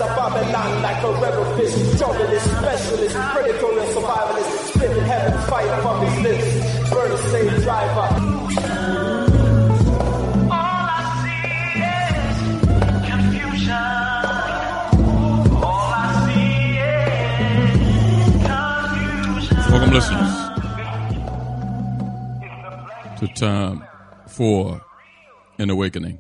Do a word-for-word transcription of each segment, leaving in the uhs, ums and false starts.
a Babylon like a rebel fish, journalist, specialist, predatory survivalist, spitting heaven fire from his lips, burn the same driver. Welcome, listeners, to Time for an Awakening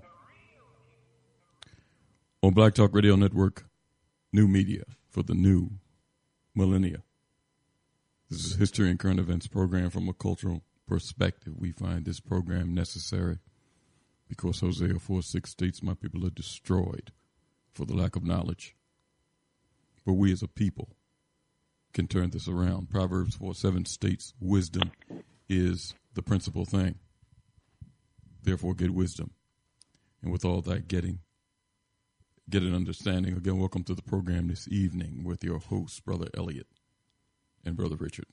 on Black Talk Radio Network, new media for the new millennia. This is a history and current events program from a cultural perspective. We find this program necessary because Hosea four six states, my people are destroyed for the lack of knowledge. But we as a people can turn this around. Proverbs four seven states, wisdom is the principal thing. Therefore, get wisdom. And with all that getting, get an understanding. Again, welcome to the program this evening with your hosts, Brother Elliot and Brother Richard.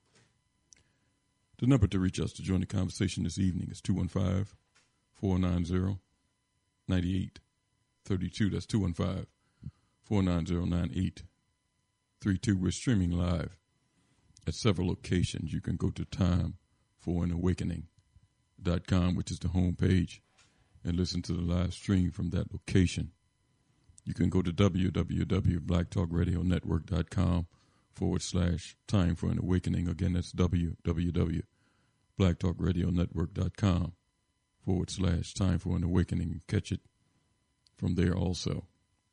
The number to reach us to join the conversation this evening is two one five, four nine zero, nine eight three two. That's two one five, four nine zero, nine eight three two. We're streaming live at several locations. You can go to time for an awakening dot com, which is the homepage, and listen to the live stream from that location. You can go to w w w dot black talk radio network dot com forward slash time for an awakening. Again, that's w w w dot black talk radio network dot com forward slash time for an awakening and catch it from there also.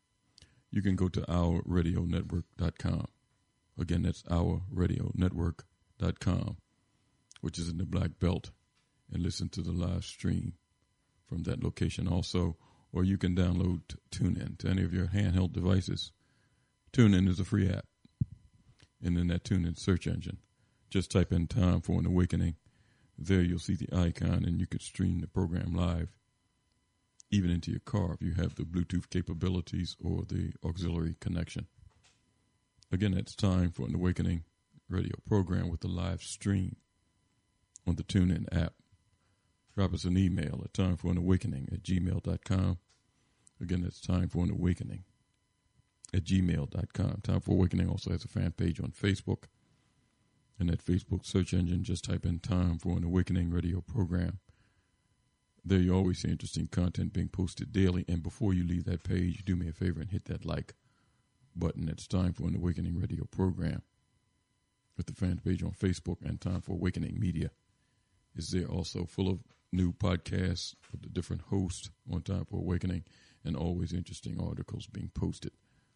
You can go to our radio network dot com. Again, that's our radio network dot com, which is in the Black Belt, and listen to the live stream from that location also. Or you can download TuneIn to any of your handheld devices. TuneIn is a free app. And in that TuneIn search engine, just type in Time for an Awakening. There you'll see the icon, and you can stream the program live, even into your car if you have the Bluetooth capabilities or the auxiliary connection. Again, that's Time for an Awakening radio program with the live stream on the TuneIn app. Drop us an email at time for an awakening at gmail dot com. Again, that's Time for an Awakening at gmail dot com. Time for Awakening also has a fan page on Facebook. In that Facebook search engine, just type in Time for an Awakening radio program. There you always see interesting content being posted daily. And before you leave that page, do me a favor and hit that like button. It's Time for an Awakening radio program with the fan page on Facebook, and Time for Awakening Media is there also, full of new podcasts with the different hosts on Time for Awakening and always interesting articles being posted.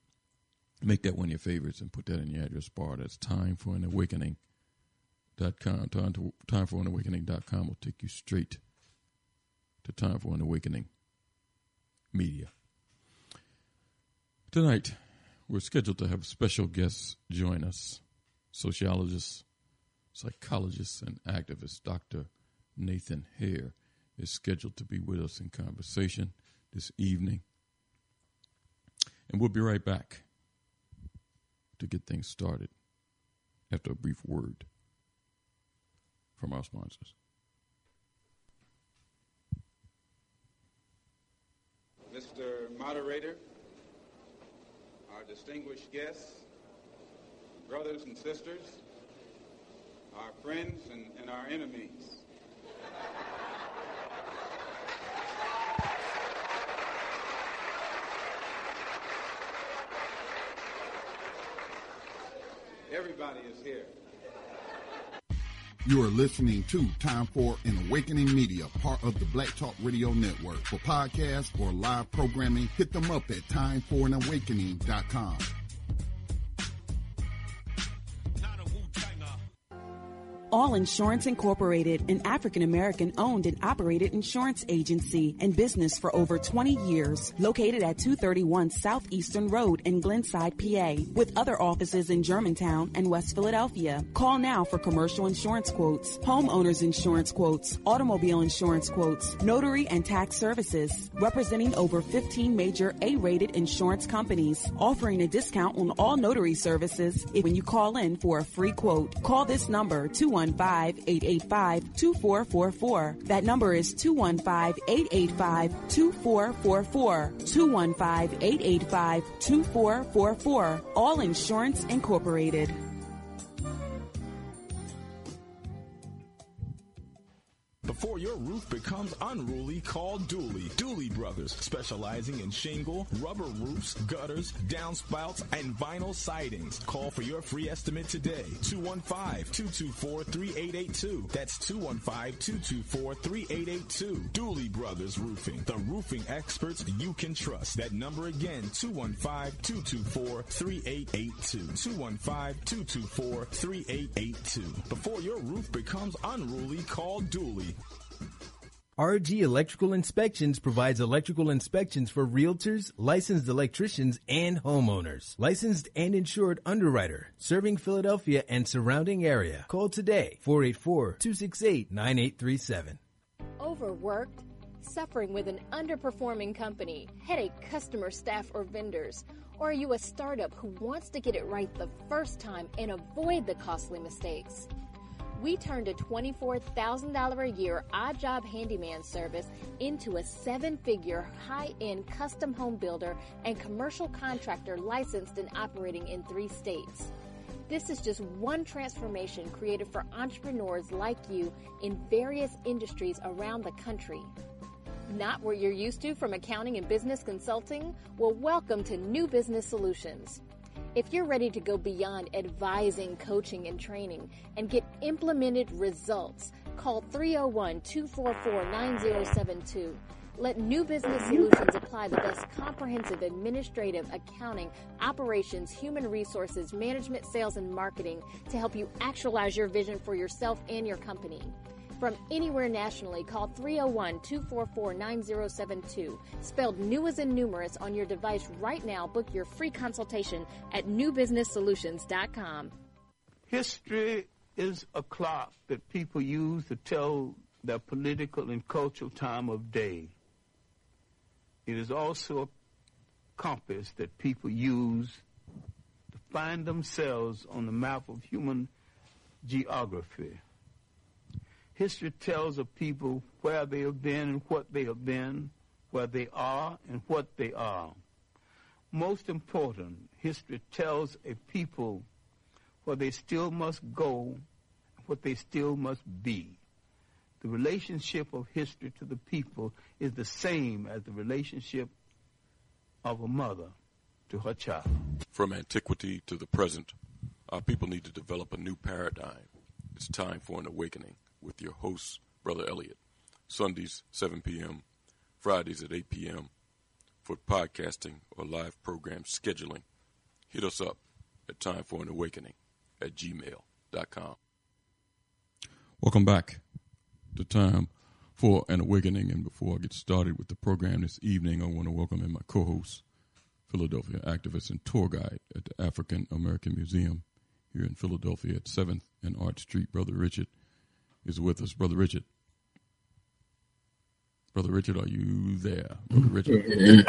Make that one of your favorites and put that in your address bar. That's time for an awakening dot com. Time, to, time for an awakening dot com will take you straight to Time for an Awakening Media. Tonight, we're scheduled to have special guests join us. Sociologist, psychologist, and activist Doctor Nathan Hare is scheduled to be with us in conversation this evening. And we'll be right back to get things started after a brief word from our sponsors. Mister Moderator, our distinguished guests, brothers and sisters, our friends and, and our enemies. Everybody is here. You are listening to Time for an Awakening Media, part of the Black Talk Radio Network. For podcasts or live programming, hit them up at time for an awakening dot com. All Insurance Incorporated, an African-American owned and operated insurance agency and business for over twenty years, located at two thirty-one Southeastern Road in Glenside, P A, with other offices in Germantown and West Philadelphia. Call now for commercial insurance quotes, homeowners insurance quotes, automobile insurance quotes, notary and tax services, representing over fifteen major A-rated insurance companies, offering a discount on all notary services if when you call in for a free quote. Call this number, two one one five, eight eight five, two four four four. That number is two one five, eight eight five, two four four four. two one five, eight eight five, two four four four. All Insurance Incorporated. Before your roof becomes unruly, call Dooley. Dooley Brothers, specializing in shingle, rubber roofs, gutters, downspouts, and vinyl sidings. Call for your free estimate today. two one five, two two four, three eight eight two. That's two one five, two two four, three eight eight two. Dooley Brothers Roofing, the roofing experts you can trust. That number again, two one five, two two four, three eight eight two. two one five, two two four, three eight eight two. Before your roof becomes unruly, call Dooley. R G Electrical Inspections provides electrical inspections for realtors, licensed electricians, and homeowners. Licensed and insured underwriter, serving Philadelphia and surrounding area. Call today, four eight four, two six eight, nine eight three seven. Overworked? Suffering with an underperforming company, headache customer, staff, or vendors? Or are you a startup who wants to get it right the first time and avoid the costly mistakes? We turned a twenty-four thousand dollars a year odd job handyman service into a seven-figure high-end custom home builder and commercial contractor licensed and operating in three states. This is just one transformation created for entrepreneurs like you in various industries around the country. Not what you're used to from accounting and business consulting? Well, welcome to New Business Solutions. If you're ready to go beyond advising, coaching, and training and get implemented results, call three oh one, two four four, nine oh seven two. Let New Business Solutions apply the best comprehensive administrative, accounting, operations, human resources, management, sales, and marketing to help you actualize your vision for yourself and your company. From anywhere nationally, call three oh one, two four four, nine oh seven two. Spelled new as in numerous on your device right now. Book your free consultation at new business solutions dot com. History is a clock that people use to tell their political and cultural time of day. It is also a compass that people use to find themselves on the map of human geography. History tells of people where they have been and what they have been, where they are and what they are. Most important, history tells a people where they still must go, what they still must be. The relationship of history to the people is the same as the relationship of a mother to her child. From antiquity to the present, our people need to develop a new paradigm. It's time for an awakening with your host, Brother Elliot. Sundays, seven p.m., Fridays at eight p.m. For podcasting or live program scheduling, hit us up at time for an awakening at gmail dot com. Welcome back to Time for an Awakening. And before I get started with the program this evening, I want to welcome in my co-host, Philadelphia activist and tour guide at the African American Museum here in Philadelphia at seventh and Arch Street. Brother Richard is with us. Brother Richard. Brother Richard, are you there? Brother Richard.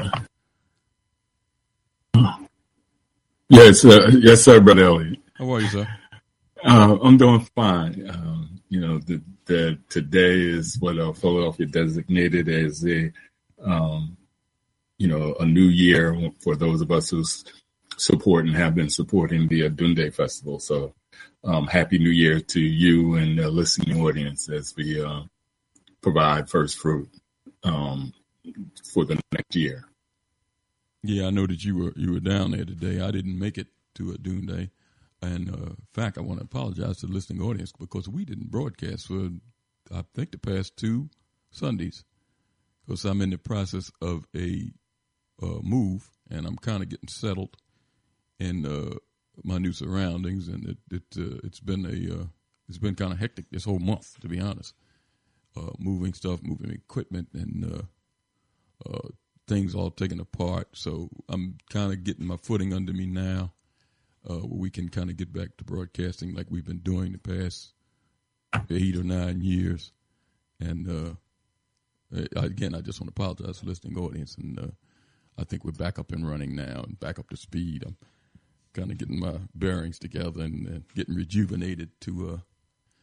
Yes, uh, yes, sir, Brother Elliot. How are you, sir? Uh, I'm doing fine. Um, you know, the, the today is what uh, Philadelphia designated as a, um, you know, a new year for those of us who support and have been supporting the Adunde Festival. So, um, happy New Year to you and the listening audience as we uh, provide first fruit um, for the next year. Yeah, I know that you were you were down there today. I didn't make it to Adunde. And uh, in fact, I want to apologize to the listening audience because we didn't broadcast for, I think, the past two Sundays. Because I'm in the process of a uh, move, and I'm kind of getting settled in uh, my new surroundings, and it, it uh, it's been a uh, it's been kind of hectic this whole month, to be honest. Uh, moving stuff, moving equipment, and uh, uh, things all taken apart. So I'm kind of getting my footing under me now. Uh, where we can kind of get back to broadcasting like we've been doing the past eight or nine years. And uh, again, I just want to apologize to the listening audience. And uh, I think we're back up and running now and back up to speed. I'm kind of getting my bearings together and uh, getting rejuvenated to uh,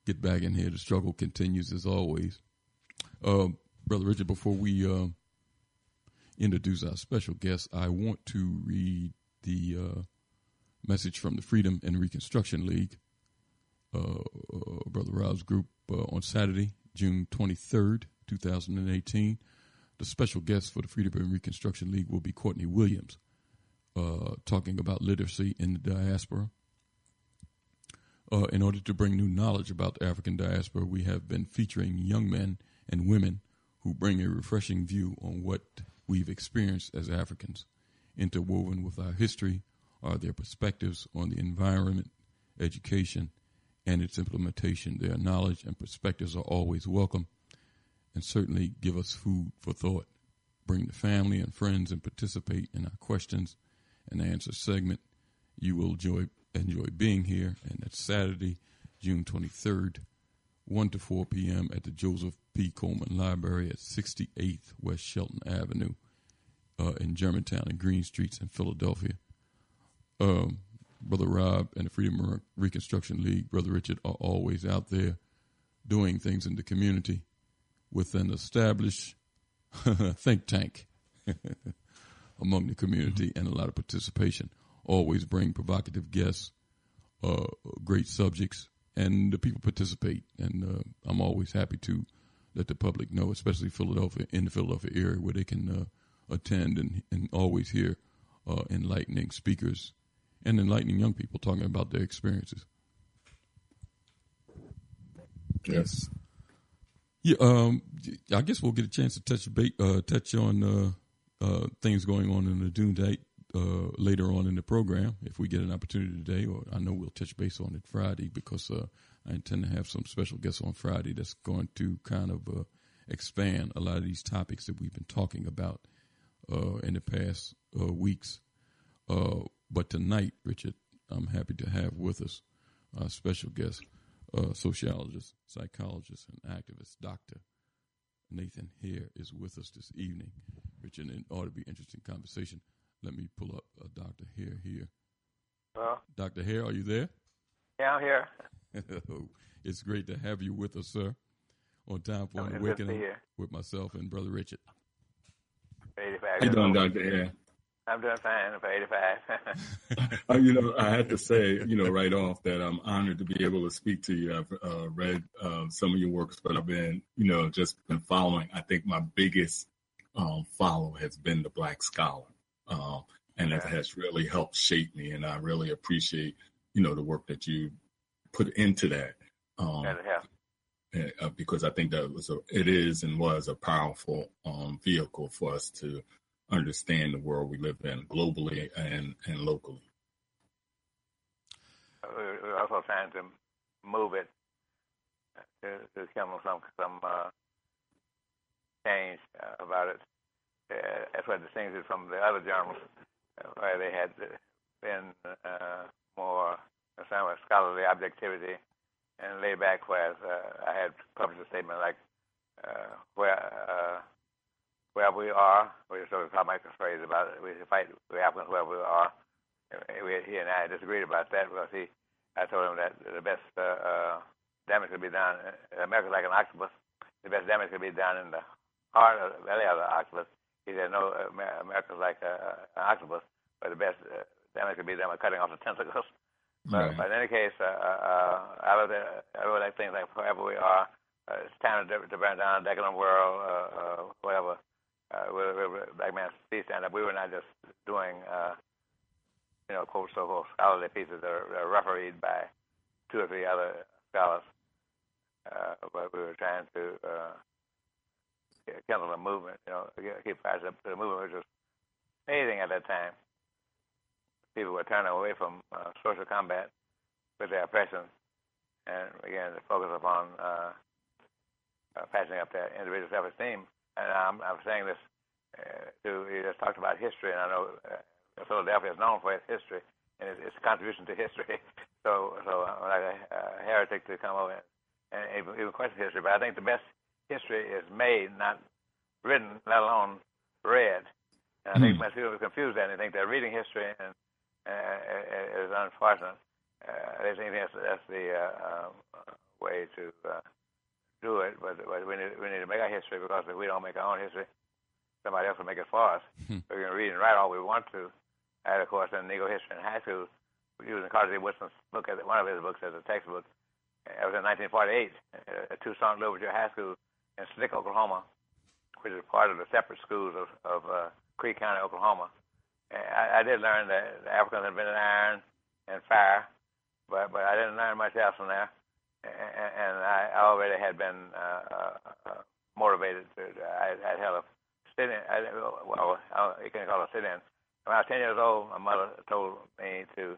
get back in here. The struggle continues as always. Uh, Brother Richard, before we uh, introduce our special guest, I want to read the uh, message from the Freedom and Reconstruction League, uh, uh, Brother Rob's group, uh, on Saturday, June twenty-third, two thousand eighteen. The special guest for the Freedom and Reconstruction League will be Courtney Williams, uh, talking about literacy in the diaspora. Uh, in order to bring new knowledge about the African diaspora, we have been featuring young men and women who bring a refreshing view on what we've experienced as Africans. Interwoven with our history are their perspectives on the environment, education, and its implementation. Their knowledge and perspectives are always welcome and certainly give us food for thought. Bring the family and friends and participate in our questions and answer segment. You will enjoy enjoy being here, and that's Saturday, June twenty-third, one to four p.m. at the Joseph P. Coleman Library at sixty-eighth West Shelton Avenue uh, in Germantown and Green Streets in Philadelphia. Um, Brother Rob and the Freedom Reconstruction League, Brother Richard, are always out there doing things in the community with an established think tank among the community and a lot of participation. Always bring provocative guests, uh, great subjects, and the people participate. And uh, I'm always happy to let the public know, especially Philadelphia, in the Philadelphia area, where they can uh, attend and, and always hear uh, enlightening speakers and enlightening young people talking about their experiences. Yes. Yeah, um, I guess we'll get a chance to touch uh, touch on uh, uh, things going on in the Dune date uh, later on in the program, if we get an opportunity today. Or I know we'll touch base on it Friday, because uh, I intend to have some special guests on Friday that's going to kind of uh, expand a lot of these topics that we've been talking about uh, in the past uh, weeks. Uh, but tonight, Richard, I'm happy to have with us our special guest, Uh, sociologist, psychologist, and activist, Doctor Nathan Hare, is with us this evening. Richard, it ought to be an interesting conversation. Let me pull up uh, Doctor Hare here. Well, Doctor Hare, are you there? Yeah, I'm here. It's great to have you with us, sir, on Time for an Awakening with myself and Brother Richard. eighty-five. How you doing, Doctor Hare? I'm doing fine. I'm for eighty-five. uh, you know, I had to say, you know, right off that I'm honored to be able to speak to you. I've uh, read uh, some of your works, but I've been, you know, just been following. I think my biggest um, follow has been the Black Scholar, um, and yeah. It has really helped shape me. And I really appreciate, you know, the work that you put into that. Um, yeah. uh, because I think that was a, it is and was a powerful um, vehicle for us to understand the world we live in globally and, and locally. We're also trying to move it to, to come some some uh, change uh, about it. Uh, that's what distinguishes it from the other journals, uh, where they had been uh, more concerned with scholarly objectivity and laid back, whereas uh, I had published a statement like uh, where. Uh, Wherever we are, we sort of talk Michael's phrase about it. We fight the Africans wherever we are. We, he and I disagreed about that because he, I told him that the best uh, uh, damage could be done. America's like an octopus. The best damage could be done in the heart of the belly of the octopus. He said, no, America's like a, an octopus, but the best uh, damage could be done by cutting off the tentacles. Right. But, but in any case, uh, uh, I wrote I wrote like things like wherever we are, uh, it's time to, to burn down a decadent world, uh, uh, whatever. Uh, we're, we're Black Man Speed Stand Up. We were not just doing, uh, you know, quote, so-called scholarly pieces that are, that are refereed by two or three other scholars, uh, but we were trying to uh, kindle the movement, you know, keep fires up to the movement, which was amazing at that time. People were turning away from uh, social combat with their oppression and began to focus upon uh, uh, patching up their individual self-esteem. And I'm, I'm saying this uh, to, you just talked about history, and I know uh, Philadelphia is known for its history and its, its contribution to history. so, so I'm like a, a heretic to come over and, and even, even question history. But I think the best history is made, not written, let alone read. And I think most people confuse that and they think they're reading history, and uh, is unfortunate. uh, they think that's, that's the uh, uh, way to uh, do it. But, but we, need, we need to make our history, because if we don't make our own history, somebody else will make it for us. Hmm. We can read and write all we want to. I had a course in Negro history in high school, using Carter G. Woodson's book, as one of his books as a textbook. It was in nineteen forty-eight at Tucson Louverture High School in Slick, Oklahoma, which is part of the separate schools of, of uh, Creek County, Oklahoma. And I, I did learn that the Africans had been in iron and fire, but but I didn't learn much else from there. And, and I already had been uh, uh, uh, motivated. To, I, I held a sit-in. I, well, you can't call it a sit-in. When I was ten years old, my mother told me to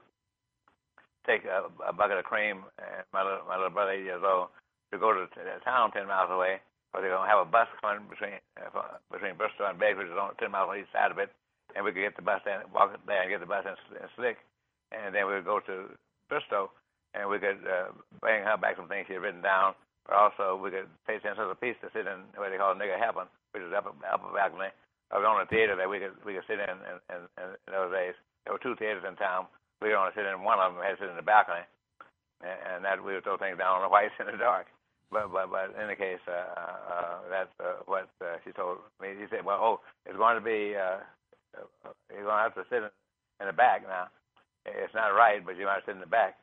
take a, a bucket of cream, and my little, my little brother, eight years old, to go to the town ten miles away, because they're going to have a bus coming between uh, between Bristol and Beggs, which is on ten miles on each side of it, and we could get the bus there, walk there and get the bus in, in Slick, and then we would go to Bristol, and we could uh, bring her back some things she had written down, but also we could pay ten cents a piece to sit in what they call Nigger Heaven, which is upper, upper balcony of the only theater that we could we could sit in in, in in those days. There were two theaters in town. We could only sit in one of them. We had to sit in the balcony, and, and that we would throw things down on the whites in the dark. But but but in any case, uh, uh, that's uh, what uh, she told me. She said, "Well, oh, it's going to be uh, uh, you're going to have to sit in, in the back now. It's not right, but you're going to sit in the back."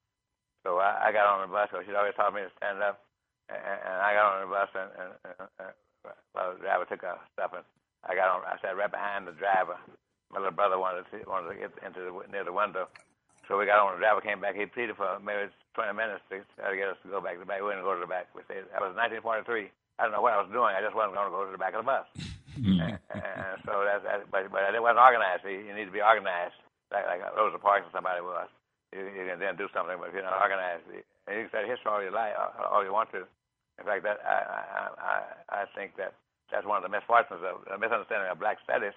So I, I got on the bus, because she'd always taught me to stand up, and, and I got on the bus, and, and, and uh, well, the driver took our stuff, and I got on. I sat right behind the driver. My little brother wanted to see, wanted to get into the, near the window, so we got on. The driver came back. He pleaded for maybe twenty minutes to try to get us to go back to the back. We didn't go to the back. We stayed. That was nineteen forty-three. I don't know what I was doing. I just wasn't going to go to the back of the bus. and, and so that's that. But but it wasn't organized. You need to be organized, like like Rosa Parks or somebody was. You, you can then do something, but if you're not organized, you, and you can study history all your life, all you want to. In fact, that I I I, I think that that's one of the misfortunes of the misunderstanding of black studies,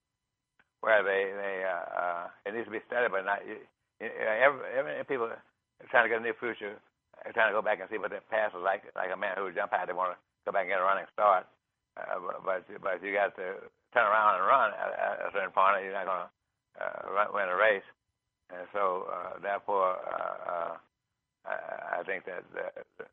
where they, they uh, uh, it needs to be studied, but not, you, you, every, every people are trying to get a new future, are trying to go back and see what their past was like, like a man who would jump out, they want to go back and get a running start, uh, but, but you got to turn around and run at, at a certain point, or you're not going to uh, run, win a race, and so, uh, therefore, uh, uh, I, I think that uh,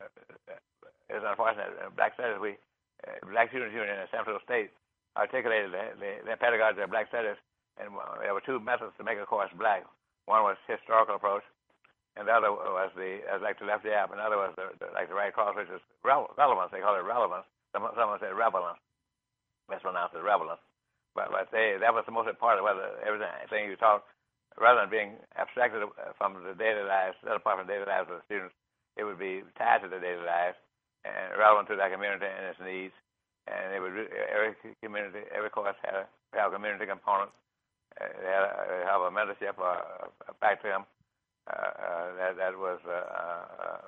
it's unfortunate. Black studies, we, uh, Black Students Union in San Francisco State, articulated the, the, their pedagogy of black studies, and there were two methods to make a course black. One was historical approach, and the other was the, as like the left jab, and the other was the, the, like the right cross, which is rele- relevance. They call it relevance. Some, someone said relevance. That's pronounced as relevance. But, but they, that was the most important, whether everything you taught, rather than being abstracted from the daily lives, set apart from the daily lives of the students, it would be tied to the daily lives and relevant to that community and its needs. And it would, every community, every course had a, had a community component. Uh, they had a, have a mentorship or a, a back to them. Uh, uh, that, that was uh, uh,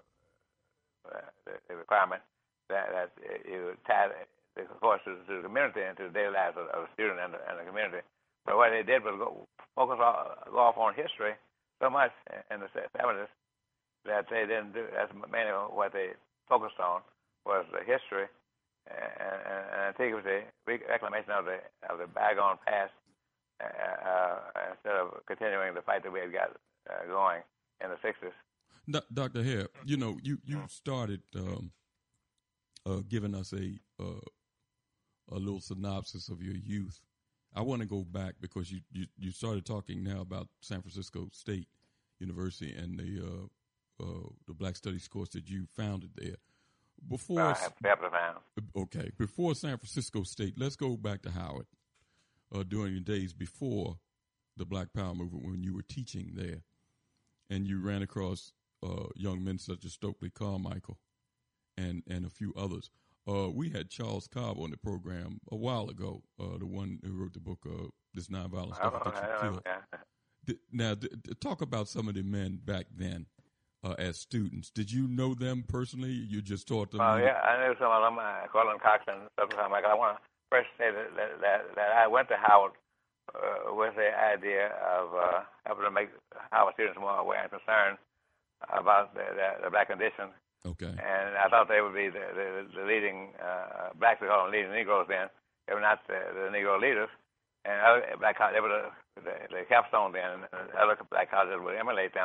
the, the requirement that, that you tie the course to, to the community and to the daily lives of, of the student and the, and the community. But what they did was go, focus all, go off on history so much in the seventies that they didn't do. That's mainly what they focused on was the history and, and, and antiquity, reclamation of the of the bygone past, uh, uh, instead of continuing the fight that we had got uh, going in the sixties. Doctor Hare, you know, you you started um, uh, giving us a uh, a little synopsis of your youth. I want to go back because you, you, you started talking now about San Francisco State University and the uh, uh, the Black Studies course that you founded there. Before, uh, okay, before San Francisco State, let's go back to Howard uh, during the days before the Black Power movement when you were teaching there, and you ran across uh, young men such as Stokely Carmichael and, and a few others. Uh, we had Charles Cobb on the program a while ago, uh, the one who wrote the book, uh, This Nonviolent Stuff That Gets You Killed. D- now, d- d- talk about some of the men back then uh, as students. Did you know them personally? You just taught them? Oh, uh, yeah, I knew some of them, uh, Colin Cox and Stokely Carmichael. I want to first say that, that, that, that I went to Howard uh, with the idea of uh, helping to make Howard students more aware and concerned about the, the, the black condition. Okay. And I thought they would be the, the, the leading, uh, blacks, we call them leading Negroes then. They were not the, the Negro leaders. And other black colleges, they were the, the, the capstone then, and other black colleges would emulate them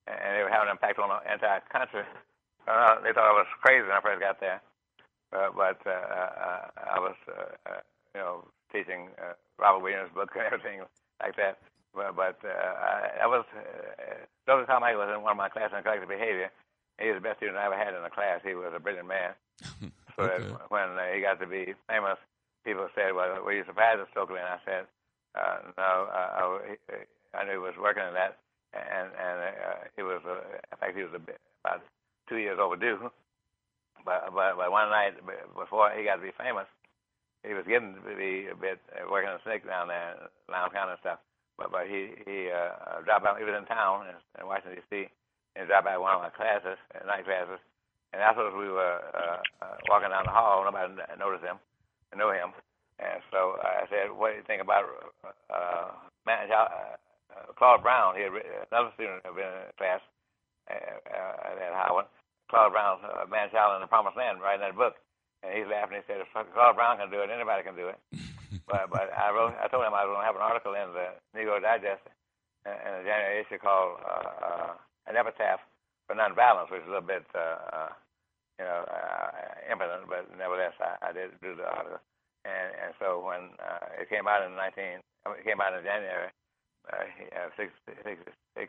and they were having an impact on the entire country. Uh, they thought I was crazy when I first got there, uh, but uh, uh, I was, uh, uh, you know, teaching uh, Robert Williams' book and everything like that. But, but uh, I, I was, uh, Joseph Carmichael was in one of my classes on collective behavior. He was the best student I ever had in the class. He was a brilliant man. So okay. that when uh, he got to be famous, people said, well, were you surprised at Stokely? And I said, uh, no, uh, I, I knew he was working on that. And, and uh, he was, uh, in fact, he was a bit, about two years overdue. But, but but one night before he got to be famous, he was getting to be a bit uh, working on snake down there, Lowndes County and stuff. But but he he uh, dropped out. He was in town in, in Washington D C and he dropped by one of my classes, night classes. And afterwards we were uh, uh, walking down the hall. Nobody noticed him, know him. And so I said, "What do you think about uh, man, uh, Claude Brown?" He had another student had been in the class uh, uh, at Howard. Claude Brown's uh, Man Child in the Promised Land, writing that book. And he's laughing. He said, if Claude Brown can do it, anybody can do it. but but I wrote, I told him I was going to have an article in the Negro Digest in, in the January issue called uh, uh, An Epitaph for Nonviolence, which is a little bit, uh, uh, you know, uh, impotent, but nevertheless, I, I did do the article. And and so when uh, it came out in nineteen, it came out in January, uh, uh, six, six, six,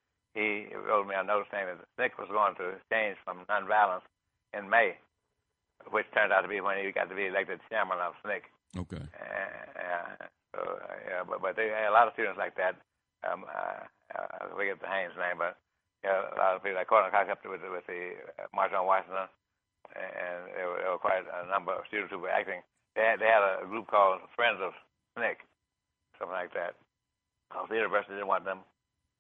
he wrote me a note saying that the S N C C was going to change from nonviolence in May, which turned out to be when he got to be elected chairman of S N C C. Okay. Uh, so, uh, yeah, but, but there are a lot of students like that. Um, uh, I forget the Haynes name, but you know, a lot of people like Corner Cox up with, with the uh, March on Washington, and there were, there were quite a number of students who were acting. They had, they had a group called Friends of S N C C, something like that. Because the university didn't want them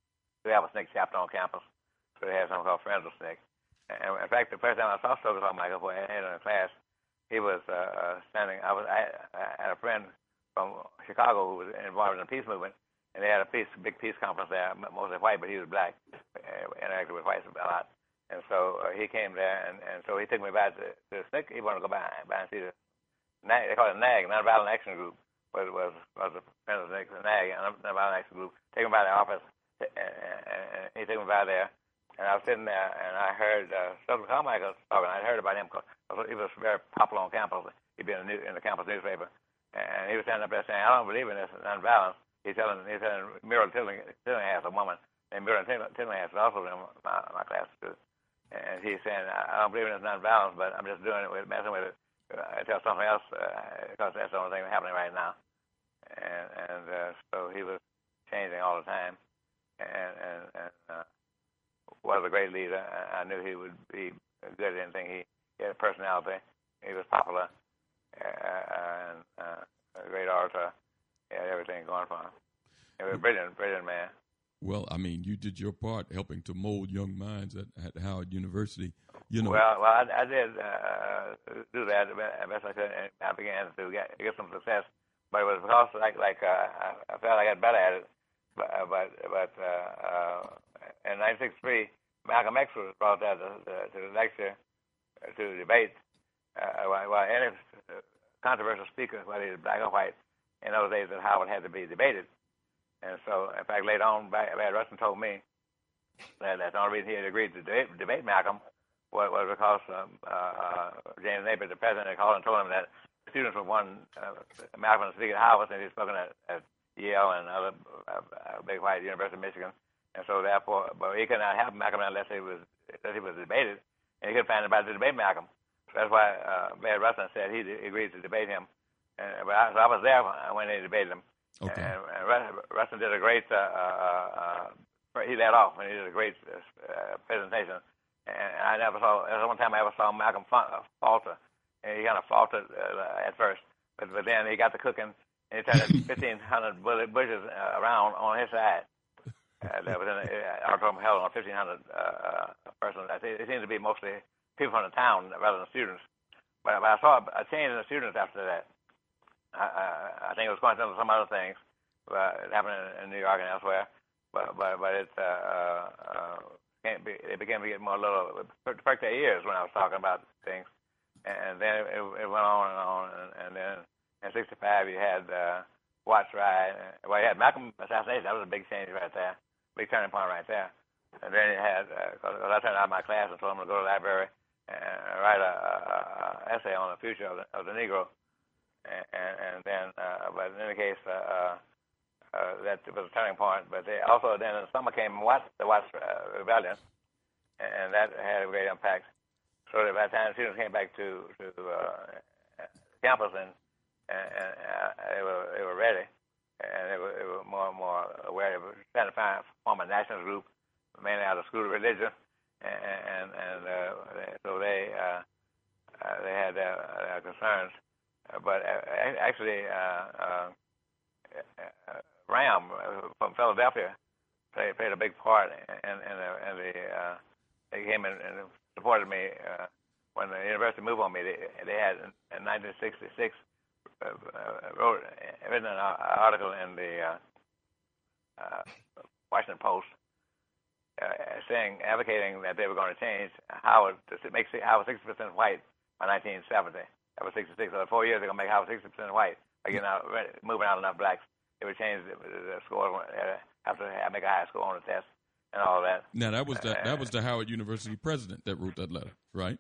to have a S N C C chapter on campus, so they had something called Friends of S N C C. And in fact, the first time I saw Stokely Carmichael, I had in a class, he was uh, uh, standing. I was I, I had a friend from Chicago who was involved in the peace movement, and they had a peace, big peace conference there, mostly white, but he was black, uh, interacted with whites a lot. And so uh, he came there, and, and so he took me back to, to S N C C. He wanted to go by, by and see the N A G, they call it N A G, Nonviolent Action Group, was was was the friend of the N A G, Nonviolent Action Group. Take him by the office, and, and, and he took me by there. And I was sitting there, and I heard uh, Stokely Carmichael talking. I heard about him because he was very popular on campus. He'd been in the, in the campus newspaper, and he was standing up there saying, "I don't believe in this nonviolence." He's telling, he's telling Muriel Tillinghast, a woman named Muriel Tillinghast, also in my, my class too. And he's saying, "I don't believe in this nonviolence, but I'm just doing it with messing with it uh, until something else, uh, because that's the only thing that's happening right now." And and uh, so he was changing all the time, and and. and uh, was a great leader. I knew he would be good at anything. He, he had a personality. He was popular, uh, and uh, a great orator. He had everything going for him. He was a brilliant, brilliant man. Well, I mean, you did your part helping to mold young minds at, at Howard University. You know. Well, well, I, I did uh, do that as best I could, and I began to get, get some success. But it was because, like, like uh, I, I felt I got better at it. But, uh, but, but uh, uh, in nineteen sixty-three, Malcolm X was brought there to, to, to the lecture, uh, to the debate. Uh, while, while any controversial speaker, whether he was black or white, in those days at Howard had to be debated. And so, in fact, later on, Brad Rustin told me that, that the only reason he had agreed to debate, debate Malcolm was, was because um, uh, James Napier, the president, had called and told him that students would want uh, Malcolm to speak at Howard, and he was spoken at, at Yale and other uh, uh, big white University of Michigan. And so, therefore, but he could not have Malcolm unless he was unless he was debated, and he couldn't find anybody to debate Malcolm. So that's why uh, Brad Rustin said he agreed to debate him. And, but I, so I was there when they debated him. Okay. And, and Rustin did a great. Uh, uh, uh, he led off, and he did a great uh, presentation. And I never saw. That's the one time I ever saw Malcolm falter. And he kind of faltered uh, at first, but but then he got to cooking, and he turned fifteen hundred bushes uh, around on his side. Uh, that was in the auditorium held on fifteen hundred uh, persons. It seemed to be mostly people from the town rather than students. But, but I saw a change in the students after that. I, I, I think it was coincidental with some other things uh, it happened in, in New York and elsewhere. But but but it uh, uh, can't be, it began to get more little. The first eight years when I was talking about things, and then it, it went on and on, and, and then in sixty-five you had uh, Watts ride. Well, you had Malcolm assassination. That was a big change right there. Big turning point right there. And then he had, because uh, I turned out of my class and told him to go to the library and write a, a, a essay on the future of the, of the Negro. And, and, and then, uh, but in any case, uh, uh, that was a turning point. But they also, then in the summer came Watts, the Watts uh, Rebellion, and that had a great impact. So that by the time students came back to, to uh, campus and, and, and uh, they, were, they were ready, and they were, they were more and more aware. They were trying to find, form a national group, mainly out of school of religion, and, and, and uh, so they, uh, uh, they had their, their concerns. But uh, actually, uh, uh, uh, Ram from Philadelphia played, played a big part in, in the, in the uh, they came in and supported me uh, when the university moved on me. They, they had in nineteen sixty-six uh, uh, wrote written an article in the uh, uh, Washington Post uh, saying, advocating that they were going to change Howard to make Howard sixty percent white by nineteen seventy. That was sixty-six. So in four years they're gonna make Howard sixty percent white by getting out, moving out enough blacks. They would change the, the score, have to have, make a high score on the test and all that. Now that was the that was the Howard University president that wrote that letter, right?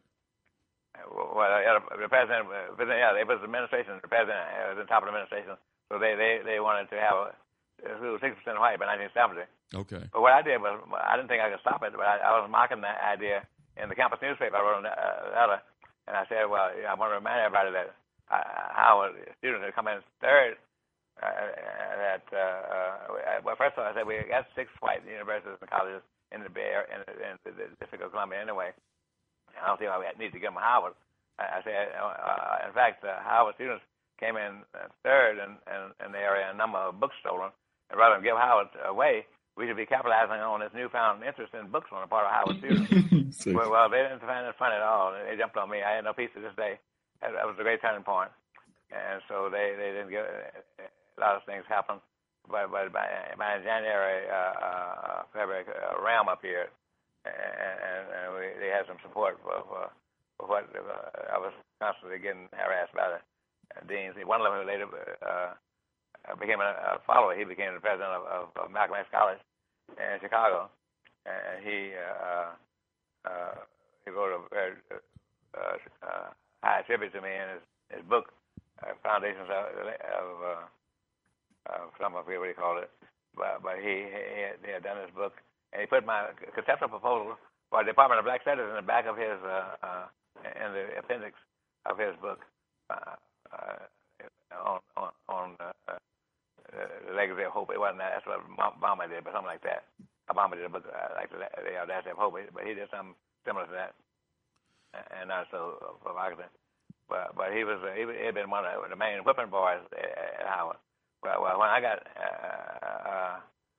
Well, yeah, the president, yeah, it was the administration. The president was on top of the administration, so they they, they wanted to have sixty percent white by nineteen seventy. Okay. But what I did was, I didn't think I could stop it, but I, I was mocking that idea in the campus newspaper. I wrote a letter. And I said, well, I want to remind everybody that uh, Howard students that come in third, uh, that, uh, uh, well, first of all, I said, we got six white universities and colleges in the Bay Area, in the, in the District of Columbia anyway. I don't see why we need to give them Howard. I, I said, uh, in fact, uh, Howard students came in third in, in, in the area, a number of books stolen. And rather than give Howard away, we should be capitalizing on this newfound interest in books on the part of Howard students. well, well, they didn't find it funny at all. They jumped on me. I had no peace to this day. That, that was a great turning point. And so they, they didn't get a lot of things happen. But, but by, by January, uh, uh, February, uh, Ram appeared, and, and, and we, they had some support for, for, for what uh, I was constantly getting harassed by the uh, deans. One of them later uh, became a, a follower. He became the president of, of, of Malcolm X College in Chicago, and he uh, uh, he wrote a very uh, uh, high tribute to me in his, his book, uh, Foundations of, of uh, uh, some I forget what he called it, but but he he had, he had done his book, and he put my conceptual proposal for the Department of Black Studies in the back of his uh, uh, in the appendix of his book uh, uh, on on on uh, uh, the Legacy of Hope. It wasn't that. That's what Obama did, but something like that. Obama did a book uh, like the, the Audacity of Hope, but he did something similar to that, and not so provocative. But but he was uh, he, he had been one of the main whipping boys at, at Howard. Well, well, when I got uh, uh,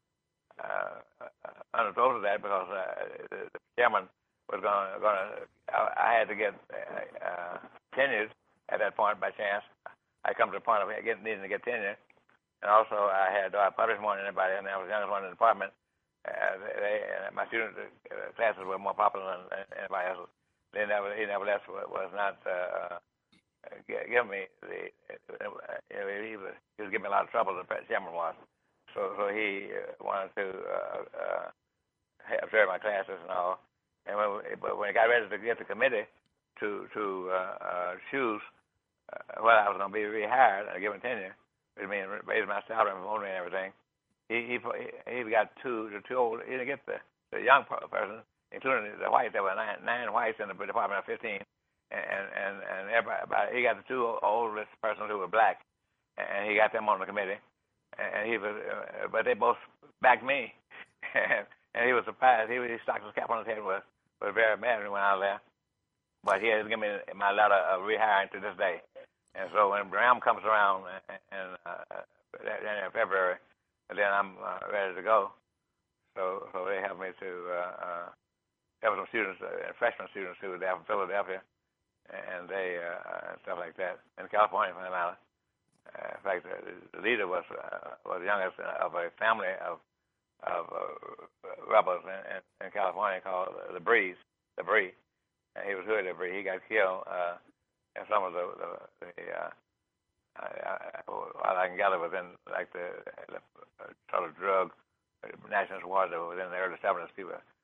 uh, unopposed to that, because uh, the, the chairman was going to, I, I had to get uh, uh, tenured at that point by chance. I come to the point of getting, needing to get tenure, and also I had I published more than anybody, and I was the youngest one in the department. Uh, they, uh, my student uh, classes were more popular than anybody else. They never, he nevertheless was not uh, giving me the. Uh, he was he was giving me a lot of trouble. The chairman was, so so he uh, wanted to uh, uh, observe my classes and all. And when but when he got ready to get the committee to to uh, uh, choose uh, whether I was going to be rehired and given tenure, which means raise my salary and promote me and everything. He he he got two the two old. He didn't get the, the young person, including the whites. There were nine nine whites in the department of fifteen, and and and everybody. He got the two oldest persons who were black, and he got them on the committee. And he was, uh, but they both backed me, and, and he was surprised. He he stocked his cap on his head. was was very mad when he went out of there. But he has given me my letter of rehiring to this day. And so when Ram comes around in uh, January, February. And then I'm uh, ready to go. So so they helped me to uh, uh, help some students, uh, freshman students who were there from Philadelphia, and they uh, and stuff like that. In California, for that matter. Uh, in fact, the, the leader was uh, was the youngest of a family of of uh, rebels in, in, in California called the Breeze, the Bree. And he was Hood the Bree. He got killed uh, in some of the the, the uh, I, I, all I can gather was in like the, the sort of drug nationalist war that was in the early seventies. People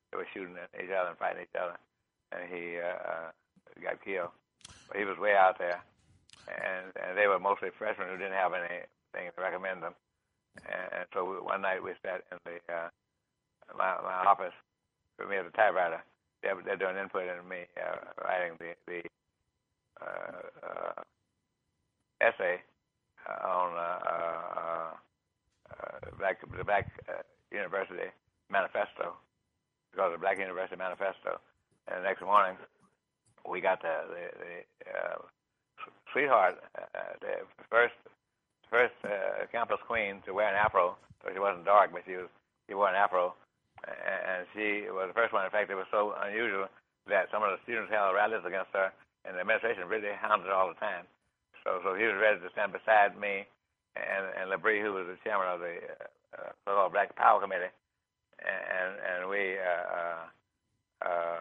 they were shooting at each other and fighting each other, and he uh, got killed. But he was way out there, and, and they were mostly freshmen who didn't have anything to recommend them. And, and so we, one night we sat in the uh, my, my office with me as a typewriter. They're, they're doing input in me uh, writing the the uh, uh, essay uh, on uh, uh, uh, Black, the Black uh, University Manifesto, because the Black University Manifesto. And the next morning, we got the the, the uh, sweetheart, uh, the first first uh, campus queen to wear an afro. So she wasn't dark, but she was she wore an afro. And she was the first one. In fact, it was so unusual that some of the students held rallies against her, and the administration really hounded her all the time. So, so he was ready to stand beside me and and LeBrie, who was the chairman of the uh, so-called Black Power Committee, and and we uh, uh,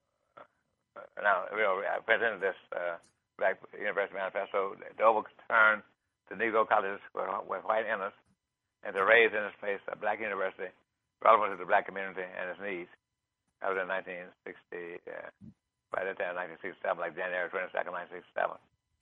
now you know I presented this uh, Black University Manifesto to overturn the Negro colleges with, with white inners, and to raise in its place a Black university relevant to the Black community and its needs. That was in nineteen sixty, uh, by that time, nineteen sixty-seven, like January twenty-second, nineteen sixty-seven.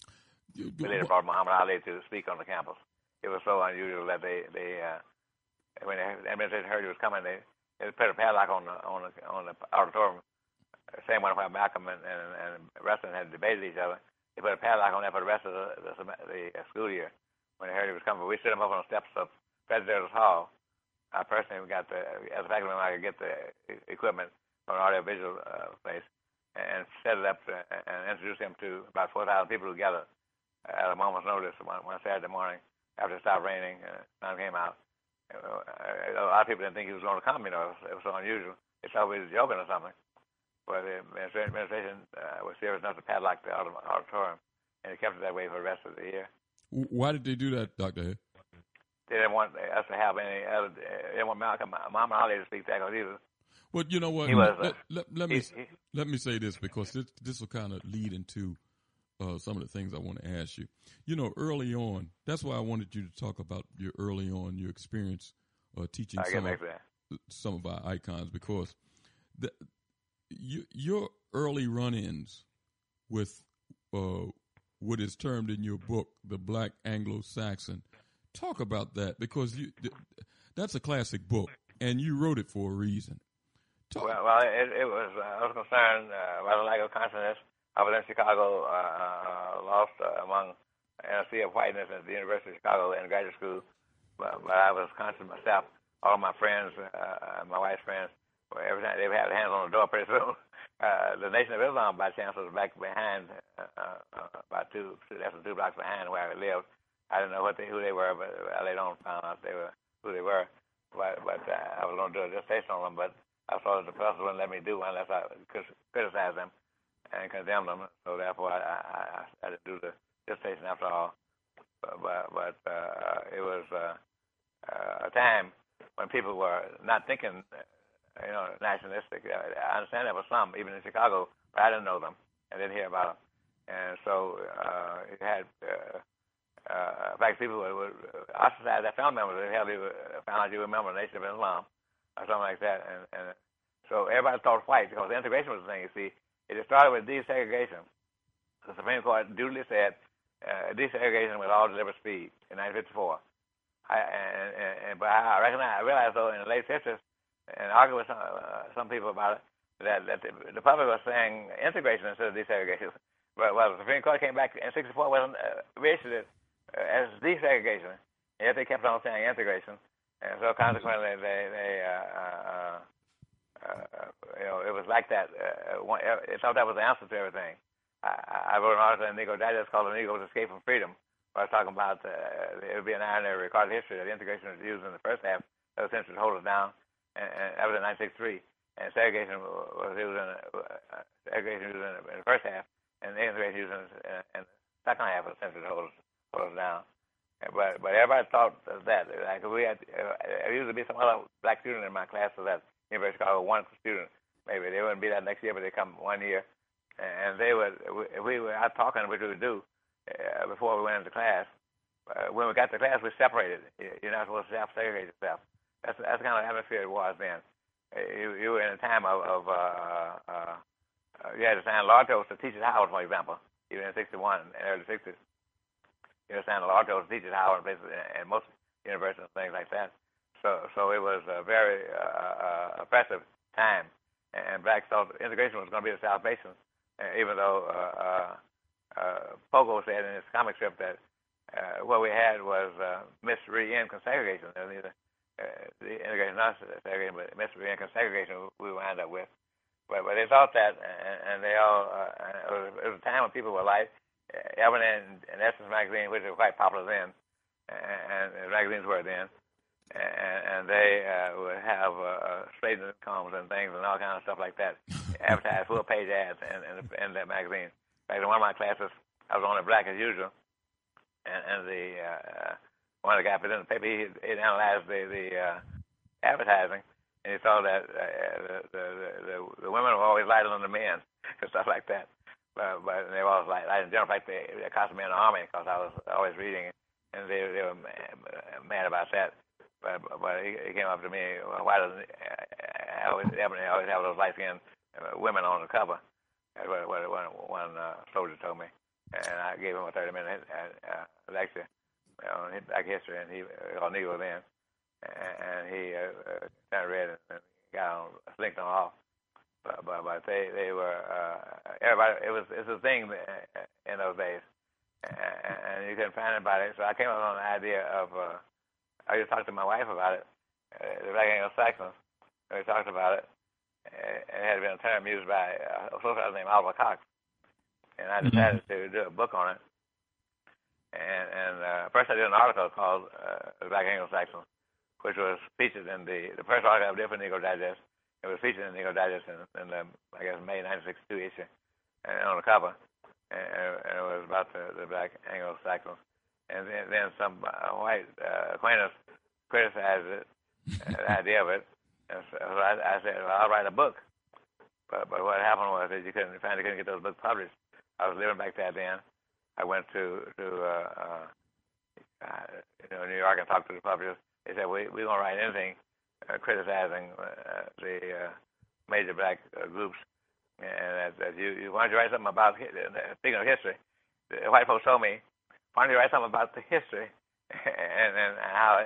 We later brought Muhammad Ali to speak on the campus. It was so unusual that they, they uh, when the administration heard he was coming, they, they put a padlock on the on the, on the auditorium, same one where Malcolm and, and, and Rustin had debated each other. They put a padlock on that for the rest of the, the, the school year. When they heard he was coming, we stood him up on the steps of President's Hall. I personally got the, as a faculty member, I could get the equipment from an audiovisual uh, place and set it up to, and introduce him to about four thousand people together at a moment's notice one, one Saturday morning after it stopped raining and the sun came out. Uh, a lot of people didn't think he was going to come, you know, it was, it was so unusual. They thought we were joking or something. But the administration uh, was serious enough to padlock the auditorium, and it kept it that way for the rest of the year. Why did they do that, Doctor Head? They didn't want us to have any other. They didn't want Malcolm, Muhammad Ali to speak that because he was. Well, you know what? He was, let, uh, let, let he, me he, let me say this, because this this will kind of lead into uh, some of the things I want to ask you. You know, early on, that's why I wanted you to talk about your early on your experience uh, teaching some of, some of our icons, because the, you, your early run-ins with uh, what is termed in your book the Black Anglo-Saxon. Talk about that, because you, that's a classic book, and you wrote it for a reason. Talk. Well, well it, it was, uh, I was concerned uh, about the lack of consciousness. I was in Chicago, uh, lost uh, among a sea of whiteness at the University of Chicago in graduate school, but, but I was conscious myself. All my friends, uh, my wife's friends, every time they had hands on the door pretty soon. Uh, the Nation of Islam, by chance, was back behind, uh, uh, about two, less than two blocks behind where I lived. I didn't know what they, who they were, but I later on found out they were who they were. But, but uh, I was going to do a dissertation on them, but I saw that the professor wouldn't let me do one unless I criticized them and condemned them. So therefore, I, I, I didn't do the dissertation after all. But, but, but uh, it was uh, uh, a time when people were not thinking, you know, nationalistic. I understand there were some, even in Chicago, but I didn't know them. I didn't hear about them. And so uh, it had... Uh, Uh, in fact, people would, would ostracize their family members. They hell, they would, found out you remember the Nation of Islam or something like that. And, and so everybody thought white because integration was the thing, you see. It started with desegregation. The Supreme Court duly said uh, desegregation with all deliberate speed in nineteen fifty-four. I, and, and, and, but I recognize, I realized, though, in the late fifties, and I argued with some, uh, some people about it, that, that the, the public was saying integration instead of desegregation. But well, the Supreme Court came back in sixty-four, wasn't uh, reissued it as desegregation, and yet they kept on saying integration, and so consequently they, they uh, uh, uh, you know, it was like that. Uh, one, it thought that was the answer to everything. I, I wrote an article in Negro Digest called "The Negro's Escape from Freedom," where I was talking about uh, it would be an irony of recorded history that integration was used in the first half of the century to hold us down, and, and that was in nineteen sixty-three, and segregation was used in, uh, segregation used in, in the first half, and integration used in, in the second half of the century to hold us. Put us down, but but everybody thought that. Like we had, uh, there used to be some other black student in my class of that University of Chicago, one student. Maybe they wouldn't be that next year, but they come one year, and they would. We, we were out talking, which we would do uh, before we went into class. Uh, when we got to class, we separated. You're not supposed to self-segregate yourself. That's that's the kind of atmosphere it was then. you, you were in a time of, of uh, uh, uh, you had to sign law toast to Teachers Howard, for example, even in sixty-one, in the early sixties. You had to sign a law toast to Teachers Howard, places, and most universities and things like that. So, so it was a very uh, uh, oppressive time, and blacks thought integration was going to be the salvation, uh, even though uh, uh, uh, Pogo said in his comic strip that uh, what we had was uh, mystery and segregation. Neither uh, the integration, not segregation, but mystery and segregation we wound up with. But, but they thought that, and, and they all, uh, it, was, it was a time when people were like, uh, Evan and, and Essence magazine, which were quite popular then, and, and magazines were then, and, and they uh, would have uh, straightening combs and things and all kinds of stuff like that, advertised full-page ads in, in, in that magazine. In fact, in one of my classes, I was only black as usual, and, and the uh, one of the guys presenting the paper, he, he analyzed the, the uh, advertising, and he saw that uh, the, the, the, the women were always lighter than the men and stuff like that. But, but they were always light, light in general. In fact, they, they cost me in the Army because I was always reading, and they, they were mad about that. But, but he, he came up to me, well, why doesn't I always, Ebony always have those light-skinned women on the cover? That's what, what one, one uh, soldier told me. And I gave him a thirty-minute uh, lecture on black history, and he, uh, on Negro then. And he uh, kind of read it and got on, slinked on off. But, but, but they, they were, uh, everybody, it was, it's a thing in those days. And, and you couldn't find anybody. So I came up on the idea of, uh, I just talked to my wife about it, uh, the Black Anglo-Saxons. We talked about it. It had been a term used by a sociologist named Oliver Cox. And I decided mm-hmm. to do a book on it. And, and uh, first I did an article called uh, The Black Anglo-Saxons, which was featured in the, the first article I did for Negro Digest. It was featured in Negro Digest in, in the, I guess, May nineteen sixty-two issue, and on the cover. And, and it was about the, the Black Anglo-Saxons. And then, then some uh, white uh, acquaintance criticized it, uh, the idea of it. And so I, I said, well, I'll write a book. But but what happened was that you couldn't, finally couldn't get those books published. I was living back there then. I went to, to uh, uh, uh, you know, New York and talked to the publishers. They said, we, we don't write anything uh, criticizing uh, the uh, major black uh, groups. And as, as you, you, why don't you write something about, speaking of history, the white folks told me, why don't you write something about the history and, and how,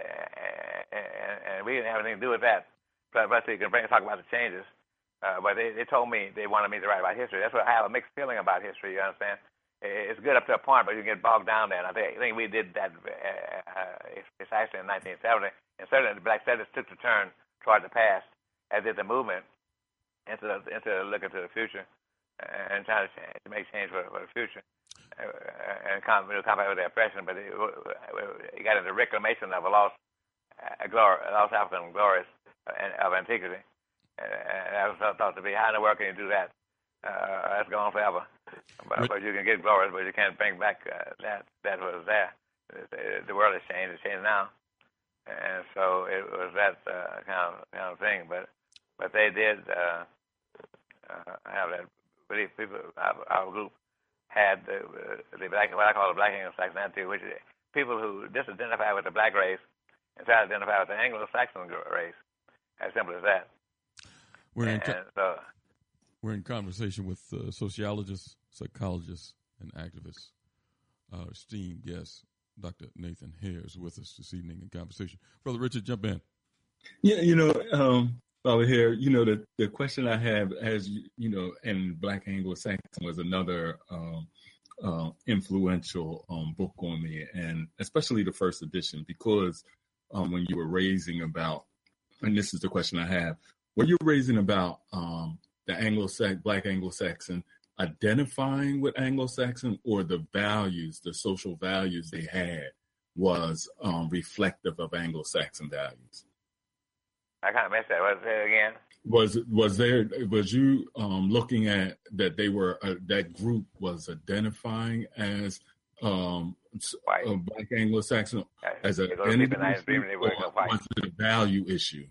and, and we didn't have anything to do with that. But, but you can bring talk about the changes. Uh, but they, they told me they wanted me to write about history. That's what I have a mixed feeling about history, you understand? It's good up to a point, but you get bogged down there. And I think, I think we did that uh, uh, precisely in nineteen seventy. And certainly the black studies took the turn toward the past, as did the movement, into the, into looking to the future and trying to, change, to make change for, for the future. Uh, and combat, combat with the oppression, but it, it got into reclamation of a lost, uh, glory, lost African glories of antiquity. And, and that was thought to be, how in the world can you do that? Uh, that's gone forever. But, but you can get glories, but you can't bring back uh, that that was there. The world has changed. It's changed now, and so it was that uh, kind of kind of thing. But but they did uh, uh, have that. Really, people, our, our group had the, the black, what I call the Black Anglo-Saxon attitude, which is people who disidentify with the black race and try to identify with the Anglo-Saxon race. As simple as that. We're in, and, so, we're in conversation with uh, sociologists, psychologists, and activists. Our esteemed guest, Doctor Nathan Hare, is with us this evening in conversation. Brother Richard, jump in. Yeah, you know, um, Father Hare, you know, the, the question I have, as you know, and Black Anglo-Saxon was another um, uh, influential um, book on me, and especially the first edition, because um, when you were raising about, and this is the question I have, were you raising about um, the Anglo-Saxon, Black Anglo-Saxon identifying with Anglo-Saxon, or the values, the social values they had was um, reflective of Anglo-Saxon values? I kind of missed that. What was it again? Was was there? Was you um, looking at that they were uh, that group was identifying as um, a Black Anglo-Saxon as an identity, or was it a value issue?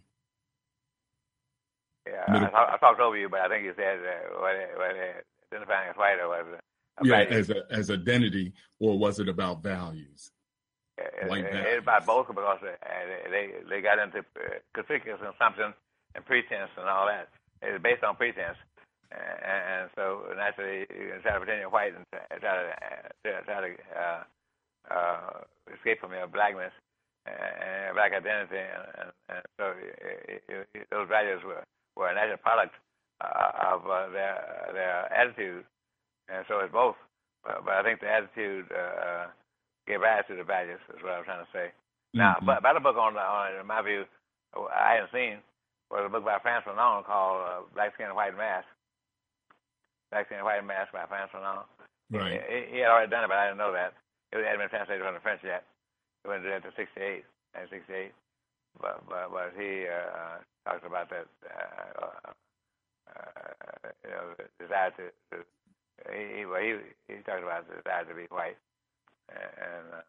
Yeah, I, I talked over you, but I think you said uh, what, what identifying as white, or was it? Yeah, as a, as identity, or was it about values? It, it, it's about both, because uh, they they got into uh, conspicuous consumption and pretense and all that. It's based on pretense. And, and so naturally, you try to pretend you're white and try to uh, try to uh, uh, escape from your blackness and black identity, and, and, and so it, it, it, those values were, were a natural product uh, of uh, their their attitude, and so it's both. But, but I think the attitude uh, gave rise to the values. Is what I was trying to say. Mm-hmm. Now, but about a book on, on, in my view, I hadn't seen was a book by Frantz Fanon called uh, Black Skin and White Mask. Black Skin and White Mask by Frantz Fanon. Right. He, he had already done it, but I didn't know that. It hadn't been translated from the French yet. He went to do that to sixty-eight, and sixty-eight. But but but he uh, talks about that. Uh, uh, you know, the desire to. to he, well, he he talked about the desire to be white, and. Uh,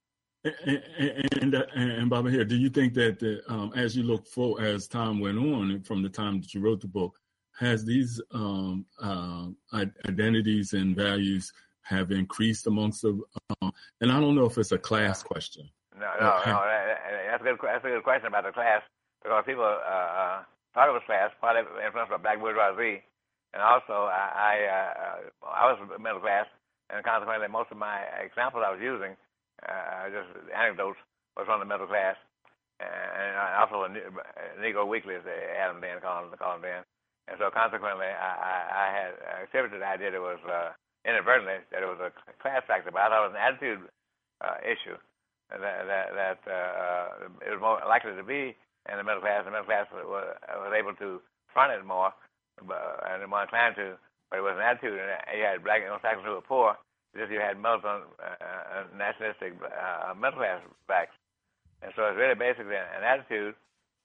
And and, and, uh, and Baba here, do you think that the, um, as you look for as time went on, and from the time that you wrote the book, has these um, uh, identities and values have increased amongst the? Um, and I don't know if it's a class question. No, no, no. That's a good. That's a good question about the class, because people uh, thought it was class, partly influenced by black bourgeoisie, and also I I, uh, I was middle class, and consequently most of my examples I was using. Uh, just anecdotes was from the middle class, and also a Negro Weekly, as they had them then, called them then. And so consequently, I, I, I had accepted the idea that it was uh, inadvertently that it was a class factor, but I thought it was an attitude uh, issue, that, that, that uh, it was more likely to be in the middle class. The middle class was, was able to front it more, but, and more inclined to, but it was an attitude, and you had black Anglo-Saxons who were poor. Just you had militant, uh, nationalistic uh, middle class blacks, and so it's really basically an attitude,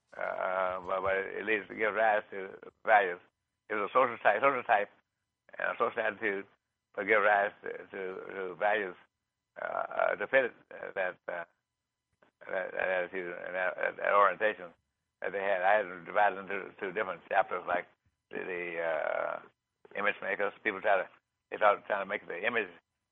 uh, but, but it leads to give rise to values. It was a social type, social type, and a social attitude, but give rise to, to, to values uh, to fit that, uh, that that attitude and that, that orientation that they had. I had them divided into two different chapters, like the, the uh, image makers. People try to they start trying to make the image.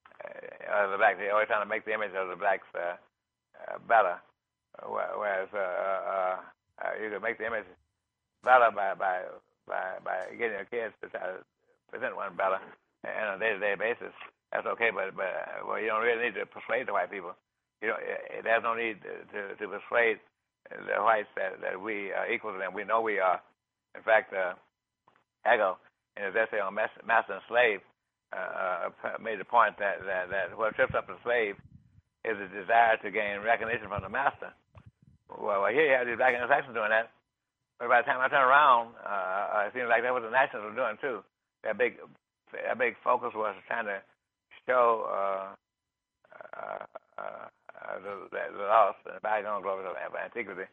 Uh, the blacks, they're always trying to make the image of the blacks uh, uh, better, whereas uh, uh, uh, you can make the image better by by by, by getting your kids to try to present one better on a day-to-day basis. That's okay, but but well, you don't really need to persuade the white people. You know, there's no need to to persuade the whites that, that we are equal to them. We know we are. In fact, uh, Hegel, in his essay on Master and Slave, Uh, made the point that, that, that what trips up the slave is a desire to gain recognition from the master. Well, well here you have these black Anglo-Saxons doing that, but by the time I turn around, uh, it seems like that's what the nationals were doing too. Their big, their big focus was trying to show uh, uh, uh, the, the, the loss and the bygone glories of antiquity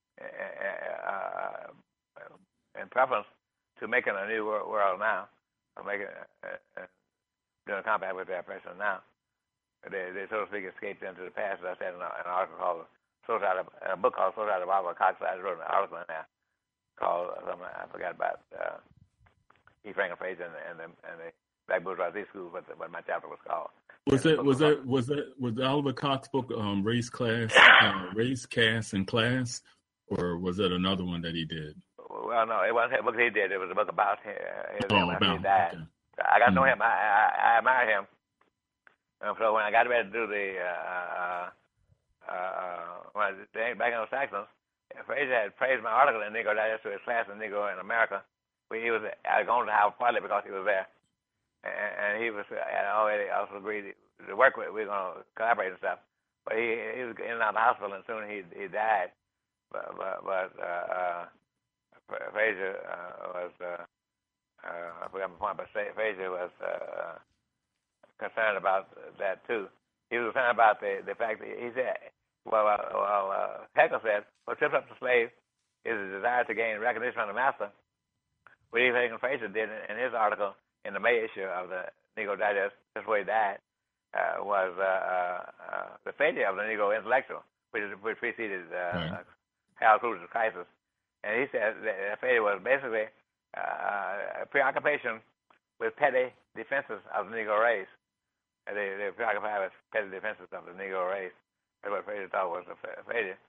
uh, in preference to making a new world now, or making uh, uh, doing a combat with their oppression now. They, they, so to speak, escaped into the past. As I said in an article called, Social, a book called Social of Oliver Cox. I wrote an article in there called, something I forgot about, uh, E. Franklin Frazier and, and, the, and the Black Bourgeoisie School, what, the, what my chapter was called. Was that was that was that was the Oliver Cox book um, Race, Class, uh, Race, Caste, and Class, or was that another one that he did? Well, no, it wasn't a book he did. It was a book about his, his oh, after about, he died. Okay. I got to know mm-hmm. him. I, I, I admire him. And so when I got ready to do the uh, uh, when I, back in the Saxons, Frazier had praised my article in Negro Digest to his class in Negro in America. He was going to have partly because he was there, and, and he was had already also agreed to work with. We were going to collaborate and stuff. But he he was in and out of the hospital, and soon he he died. But but, but uh, uh, Frazier uh, was. Uh, Uh, I forgot my point, but Frazier was uh, concerned about that too. He was concerned about the, the fact that he said, well, uh, well uh, Hegel said, what trips up the slave is a desire to gain recognition from the master. What E. Franklin Frazier did in, in his article in the May issue of the Negro Digest, just before he died, uh, was uh, uh, the failure of the Negro intellectual, which, which preceded uh, right. Harold Cruiser's crisis. And he said that the failure was basically Uh, a preoccupation with petty defenses of the Negro race. They, they preoccupied with petty defenses of the Negro race. That's what Frazier thought was a failure.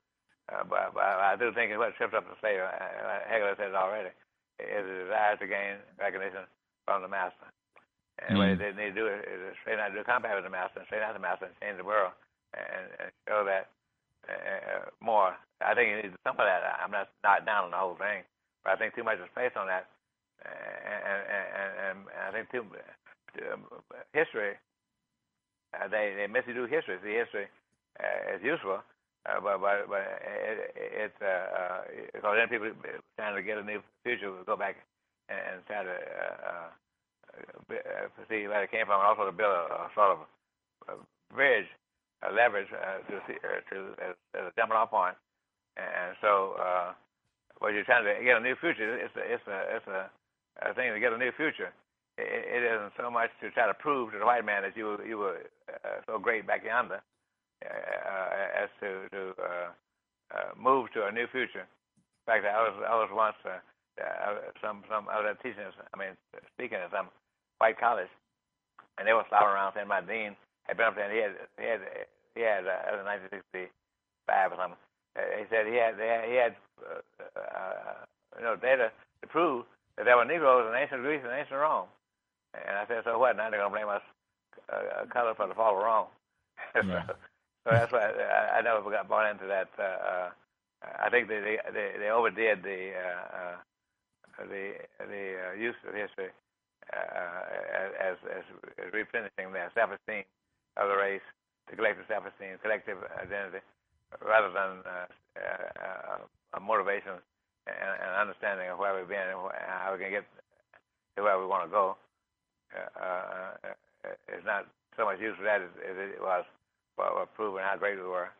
Uh, but, but I do think it's what trips up the slave. Uh, Hegel said it already. Is a desire to gain recognition from the master. And mm. what they need to do is, is straighten out, do combat with the master, and straighten out the master, and change the world, and, and show that uh, more. I think you need some of that. I'm not not down on the whole thing, but I think too much is placed on that, and and, and, and I think too uh, history. Uh, they they misdo history. See, history uh, is useful, uh, but but but it, it, it's uh, uh, because then people trying to get a new future will go back and, and try to. Uh, uh, Uh, see where it came from, and also to build a, a sort of a bridge, a leverage uh, to see, uh, to as, as a jumping off point. And so, uh, what you're trying to get a new future, it's a it's a it's a, a thing to get a new future. It, it isn't so much to try to prove to the white man that you were you were uh, so great back yonder, uh, as to to uh, uh, move to a new future. In fact, I was I was once uh, uh, some some I was teaching, I mean speaking at some white college, and they were flopping around saying my dean had been up there, and he had he had he had uh, in nineteen sixty-five or something. Uh, he said he had he had uh, uh, you know data to prove that there were Negroes in ancient Greece and ancient Rome. And I said, so what? Now they're gonna blame us uh, color for the fall of Rome. so, right. so that's why I, I never got bought into that. Uh, uh, I think they they they, they overdid the uh, uh, the the uh, use of history. Uh, as, as as replenishing their self-esteem of the race, the collective self-esteem, collective identity, rather than uh, uh, a motivation and an understanding of where we've been and how we can get to where we want to go. Uh, uh, it's not so much use for that as, as it was for, for proving how great we were.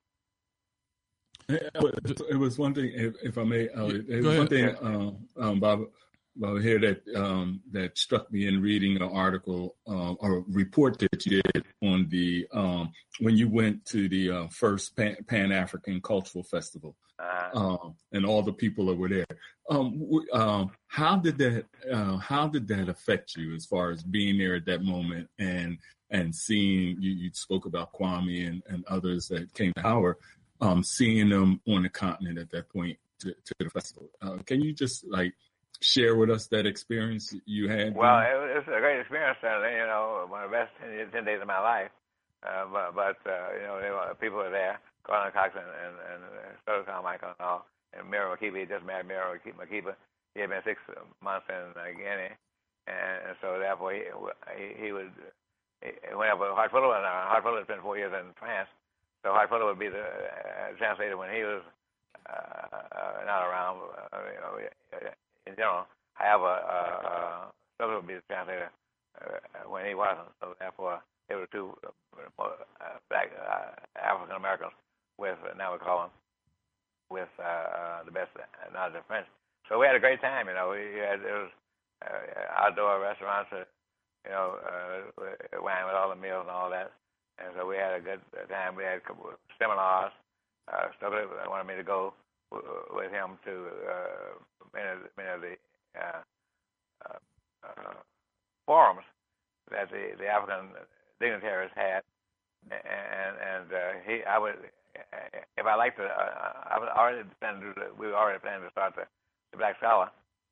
It was one thing, if, if I may, uh, it was ahead. one thing, um, um, Bob. Well, here that um, that struck me in reading an article uh, or a report that you did on the um, when you went to the uh, first Pan, Pan-African Cultural Festival, uh, um, and all the people that were there. Um, w- um, how did that uh, how did that affect you as far as being there at that moment and and seeing you? You spoke about Kwame and, and others that came to Howard, um, seeing them on the continent at that point to, to the festival. Uh, can you just like share with us that experience you had? Well, it was, it was a great experience, certainly. You know, one of the best ten, ten days of my life. Uh, but, but uh, you know, they were, people were there, Garland Cox and, and, and Stoker Carmichael and all, and Miriam Makeba. He just married Miriam Makeba. He had been six months in uh, Guinea, and, and so therefore he he, he would he, whenever Hart Fuller was there, Hart Fuller had spent four years in France, so Hart Fuller would be the uh, translator when he was uh, uh, not around. Uh, you know, in general, however, uh, uh, Stoker would be the translator uh, when he wasn't. So therefore, they were two uh, black uh, African Americans with uh, now we call them with uh, uh, the best, uh, not the French. So we had a great time. You know, we had it was uh, outdoor restaurants, uh, you know, uh, wine with all the meals and all that. And so we had a good time. We had a couple of seminars. Uh, Stoker wanted me to go with him to uh, many, of the, many of the uh, uh, uh, forums that the, the African dignitaries had, and and uh, he, I would, if I liked to, uh, I was already planning to, we were already planning to start the, the Black Scholar.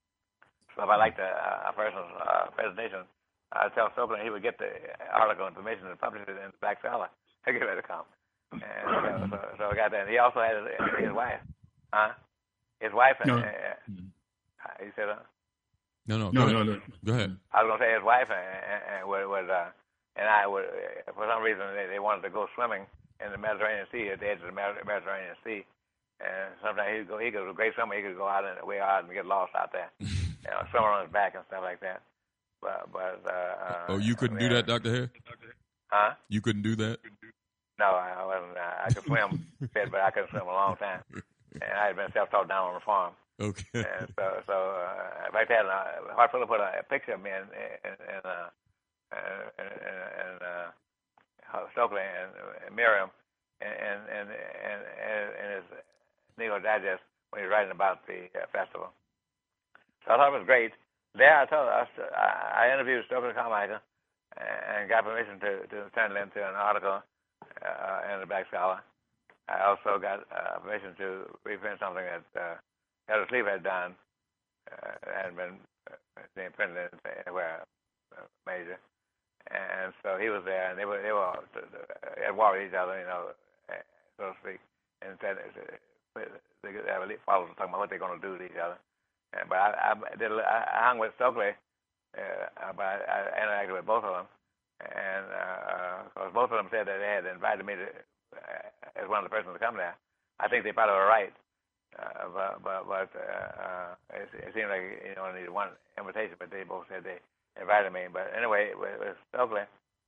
So if I liked a, a person's uh, presentation, I'd tell Stoker he would get the article and permission to publish it in the Black Scholar. I get ready to come, and so, so, so I got that. And he also had his, his wife. Huh? His wife and no. uh, he said, uh, no, no, no, go no, ahead. no. Go ahead. I was gonna say his wife and, and, and would, would uh, and I would uh, for some reason they, they wanted to go swimming in the Mediterranean Sea at the edge of the Mediterranean Sea, and sometimes he'd go he was a great swimmer. He could go out and way out and get lost out there, you know, swim on his back and stuff like that. But but uh, oh, you couldn't do that, Doctor Hare? Huh? You couldn't do that? No, I wasn't. Uh, I could swim, but I couldn't swim a long time. And I had been self-taught down on the farm. Okay. And so, so uh, in fact, I had uh, Hart Fuller put a, a picture of me and and and, uh, and, and uh, Stokely and, and Miriam and and and and, and his Negro Digest when he was writing about the uh, festival. So I thought it was great. There, I told us I, I interviewed Stokely Carmichael and got permission to to turn it into an article uh, in the Black Scholar. I also got uh, permission to reprint something that uh, Elder Sleeve had done. Uh, it hadn't been uh, being printed anywhere uh, major. And so he was there, and they were they were all, uh, at war with each other, you know, uh, so to speak. And said uh, they have elite followers talking about what they're going to do to each other. And, but I, I did I hung with Stokely, uh, but I, I interacted with both of them, and uh, because both of them said that they had invited me to uh, as one of the persons to come there. I think they probably were right, uh, but but, but uh, uh, it, it seemed like you know needed one invitation, but they both said they invited me. But anyway, with, with Stokely,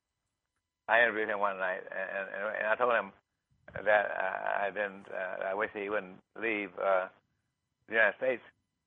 I interviewed him one night, and, and, and I told him that uh, I didn't. Uh, I wish he wouldn't leave uh, the United States.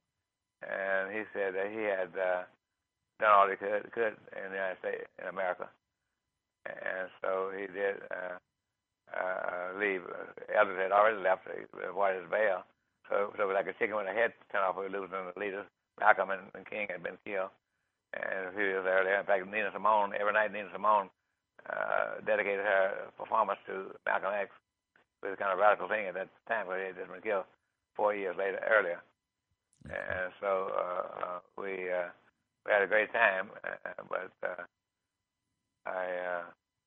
And he said that he had uh, done all he could could in the United States, in America, and so he did uh, uh, leave. Elders had already left, avoided his bail, so, so it was like a chicken with a head cut off. We were losing the leaders. Malcolm and, and King had been killed, and a few years earlier, in fact, Nina Simone, every night Nina Simone uh, dedicated her performance to Malcolm X. It was kind of a radical thing at that time, because he had just been killed four years later earlier. And so uh, uh, we uh, we had a great time, uh, but uh, I uh,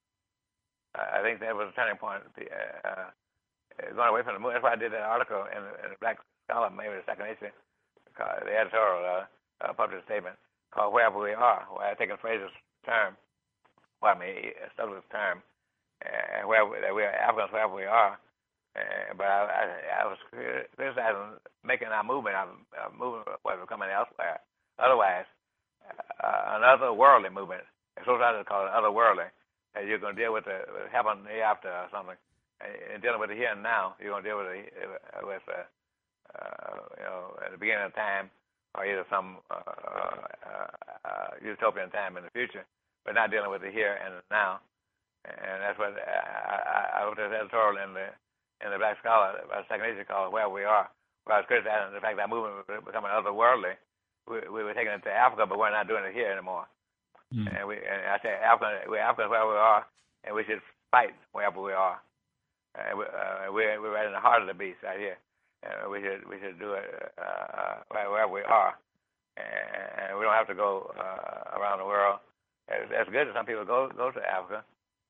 I think that was a turning point. Uh, going away from the movie. That's why I did that article in, in the Black Scholar, maybe the second issue, called, the editorial uh, uh, published statement called "Wherever We Are," where I taken Fraser's term, well, I mean Stokely's term, and where we, that we are Africans wherever we are. Uh, but I, I, I was criticizing making our movement, our, our movement was becoming elsewhere. Otherwise, uh, another worldly movement. It's so I call it otherworldly. And you're going to deal with the with heaven hereafter or something. And, and dealing with the here and now, you're going to deal with the, with uh, uh, you know at the beginning of time, or either some uh, uh, uh, utopian time in the future, but not dealing with the here and the now. And that's what I, I, I wrote this editorial in the. in the Black Scholar, a second issue called "Where We Are," where I was criticizing the fact that movement was becoming otherworldly. We, we were taking it to Africa, but we're not doing it here anymore. Mm. And we, and I said, Africa, we're Africans wherever we are, and we should fight wherever we are. And we, uh, we're, we're right in the heart of the beast right here. And we should we should do it uh, wherever we are. And, and we don't have to go uh, around the world. It's, it's good that some people go go to Africa.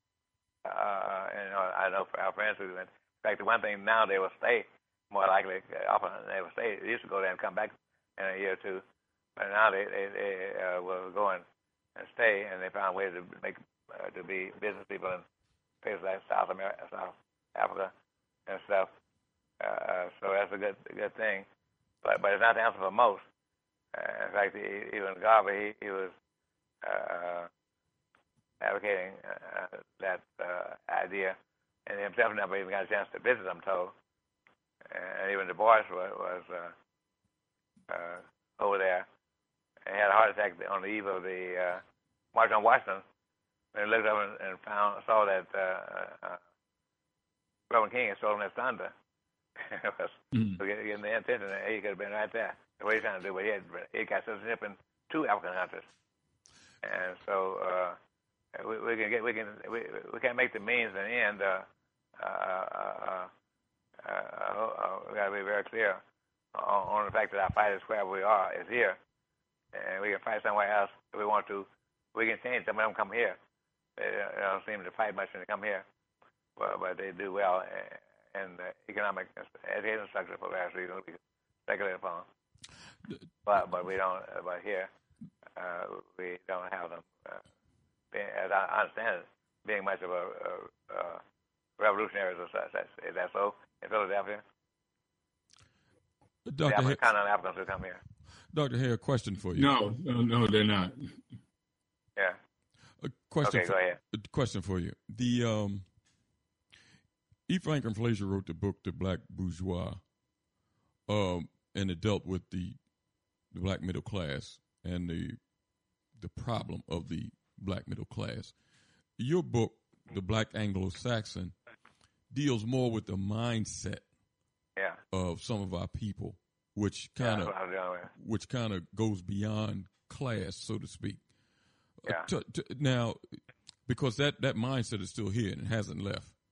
Uh, and you know, I know for our friends who went. In fact, the one thing now they will stay more likely. Often they will stay. They used to go there and come back in a year or two, but now they they, they uh, will go and, and stay. And they found ways to make uh, to be business people in places like South America, South Africa, and stuff. Uh, so that's a good a good thing. But but it's not the answer for most. Uh, in fact, he, even Garvey he, he was uh, advocating uh, that uh, idea. And himself never even got a chance to visit, I'm told. And even Du Bois was, was uh, uh, over there. And he had a heart attack on the eve of the uh, March on Washington. And he looked up and, and found saw that uh, uh, Reverend King had stolen his thunder. It was mm. getting the attention. He could have been right there. What he's trying to do, but he had he got citizenship in two African countries. And so uh, we, we can get we can we we can't make the means an end. Uh, Uh, uh, uh, uh, uh, we got to be very clear on, on the fact that our fight is wherever we are, is here, and we can fight somewhere else if we want to. We can change. Some of them come here. They, they don't seem to fight much when they come here, but, but they do well in the economic education structure for various reasons we can speculate upon. But but we don't. But here uh, we don't have them. Uh, being, as I understand it, being much of a, a, a revolutionaries or such. That's, is that so in Philadelphia? Doctor The African Africans who come here. Doctor Hare, a question for you. No, no, no, they're not. Yeah. A question. Okay, for, go ahead. A question for you. The um, E. Franklin Frazier wrote the book "The Black Bourgeois," um, and it dealt with the the black middle class and the the problem of the black middle class. Your book, "The Black Anglo-Saxon," deals more with the mindset yeah. of some of our people, which kind of yeah, which kind of goes beyond class, so to speak. Yeah. Uh, t- t- now, because that, that mindset is still here and it hasn't left.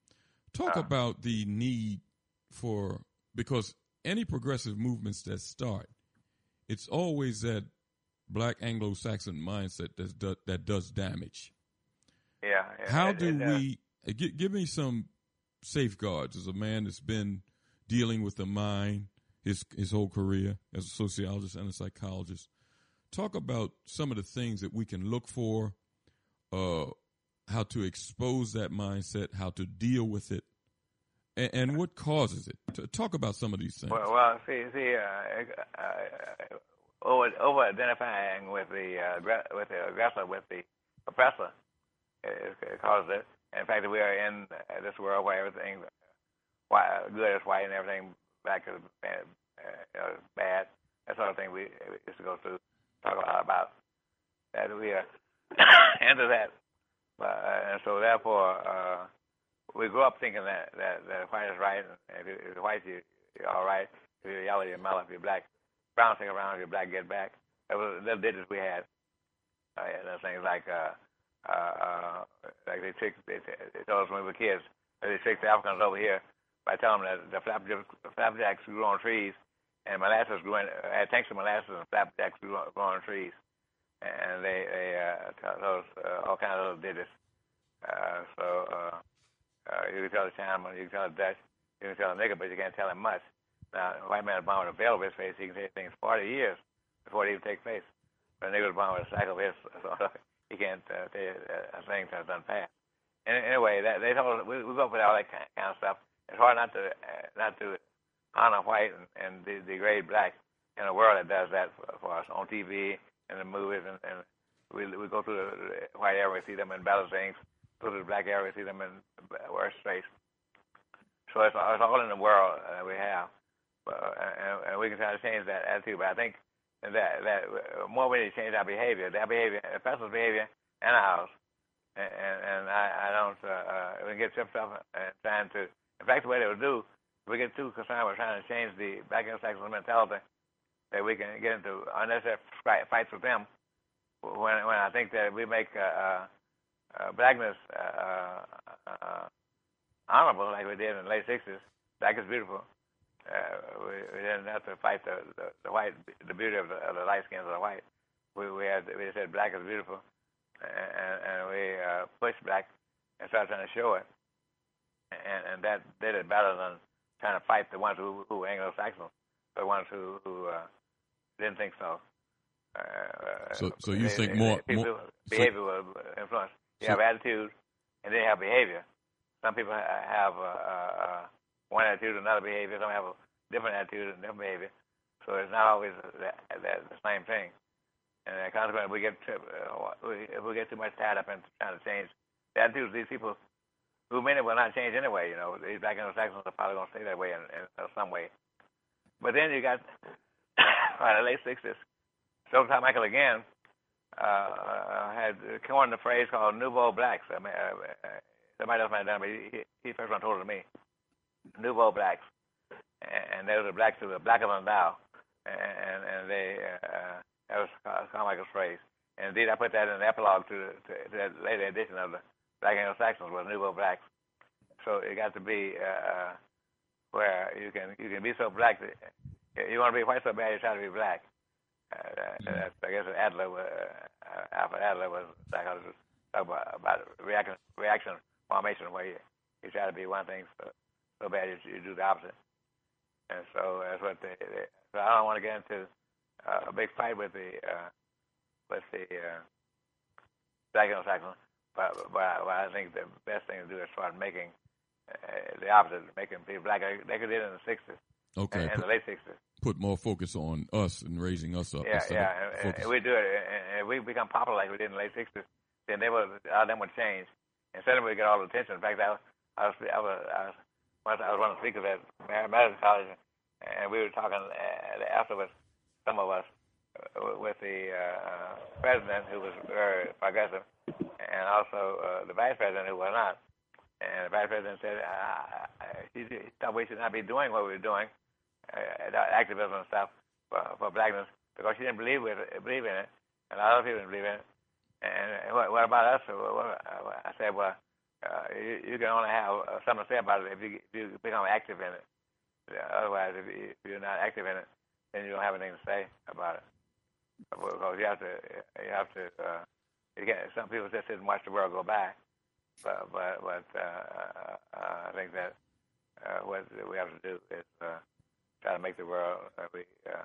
Talk Uh, about the need for, because any progressive movements that start, it's always that black Anglo-Saxon mindset that does, that does damage. Yeah. yeah How it, do it, uh, we, uh, give, give me some safeguards as a man that's been dealing with the mind his his whole career as a sociologist and a psychologist. Talk about some of the things that we can look for, uh, how to expose that mindset, how to deal with it, and, and what causes it. T- talk about some of these things. Well, well see, see, uh, uh, over, over identifying with the uh, with the aggressor, with the oppressor, it, it causes it. In fact, we are in this world where everything white, good is white and everything black is bad. Uh, bad. That sort of thing we, we used to go through, talk a lot about. That we are into that. Uh, and so therefore, uh, we grew up thinking that, that, that white is right, and if, you, if you're white, you, you're all right. If you're yellow, you're mellow. If you're black, brown, stick around. If you're black, get back. That was the little digits we had. Uh, yeah, those things like, uh, uh, uh, like they tricked, they, they told us when we were kids, that they tricked the Africans over here by telling them that the flapjacks, flapjacks grew on trees, and molasses grew in, had tanks of molasses, and flapjacks grew on, grew on trees. And they, they uh, told us uh, all kinds of little digits. Uh, so uh, uh, you can tell the Chinaman, you can tell the Dutch, you can tell the nigger, but you can't tell him much. Now, a white man is born with a veil over his face, he can say things forty years before they even take place. But a nigger is born with a sack over his, so he can't uh, tell you a thing that's done past. And anyway, that, they told us, we, we go for all that kind of stuff. It's hard not to uh, not to honor white and, and de- degrade black in a world that does that for, for us on T V and the movies, and, and we we go through the white area, we see them in better things. Go to the black area, we see them in worse space. So it's, it's all in the world that we have, uh, and, and we can try to change that attitude. But I think that that more we need to change our behavior, their behavior, the person's behavior, and ours. And, and, and I, I don't uh, uh, we get tripped up and trying to. In fact, the way they would do, we get too concerned with trying to change the black Anglo-Saxon mentality that we can get into unnecessary fights with them. When when I think that we make uh, uh, blackness uh, uh, honorable, like we did in the late sixties, black is beautiful. Uh, we, we didn't have to fight the, the, the white, the beauty of the, of the light skins of the white. We we had we said black is beautiful, and, and we uh, pushed black and started trying to show it. And, and that did it better than trying to fight the ones who, who were Anglo-Saxons, the ones who, who uh, didn't think so. Uh, so, so you they, think they, more, people, more behavior so, will influence. You so, have attitude, and they have behavior. Some people have uh, uh, one attitude, another behavior. Some have a different attitude and different behavior. So it's not always that, that, the same thing. And consequently, we get uh, we, if we get too much tied up in trying to change the attitudes of these people, who many will not change anyway. You know, these black Anglo-Saxons are probably going to stay that way in, in, in some way. But then you got by the late sixties, Silver Michael again uh, had coined the phrase called Nouveau Blacks. I mean, uh, somebody else might have done it, but he, he first one told it to me. Nouveau Blacks, and, and those are blacks who were blacker than thou, and and they uh, that was Carmichael's phrase. And indeed, I put that in the epilogue to, to, to that later edition of the Black Anglo-Saxons was Nouveau Blacks. So it got to be uh, where you can you can be so black that you want to be white so bad you try to be black. Uh, that's, I guess Adler, uh, Alfred Adler was psychologist about, about reaction reaction formation, where you, you try to be one thing so, so bad you, you do the opposite. And so that's what they. they so I don't want to get into uh, a big fight with the uh, with the uh, Black Anglo-Saxons. But, but, but I think the best thing to do is start making uh, the opposite, making people black. They could do it in the sixties, okay, in, in put, the late sixties. Put more focus on us and raising us up. Yeah, yeah. And, and we do it, and if we become popular like we did in the late sixties, then they will, all them would change. And suddenly we get all the attention. In fact, I was, I was, I was, I was, once I was one of the speakers at Madison College, and we were talking uh, afterwards, some of us, uh, with the uh, president, who was very progressive, and also uh, the vice president, who was not. And the vice president said uh, he thought we should not be doing what we were doing, uh, activism and stuff for, for blackness, because she didn't believe, with, believe in it, and a lot of people didn't believe in it. And what, what about us? I said, well, uh, you, you can only have uh, something to say about it if you, if you become active in it. Yeah, otherwise, if, you, if you're not active in it, then you don't have anything to say about it. Because you have to, you have to. Uh, you get, some people just sit and watch the world go by, but but but uh, uh, I think that uh, what we have to do is uh, try to make the world uh, we uh,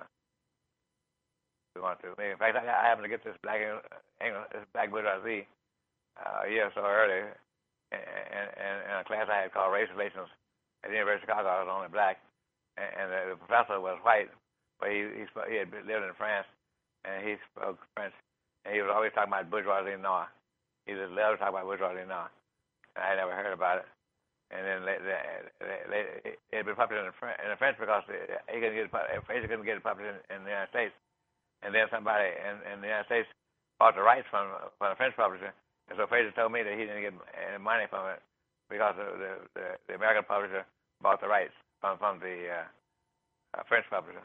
we want to. In fact, I, I happened to get this black English, this black bourgeoisie uh, a year or so earlier. In, in, in a class I had called Race Relations at the University of Chicago. I was only black, and, and the, the professor was white, but he he, spoke, he had lived in France, and he spoke French, and he was always talking about bourgeoisie noir. He just loved to talk about bourgeoisie noir, and I had never heard about it. And then later, later, it had been published in the French, in the French because he couldn't get it, Fraser couldn't get it published in, in the United States, and then somebody in, in the United States bought the rights from from the French publisher. And so Fraser told me that he didn't get any money from it because the the, the, the American publisher bought the rights from from the uh, uh, French publisher,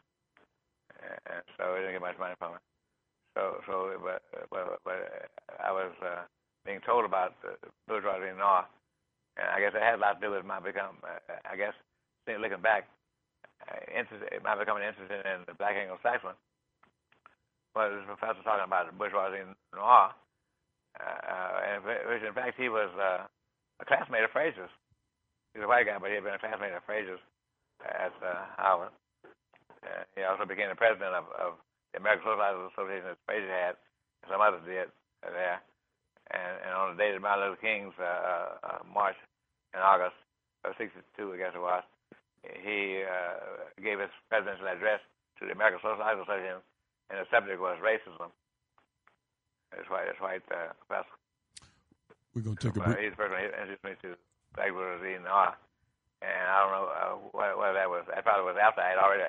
and so he didn't get much money from it. So so but but, but I was uh, being told about the bourgeoisie noir, and I guess it had a lot to do with my become uh, I guess looking back, uh, interested, my becoming interested in the Black Anglo-Saxon. Well, this professor talking about the bourgeoisie noir. Uh, and in fact, he was uh, a classmate of Fraser's. He was a white guy, but he had been a classmate of Fraser's at uh, Howard. Uh, he also became the president of, of the American Socialist Association that Fraser had, and some others did uh, there. And, and on the day of Martin Luther King's uh, uh, march in August of sixty-two, I guess it was, he uh, gave his presidential address to the American Socialist Association, and the subject was racism. That's why. That's why uh, professor. We're gonna take a break. break. He's the person who introduced me to black bourgeoisie noir, and I don't know uh, whether, whether that was. I probably was after I had already.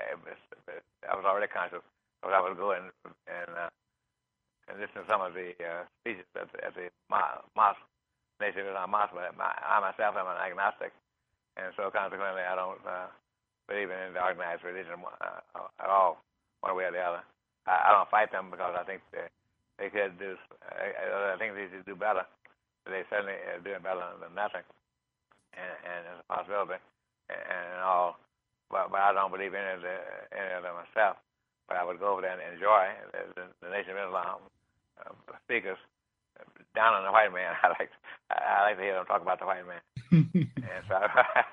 I was already conscious of what I was going and uh, and listen to some of the uh, speeches at the, at the mosque. Nation is our mosque, but my, I myself am an agnostic, and so consequently I don't uh, believe in the organized religion uh, at all, one way or the other. I, I don't fight them because I think they. They could do. I, I think they should do better. They certainly are doing better than nothing, and, and it's a possibility, and, and all. But, but I don't believe any of the any of them myself. But I would go over there and enjoy the, the, the Nation of Islam uh, speakers down on the white man. I like I, I like to hear them talk about the white man, and so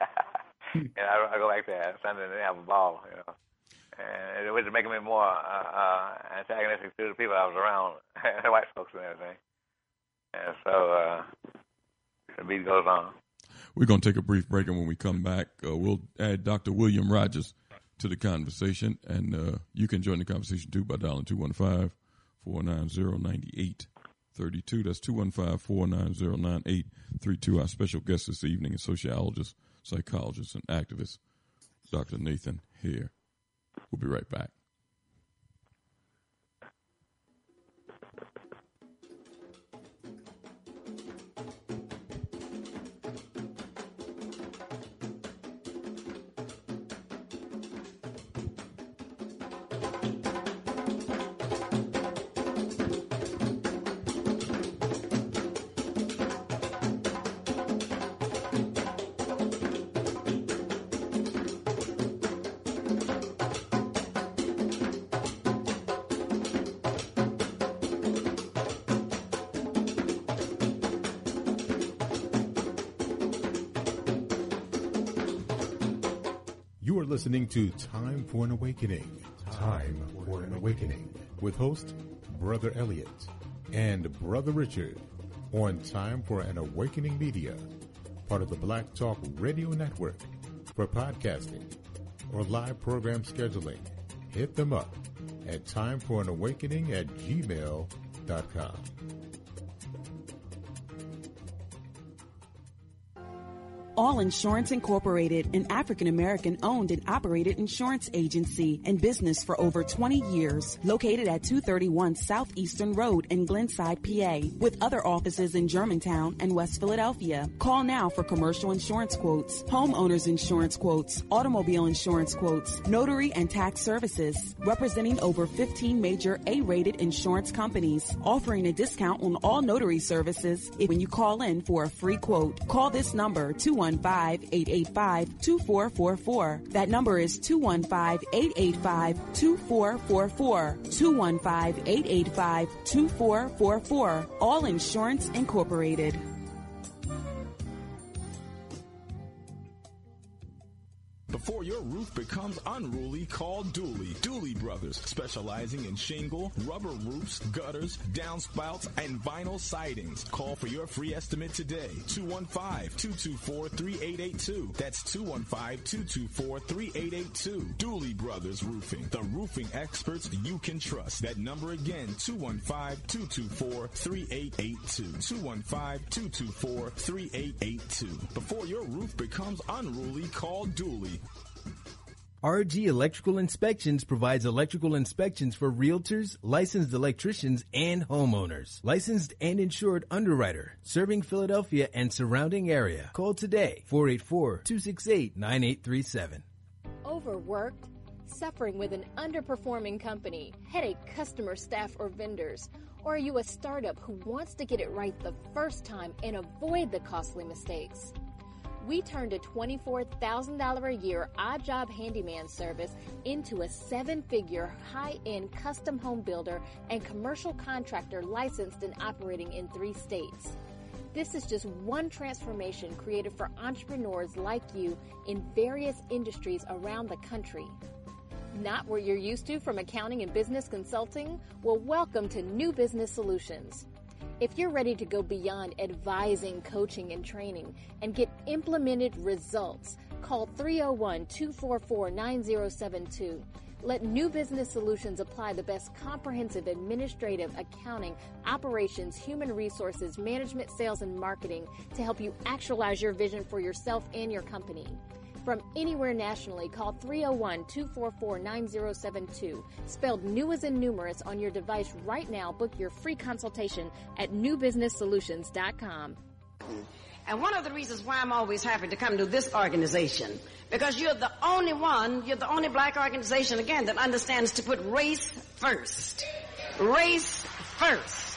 and I, I go back there Sunday and they have a ball, you know. And it was making me more uh, uh, antagonistic to the people I was around, the white folks and everything. And so uh, the beat goes on. We're going to take a brief break, and when we come back, uh, we'll add Doctor William Rogers to the conversation. And uh, you can join the conversation, too, by dialing two one five, four nine zero, nine eight three two. That's two one five, four nine zero, nine eight three two. Our special guest this evening is sociologist, psychologist, and activist, Doctor Nathan Hare. We'll be right back. You are listening to Time for an Awakening. Time for an Awakening with host Brother Elliot and Brother Richard on Time for an Awakening Media, part of the Black Talk Radio Network. For podcasting or live program scheduling, hit them up at timeforanawakening at gmail dot com. All Insurance Incorporated, an African-American owned and operated insurance agency in business for over twenty years, located at two thirty-one Southeastern Road in Glenside, P A, with other offices in Germantown and West Philadelphia. Call now for commercial insurance quotes, homeowners insurance quotes, automobile insurance quotes, notary and tax services, representing over fifteen major A-rated insurance companies, offering a discount on all notary services if when you call in for a free quote. Call this number, two one five, eight eight five, two four four four. That number is two one five, eight eight five, two four four four. two one five, eight eight five, two four four four. All Insurance Incorporated. Before your roof becomes unruly, call Dooley. Dooley Brothers, specializing in shingle, rubber roofs, gutters, downspouts, and vinyl sidings. Call for your free estimate today. two one five, two two four, three eight eight two. That's two one five, two two four, three eight eight two. Dooley Brothers Roofing, the roofing experts you can trust. That number again, two one five, two two four, three eight eight two. two one five, two two four, three eight eight two. Before your roof becomes unruly, call Dooley. R G Electrical Inspections provides electrical inspections for realtors, licensed electricians, and homeowners. Licensed and insured underwriter, serving Philadelphia and surrounding area. Call today, four eight four, two six eight, nine eight three seven. Overworked? Suffering with an underperforming company, headache customer, staff, or vendors? Or are you a startup who wants to get it right the first time and avoid the costly mistakes? We turned a twenty-four thousand dollars a year odd job handyman service into a seven-figure high-end custom home builder and commercial contractor licensed and operating in three states. This is just one transformation created for entrepreneurs like you in various industries around the country. Not what you're used to from accounting and business consulting? Well, welcome to New Business Solutions. If you're ready to go beyond advising, coaching, and training and get implemented results, call three oh one, two four four, nine oh seven two. Let New Business Solutions apply the best comprehensive administrative, accounting, operations, human resources, management, sales, and marketing to help you actualize your vision for yourself and your company. From anywhere nationally, call three oh one, two four four, nine oh seven two. Spelled new as in numerous on your device right now. Book your free consultation at new business solutions dot com. And one of the reasons why I'm always happy to come to this organization, because you're the only one, you're the only black organization, again, that understands to put race first. Race first.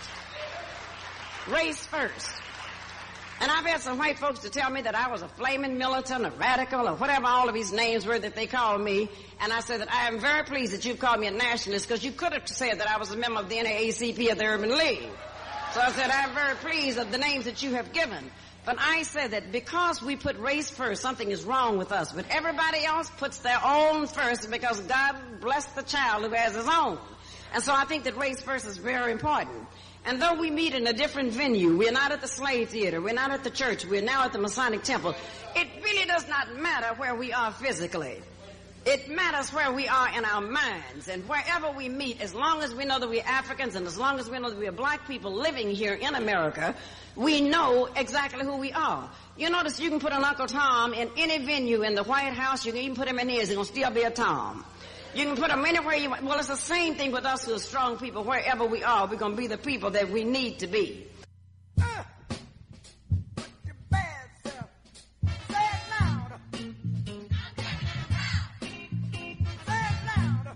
Race first. And I've had some white folks to tell me that I was a flaming militant, a radical, or whatever all of these names were that they called me. And I said that I am very pleased that you've called me a nationalist, because you could have said that I was a member of the N double A C P of the Urban League. So I said I'm very pleased of the names that you have given. But I said that because we put race first, something is wrong with us. But everybody else puts their own first because God blessed the child who has his own. And so I think that race first is very important. And though we meet in a different venue, we're not at the Slave Theater, we're not at the church, we're now at the Masonic Temple, it really does not matter where we are physically. It matters where we are in our minds. And wherever we meet, as long as we know that we're Africans and as long as we know that we're black people living here in America, we know exactly who we are. You notice you can put an Uncle Tom in any venue in the White House, you can even put him in his, he's going to still be a Tom. You can put them anywhere you want. Well, it's the same thing with us who are strong people. Wherever we are, we're going to be the people that we need to be. Uh, put your bad self. Say it louder. Say it louder.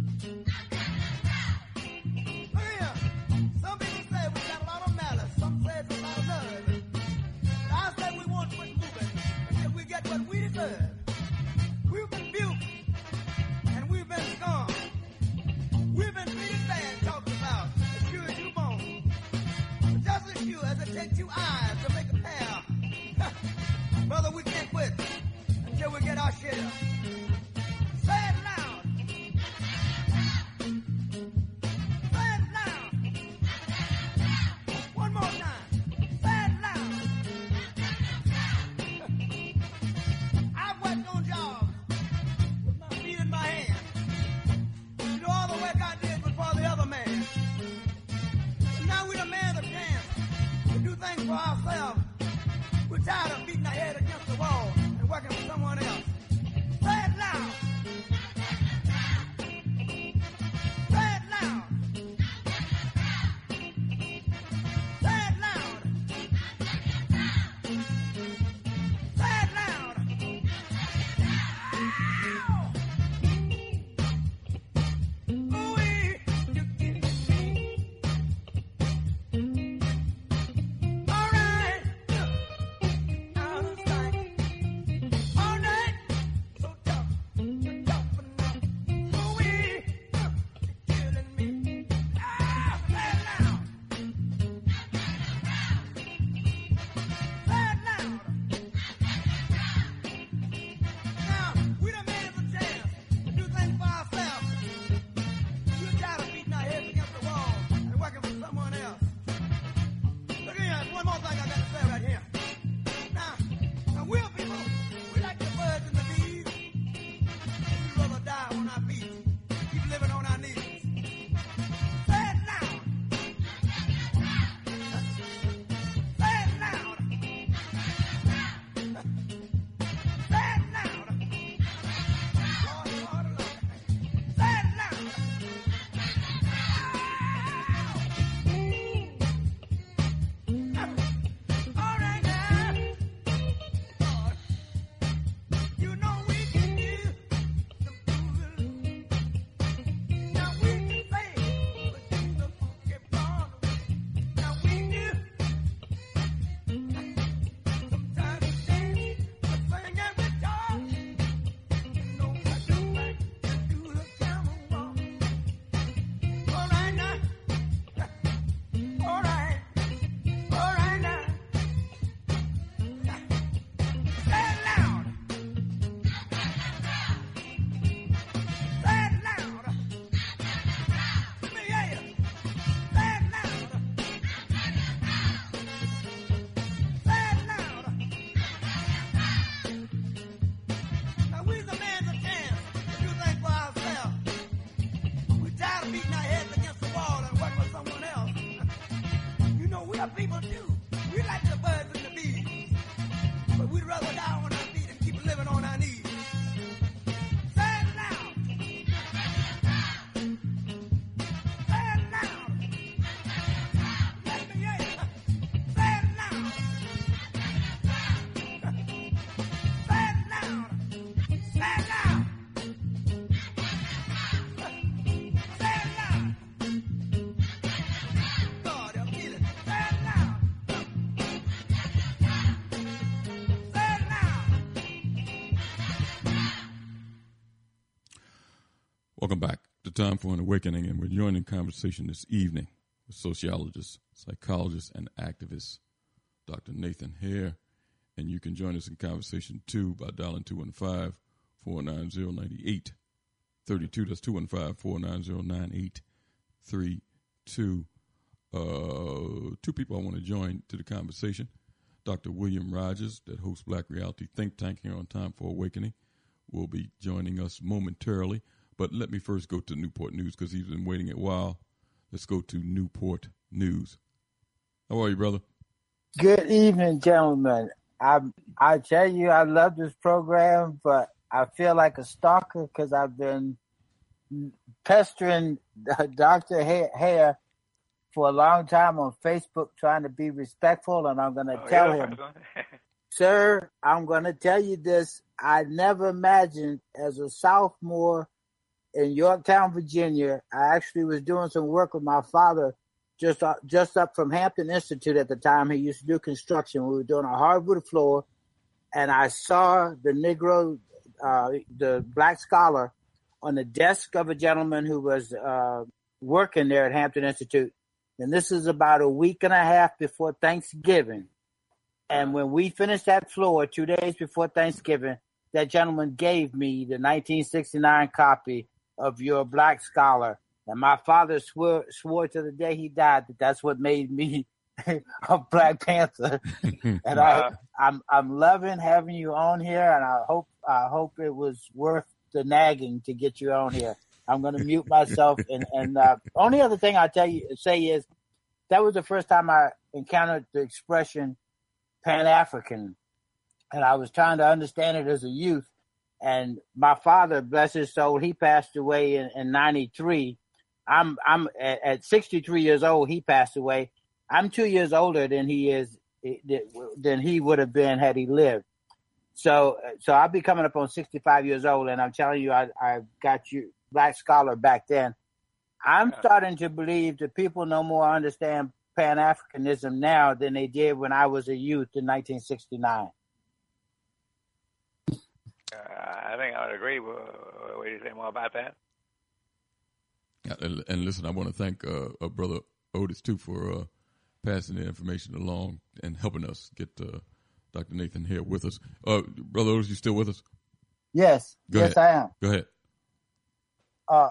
Look here. Some people say we got a lot of malice. Some say it's a lot of love. I say we want to quit moving until we get what we deserve. We've been built. We've been scorned. We've been treated bad, talked about, as sure as you born. But just as sure as it takes two eyes to make a pair. Brother, we can't quit until we get our share. Say it loud. Say it loud. One more time. Say it loud. I've worked on jobs with my feet in my hands. All the work I did was for the other man. And now we demand a chance to do things for ourselves. We're tired of beating our head against the wall. Welcome back to Time for an Awakening, and we're joining conversation this evening with sociologist, psychologist, and activist Doctor Nathan Hare. And you can join us in conversation, too, by dialing two one five, four nine zero, nine eight three two. That's two one five, four nine zero, nine eight three two. Uh, two people I want to join to the conversation. Doctor William Rogers, that hosts Black Reality Think Tank here on Time for Awakening, will be joining us momentarily. But let me first go to Newport News because he's been waiting a while. Let's go to Newport News. How are you, brother? Good evening, gentlemen. I I tell you, I love this program, but I feel like a stalker because I've been pestering Doctor Hare for a long time on Facebook trying to be respectful, and I'm going to oh, tell yeah, him, sir, I'm going to tell you this. I never imagined as a sophomore in Yorktown, Virginia, I actually was doing some work with my father just uh, just up from Hampton Institute at the time. He used to do construction. We were doing a hardwood floor, and I saw the Negro, uh, the black scholar, on the desk of a gentleman who was uh, working there at Hampton Institute. And this is about a week and a half before Thanksgiving. And when we finished that floor, two days before Thanksgiving, that gentleman gave me the nineteen sixty-nine copy of your Black Scholar. And my father swore, swore to the day he died that that's what made me a Black Panther. And I, I'm, I'm loving having you on here, and I hope, I hope it was worth the nagging to get you on here. I'm going to mute myself. And, and uh, only other thing I'll tell you, say is that was the first time I encountered the expression Pan-African. And I was trying to understand it as a youth. And my father, bless his soul, he passed away in, in ninety-three. I'm I'm at, at sixty-three years old. He passed away. I'm two years older than he is than he would have been had he lived. So so I'll be coming up on sixty-five years old, and I'm telling you, I I got you Black Scholar back then. I'm yeah. starting to believe that people no more understand Pan-Africanism now than they did when I was a youth in nineteen sixty-nine. Uh, I think I would agree. What do you say more about that? Yeah, and, and listen, I want to thank uh, uh, Brother Otis, too, for uh, passing the information along and helping us get uh, Doctor Nathan here with us. Uh, Brother Otis, you still with us? Yes. Go yes, ahead. I am. Go ahead. Uh,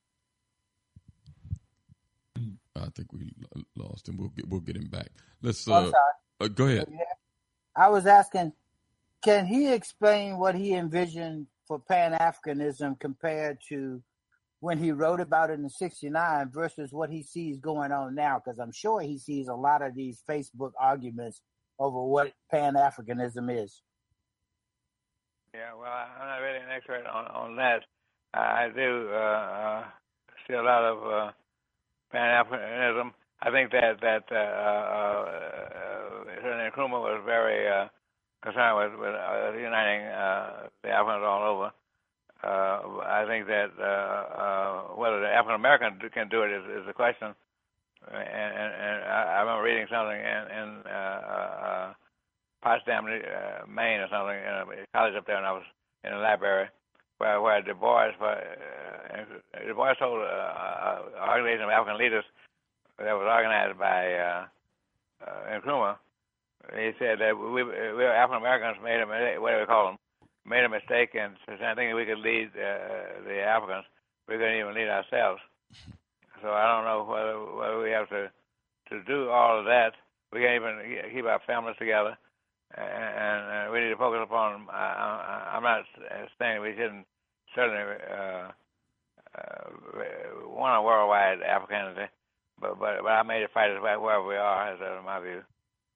I think we lost him. We'll get, we'll get him back. Let's. Uh, I'm sorry. Uh, go ahead. I was asking, can he explain what he envisioned for Pan-Africanism compared to when he wrote about it in sixty-nine versus what he sees going on now? Because I'm sure he sees a lot of these Facebook arguments over what Pan-Africanism is. Yeah, well, I'm not really an expert on, on that. I do uh, uh, see a lot of uh, Pan-Africanism. I think that that uh, uh, Senator Nkrumah was very uh, concerned with, with uh, uniting uh, the Africans all over. Uh, I think that uh, uh, whether the African American can do it is, is the question. And, and, and I, I remember reading something in, in uh, uh, Potsdam, uh, Maine, or something, in a college up there, and I was in the library where where Du Bois, uh, Du Bois told uh, uh, an organization of African leaders that was organized by uh, uh, Nkrumah. He said that we, we African Americans made a mistake, what do we call them, made a mistake in thinking we could lead uh, the Africans. We couldn't even lead ourselves. So I don't know whether, whether we have to to do all of that. We can't even keep our families together, and, and we need to focus upon. Uh, I'm not saying we shouldn't certainly uh, uh, want a worldwide Africanity, but but but I made it fight us back wherever we are. Is uh, my view.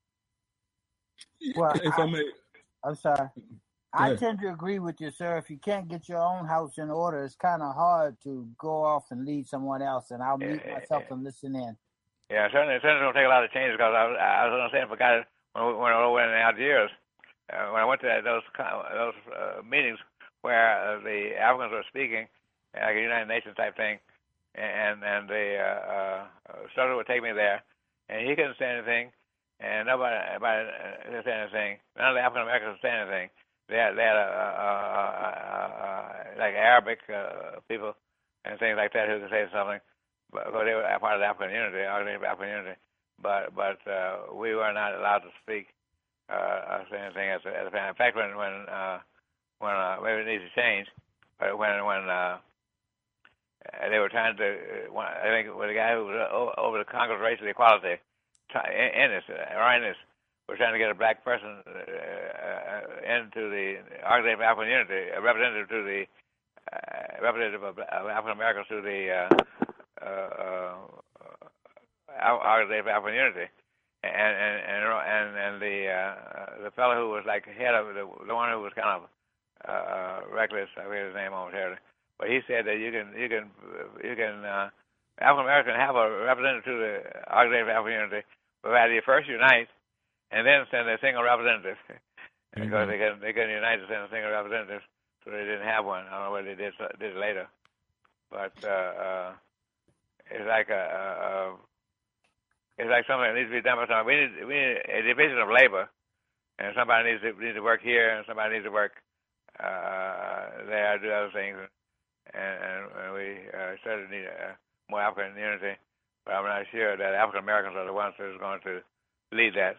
Well, if I, I may, I'm sorry. I tend to agree with you, sir. If you can't get your own house in order, it's kind of hard to go off and lead someone else. And I'll mute yeah, myself yeah. and listen in. Yeah, certainly, certainly don't take a lot of changes because I was, I was saying, forgot it when, when I was in Algiers. Uh, when I went to those those uh, meetings where uh, the Africans were speaking, like a United Nations type thing, and and the uh, uh, instructor would take me there, and he couldn't say anything, and nobody, nobody didn't say anything. None of the African Americans could say anything. They had, they had a, a, a, a, a, like Arabic uh, people and things like that who could say something, because they were part of the African unity, African unity. But but uh, we were not allowed to speak uh, or say anything as a, as a family. In fact, when when uh, when uh, maybe it needs to change, but when when uh, they were trying to, uh, I think it was a guy who was over the Congress Racial Equality, Ennis, or Ennis, was trying to get a black person uh, into the Organization of African Unity, a representative to the uh, representative of, of African Americans to the uh, uh, uh, Organization of African Unity, and and and and, and the uh, the fellow who was like head of the, the one who was kind of uh, reckless, I forget his name momentarily, but he said that you can you can you can uh, African Americans have a representative to the Organization of African Unity, provided you first unite and then send a single representative, mm-hmm. because they couldn't they couldn't unite to send a single representative, so they didn't have one. I don't know whether they did did it later, but uh, uh, it's like a, a, a it's like something that needs to be done by somebody. We need we need a division of labor, and somebody needs to needs to work here, and somebody needs to work uh, there, do other things, and, and we uh, certainly need a more African unity. But I'm not sure that African Americans are the ones who's going to lead that.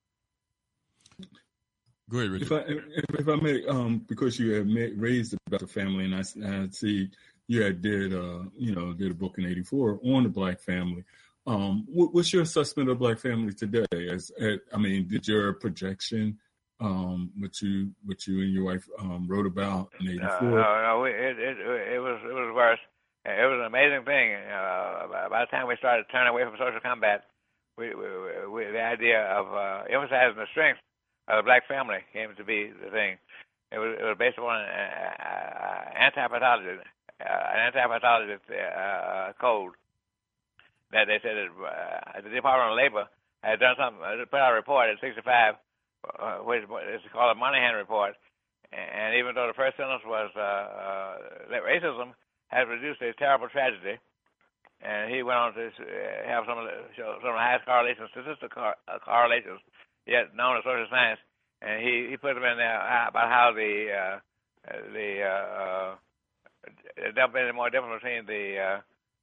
Go ahead, Richard. If I, if, if I may, um, because you have made, raised about the family, and I, I see you had did, uh, you know, did a book in eighty-four on the black family. Um, what, what's your assessment of black family today? As, as I mean, did your projection, um, what you what you and your wife um, wrote about in eighty-four? No, no, no it, it it was it was worse. It was an amazing thing. Uh, by the time we started turning away from social combat, we, we, we, the idea of uh, emphasizing the strength of the black family came to be the thing. It was, it was based upon an uh, anti-pathology, uh, an anti-pathologist uh, code that they said that uh, the Department of Labor had done something, uh, put out a report at sixty-five, uh, which is called a Moynihan report. And even though the first sentence was uh, uh, that racism has produced a terrible tragedy, and he went on to have some of the, show some of the highest correlations, statistical cor- uh, correlations yet known as social science, and he, he put them in there about how the uh, the uh, uh, there been more difference between the uh,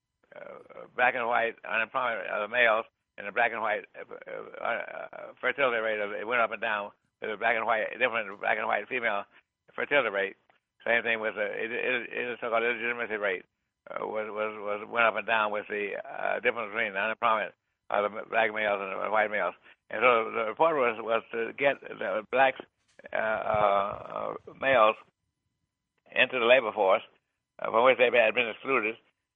uh, black and white unemployment of the males and the black and white uh, uh, fertility rate. Of, it went up and down with the black and white, different black and white female fertility rate. Same thing with the it, it, it is so-called illegitimacy rate uh, was, was was went up and down with the uh, difference between the unemployment of the black males and the white males. And so the report was was to get the black uh, uh, males into the labor force, uh, from which they had been excluded,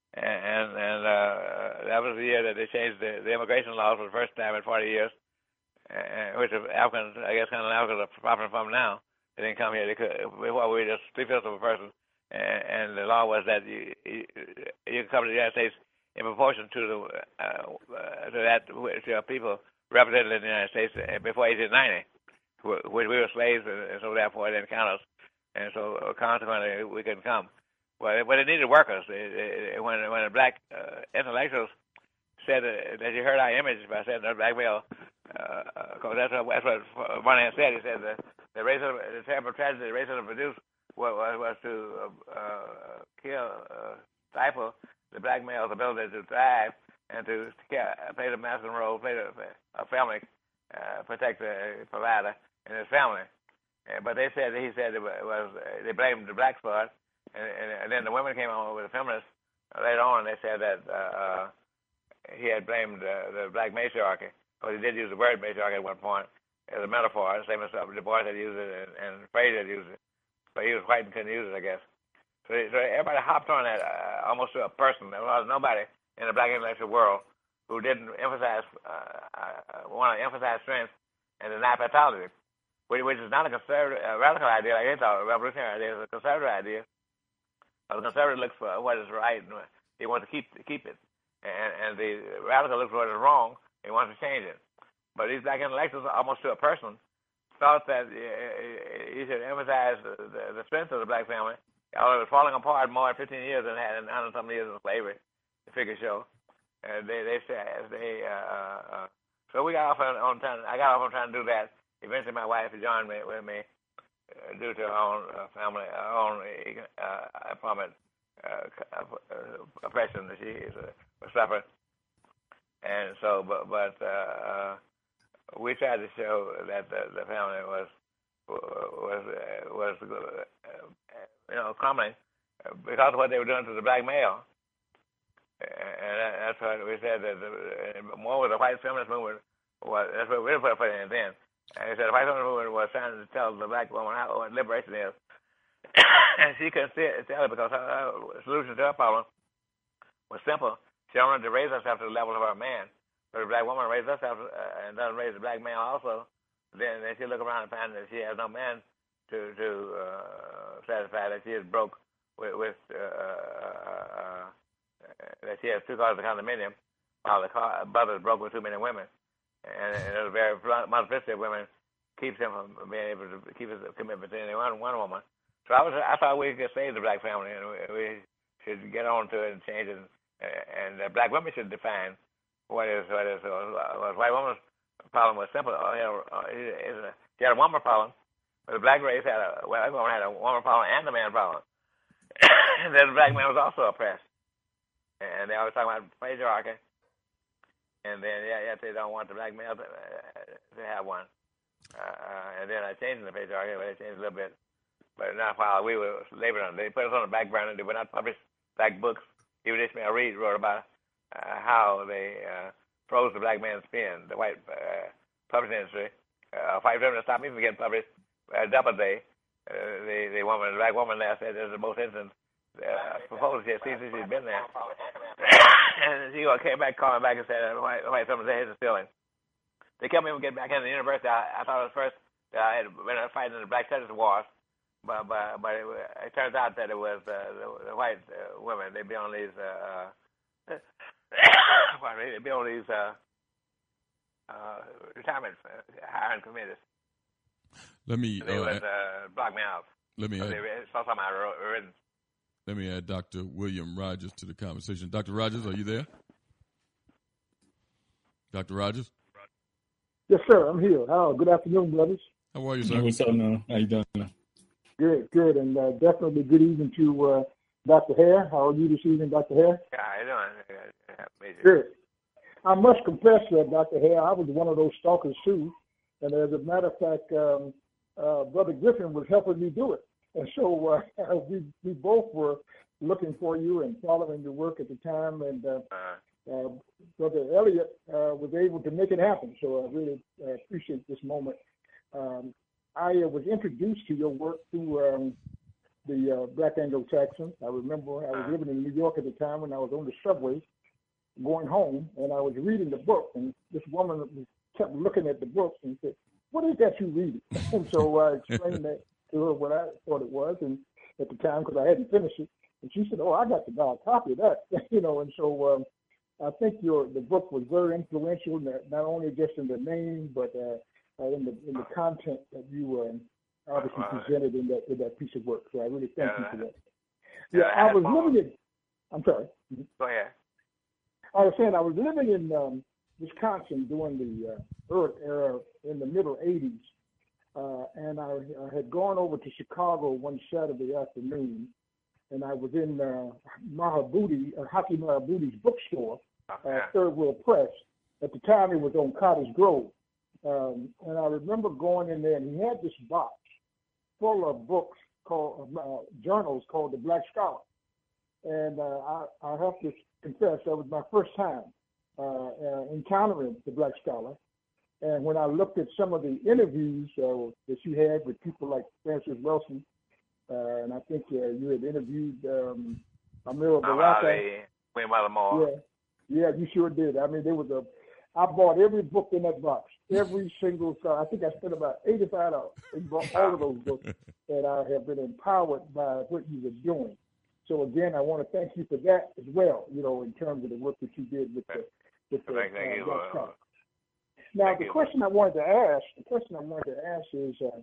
and and uh, that was the year that they changed the, the immigration laws for the first time in forty years, uh, which Africans, I guess, kind of Africans are profiting from now. They didn't come here. They could. Before we were just three-fifths of a person, and, and the law was that you you, you could come to the United States in proportion to the uh, uh, to that to people represented in the United States before eighteen ninety, which we were slaves, and so therefore it didn't count us, and so consequently we couldn't come. Well, but it needed workers. It, it, when when the black uh, intellectuals said uh, that you heard our image by saying that black male, because uh, that's what that's what Moynihan said. He said the the racism, the terrible tragedy the racism produced was was, was to uh, kill, uh, stifle the black male's ability to thrive and to play the masculine role, play the, a family, uh, protect the provider and his family. Uh, but they said he said it was they blamed the blacks for it, and, and, and then the women came on with the feminists uh, later on. They said that uh, he had blamed uh, the black matriarchy, because he did use the word matriarchy at one point as a metaphor. The same as Du Bois had used it, and, and Fraser had used it, but he was white and couldn't use it, I guess. So, so everybody hopped on that uh, almost to a person. There was nobody in the black intellectual world who didn't emphasize, uh, uh, want to emphasize strength and deny pathology, which, which is not a conservative, uh, radical idea like they thought, a revolutionary idea. It's a conservative idea. Uh, the conservative looks for what is right, and he wants to keep keep it. And, and the radical looks for what is wrong, he wants to change it. But these black intellectuals, almost to a person, thought that you should emphasize the, the, the strength of the black family, although it was falling apart more than fifteen years than it had in one hundred something years of slavery, the figures show. And they, they said, they, uh, uh, so we got off on, on trying, I got off on trying to do that. Eventually my wife joined me with me uh, due to her own uh, family, her own uh, employment uh, oppression that she was suffering. And so, but, but uh, we tried to show that the, the family was was was uh, you know crumbling because of what they were doing to the black male. And that's what we said, that the, more with the white feminist movement was, that's what we were putting in then. And he said the white feminist movement was trying to tell the black woman how what liberation is. And she couldn't see it, tell it because her, her solution to her problem was simple. She wanted to raise herself to the level of her man. But if a black woman raises herself uh, and doesn't raise the black male also, then, then she look around and find that she has no man to, to uh, satisfy, that she is broke with, with uh, uh, that she has two cars of condominium, while the car, brothers broke with too many women. And, and it was very multiplicity of women keeps him from being able to keep his commitment to any one, one woman. So I was, I thought we could save the black family, and we, we should get on to it and change it. And, and the black women should define what is what is. Uh, white woman's problem was simple. You know, she had a woman problem, but the black race had a white woman had a woman problem and a man problem. And then the black man was also oppressed. And they always talk about patriarchy. And then, yeah, yeah, they don't want the black male to, uh, to have one. Uh, and then I changed the patriarchy, but they changed a little bit. But not while we were laboring on it. They put us on the back burner. They would not publish black books. Even Ishmael Reed wrote about uh, how they uh, froze the black man's pen, the white uh, publishing industry. Uh, white feminists stopped me from getting published uh, double day. Uh, the, the woman, the black woman there said there's the most instance. Uh, proposed she had seen since she'd been there. And she came back, calling back and said, white, white someone said it's stealing. They kept me from getting back into the university. I, I thought it was first that I had been fighting in the Black Studies Wars, but but, but it, it turns out that it was uh, the, the white uh, women. They'd be on these, uh, uh, they'd be on these uh, uh, retirement uh, hiring committees. Let me, they uh, would uh, block me out. Let me so add, they saw something I wrote, written. Let me add Doctor William Rogers to the conversation. Doctor Rogers, are you there? Doctor Rogers? Yes, sir. I'm here. Oh, good afternoon, brothers. How are you, sir? Hey, what's up, now? How you doing? Good, good. And uh, definitely good evening to uh, Doctor Hare. How are you this evening, Doctor Hare? Yeah, how you doing? Good. I must confess, uh, Doctor Hare, I was one of those stalkers, too. And as a matter of fact, um, uh, Brother Griffin was helping me do it. And so uh, we we both were looking for you and following your work at the time. And uh, uh, Brother Elliott uh, was able to make it happen. So I really uh, appreciate this moment. Um, I uh, was introduced to your work through um, the uh, Black Anglo-Saxons. I remember I was living in New York at the time when I was on the subway going home, and I was reading the book. And this woman kept looking at the book and said, "What is that you reading?" And so I explained that to her what I thought it was, and at the time, because I hadn't finished it, and she said, "Oh, I got to buy a copy of that," you know. And so um, I think your the book was very influential, not only just in the name, but uh, in the in the content that you um, obviously presented in that in that piece of work. So I really thank yeah, you for that. Yeah, yeah I was living in. I'm sorry. Go ahead. I was saying I was living in um, Wisconsin during the uh, Earth era in the middle eighties. Uh, and I, I had gone over to Chicago one Saturday afternoon, and I was in uh, Mahabooty, uh, Haki Mahabooty's bookstore, uh, Third World Press. At the time, it was on Cottage Grove. Um, and I remember going in there, and he had this box full of books, called uh, journals called The Black Scholar. And uh, I, I have to confess, that was my first time uh, uh, encountering The Black Scholar. And when I looked at some of the interviews uh, that you had with people like Francis Wilson, uh, and I think uh, you had interviewed um, Amira Baraka. Yeah, yeah, you sure did. I mean, there was a. I bought every book in that box, every single. I think I spent about eighty-five dollars and bought all of those books, and I have been empowered by what you were doing. So again, I want to thank you for that as well. You know, in terms of the work that you did with the with the. Thank, thank uh, you. Uh, Now, Thank the you. question I wanted to ask, the question I wanted to ask is, uh,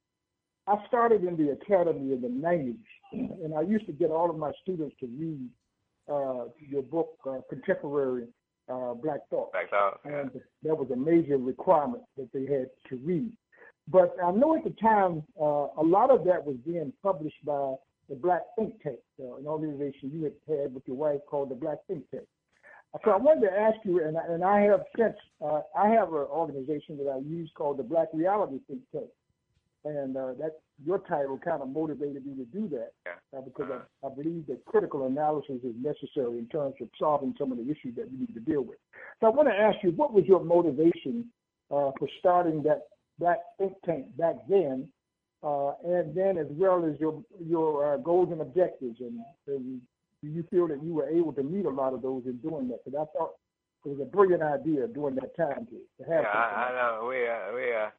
I started in the academy in the nineties, and I used to get all of my students to read uh, your book, uh, Contemporary uh, Black Thought. Black Thought. And that was a major requirement that they had to read. But I know at the time, uh, a lot of that was being published by the Black Think Tank, uh, an organization you had had with your wife called the Black Think Tank. So I wanted to ask you, and I, and I have since uh, I have an organization that I use called the Black Reality Think Tank, and uh, that your title kind of motivated me to do that uh, because I, I believe that critical analysis is necessary in terms of solving some of the issues that we need to deal with. So I want to ask you, what was your motivation uh, for starting that Black Think Tank back then, uh, and then as well as your your uh, goals and objectives, and, and do you feel that you were able to meet a lot of those in doing that? Because I thought it was a brilliant idea during that time to, to have. Yeah, I, I know. We uh, we uh,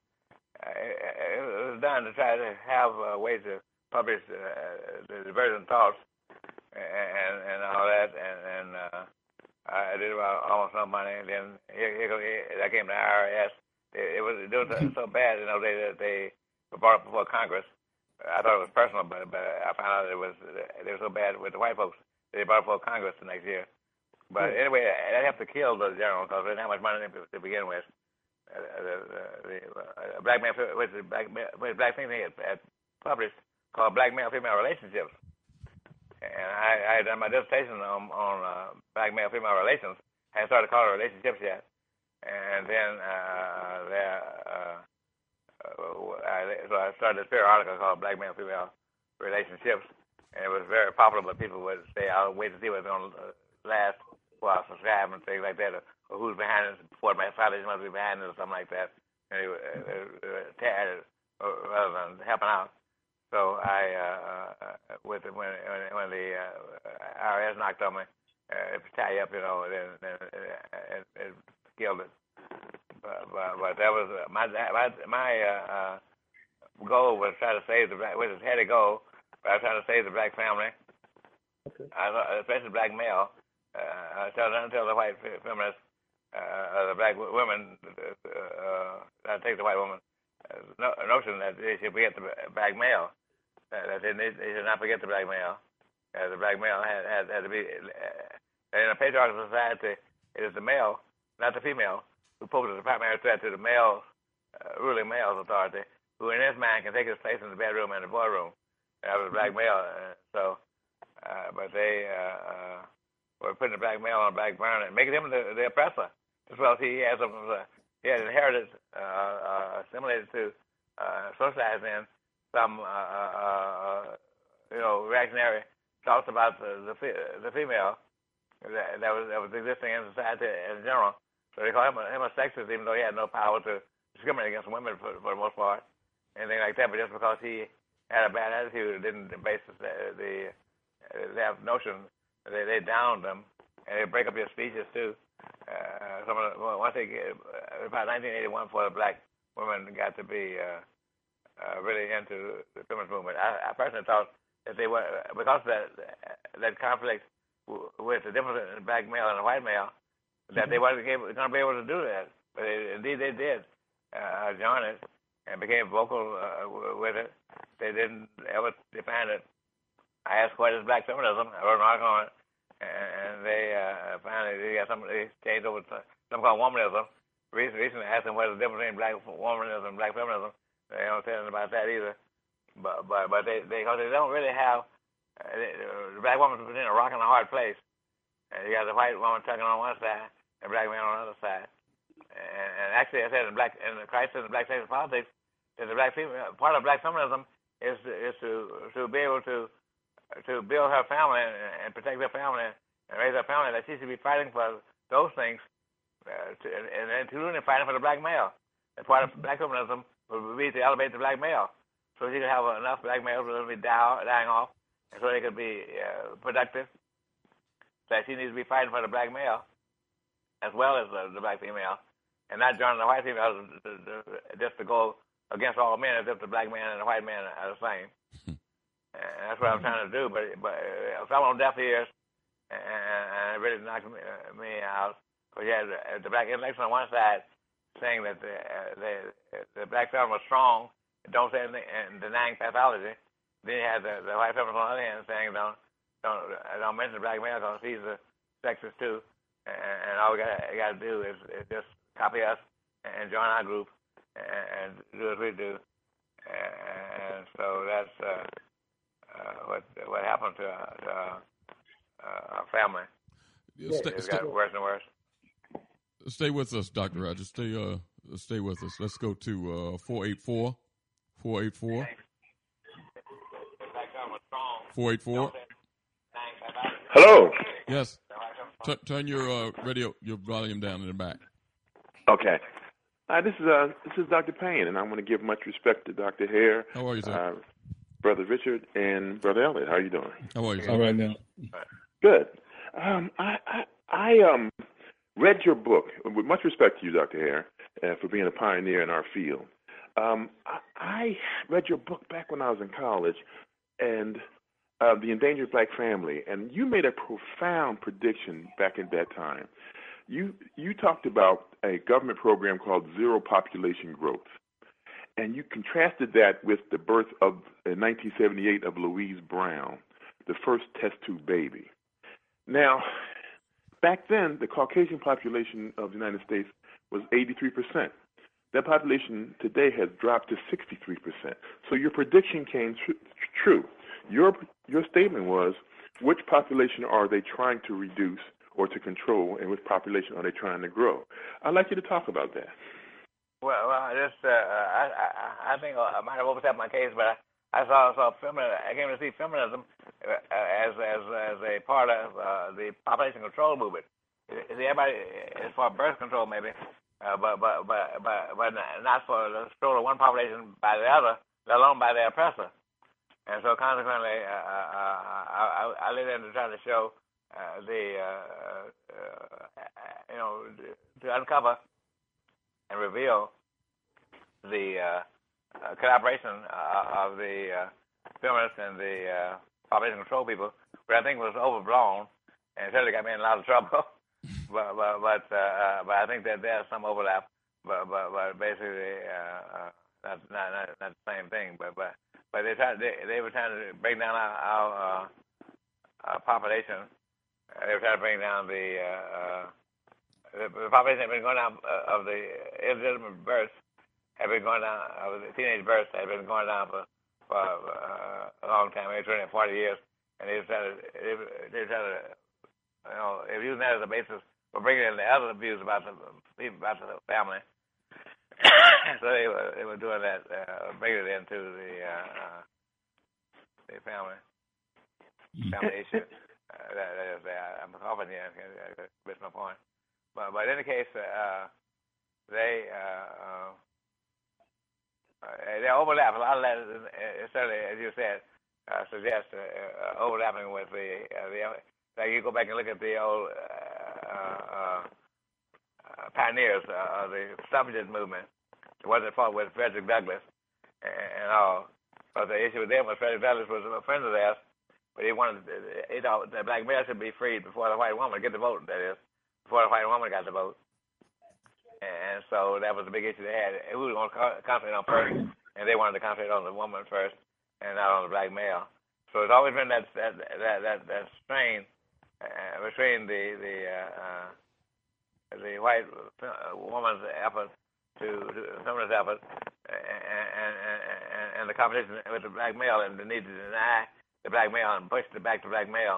it was done to try to have a way to publish uh, the divergent thoughts and and all that, and and uh, I did about almost no money. And then here, here, here I came to I R S. It, it was it was so bad, you know, they that they were brought up before Congress. I thought it was personal, but but I found out it was they were so bad with the white folks. They brought it before Congress the next year. But yeah. Anyway, that have to kill the general because they didn't have much money to begin with. Uh, the, the, the uh, black man, with the black, with black thing they had, had published called Black Male Female Relationships, and I, I had done my dissertation on, on uh, black male female relations. I hadn't started calling it relationships yet, and then uh, there, uh, uh, I, so I started this fair article called Black Male Female Relationships. And it was very popular, but people would say, I'll wait to see what's going to last while I subscribe and things like that, or, or who's behind it, before my foundation must be behind it, or something like that. And they were uh, tired rather than helping out. So I, uh, uh, with the, when, when the uh, I R S knocked on me, uh, it was tie up, you know, then, then it, it, it killed it. But, but, but that was uh, my my, my uh, uh, goal was try to save the black, which is had a goal. I was trying to save the black family, okay. I, especially the black male. Uh, I tell, I tell the white feminists, uh, the black women, uh, I take the white woman uh, no, notion that they should forget the black male, uh, that they, they should not forget the black male. Uh, the black male had, had, had to be, uh, in a patriarchal society, it is the male, not the female, who poses the primary threat to the male, uh, ruling male's authority, who in his mind can take his place in the bedroom and the boardroom. I was a black male, uh, so, uh, but they uh, uh, were putting the black male on a black burner and making him the, the oppressor, as well as he has, some, uh, he had inherited, uh, uh, assimilated to, uh, socialize in some, uh, uh, you know, reactionary thoughts about the the, the female that, that was that was existing in society in general. So they call him a, him a sexist, even though he had no power to discriminate against women for, for the most part, anything like that. But just because he had a bad attitude, didn't base the, the, the have notion, they, they downed them, and they break up your speeches too. Uh, some of the, once they get, about nineteen eighty-one, before the black women got to be uh, uh, really into the feminist movement, I, I personally thought that they were, because of that, that conflict w- with the difference in the black male and the white male, that they weren't going to be able to do that. But they, indeed they did uh, join it and became vocal uh, with it. They didn't ever define it. I asked what is black feminism. I wrote an article on it, and they uh, finally they got some. They changed over to something called womanism. Recently, recently I asked them what is the difference between black womanism and black feminism. They don't say anything about that either. But but but they they because they don't really have uh, they, the black woman's between a rock and a hard place. And you got the white woman tugging on one side, and the black man on the other side. And, and actually, I said in black in the crisis in black sexual politics, that the black female part of black feminism is to, is to to be able to to build her family and, and protect her family and raise her family. That she should be fighting for those things, uh, to, and, and including fighting for the black male. And part of black feminism would be to elevate the black male, so she could have enough black males to be die, dying off, and so they could be uh, productive. So she needs to be fighting for the black male as well as the, the black female, and not joining the white female just to go against all men as if the black man and the white man are the same. And that's what I'm trying to do. But but uh, I fell on deaf ears, and, and it really knocked me, uh, me out. Because you had the, the black intellectuals on one side saying that the, uh, the, the black family was strong, don't say anything, and denying pathology. Then you had the, the white family on the other hand saying don't don't don't mention the black male because he's a sexist too. And, and all we got got to do is, is just copy us and join our group and, and do as we do. And so that's uh, uh, uh, what what happened to, uh, to uh, uh, our family. Yeah, stay, It's stay, got worse and worse. Stay with us, Doctor Rogers. Stay uh, stay with us. Let's go to uh, four eight four, four eight four, four eight four. Hello. Yes. T- turn your uh, radio, your volume down in the back. Okay. Uh, this is uh, this is Doctor Payne, and I want to give much respect to Doctor Hare. How are you, sir? Uh, Brother Richard and Brother Elliott. How are you doing? How are you, sir? All right now. Good. Um, I, I I um read your book with much respect to you, Doctor Hare, uh, for being a pioneer in our field. Um, I, I read your book back when I was in college, and uh, the Endangered Black Family, and you made a profound prediction back in that time. You you talked about a government program called Zero Population Growth, and you contrasted that with the birth of in nineteen seventy-eight of Louise Brown, the first test tube baby. Now, back then, the Caucasian population of the United States was eighty-three percent. That population today has dropped to sixty-three percent. So your prediction came tr- true. Your your statement was, which population are they trying to reduce or to control, and which population are they trying to grow? I'd like you to talk about that. Well, well, just uh, I, I, I think I might have overstepped my case, but I, I saw saw feminism. I came to see feminism uh, as as as a part of uh, the population control movement. See, everybody, as far as birth control, maybe, uh, but but but but but not for the control of one population by the other, let alone by the oppressor. And so, consequently, uh, uh, I, I, I laid into trying to show uh, the uh, uh, you know to uncover and reveal the uh, uh, collaboration uh, of the uh, feminists and the uh, population control people, which I think was overblown and certainly got me in a lot of trouble. but but but, uh, but I think that there's some overlap. But but, but basically, uh, uh, not, not not not the same thing. But but but they tried they, they were trying to break down our, our, uh, our population. They were trying to bring down the uh, uh, the population had been going down uh, of the illegitimate births had been going down of the teenage births had been going down for for uh, a long time, maybe twenty or forty years, and they were trying to they, they were trying to you know they were using that as a basis for bringing in the other views about the about the family. So they were they were doing that, uh, bringing it into the uh, uh, the family family issue. Uh, that, that is, uh, I'm coughing here. I missed my point. But, but in any case, uh, they uh, uh, they overlap. A lot of that is, is certainly, as you said, uh, suggests uh, uh, overlapping with the uh, the. Like you go back and look at the old uh, uh, uh, pioneers uh, of the suffragette movement. It wasn't fought with Frederick Douglass and, and all. But the issue with them was Frederick Douglass was a friend of theirs, but he wanted, you know, the black male should be freed before the white woman get the vote. That is, before the white woman got the vote. And so that was the big issue they had. Who was going to concentrate on first? And they wanted to concentrate on the woman first, and not on the black male. So it's always been that that that that, that strain uh, between the the uh, uh, the white woman's effort to, to feminist effort and, and, and, and the competition with the black male, and the need to deny the black male and push it back to black male,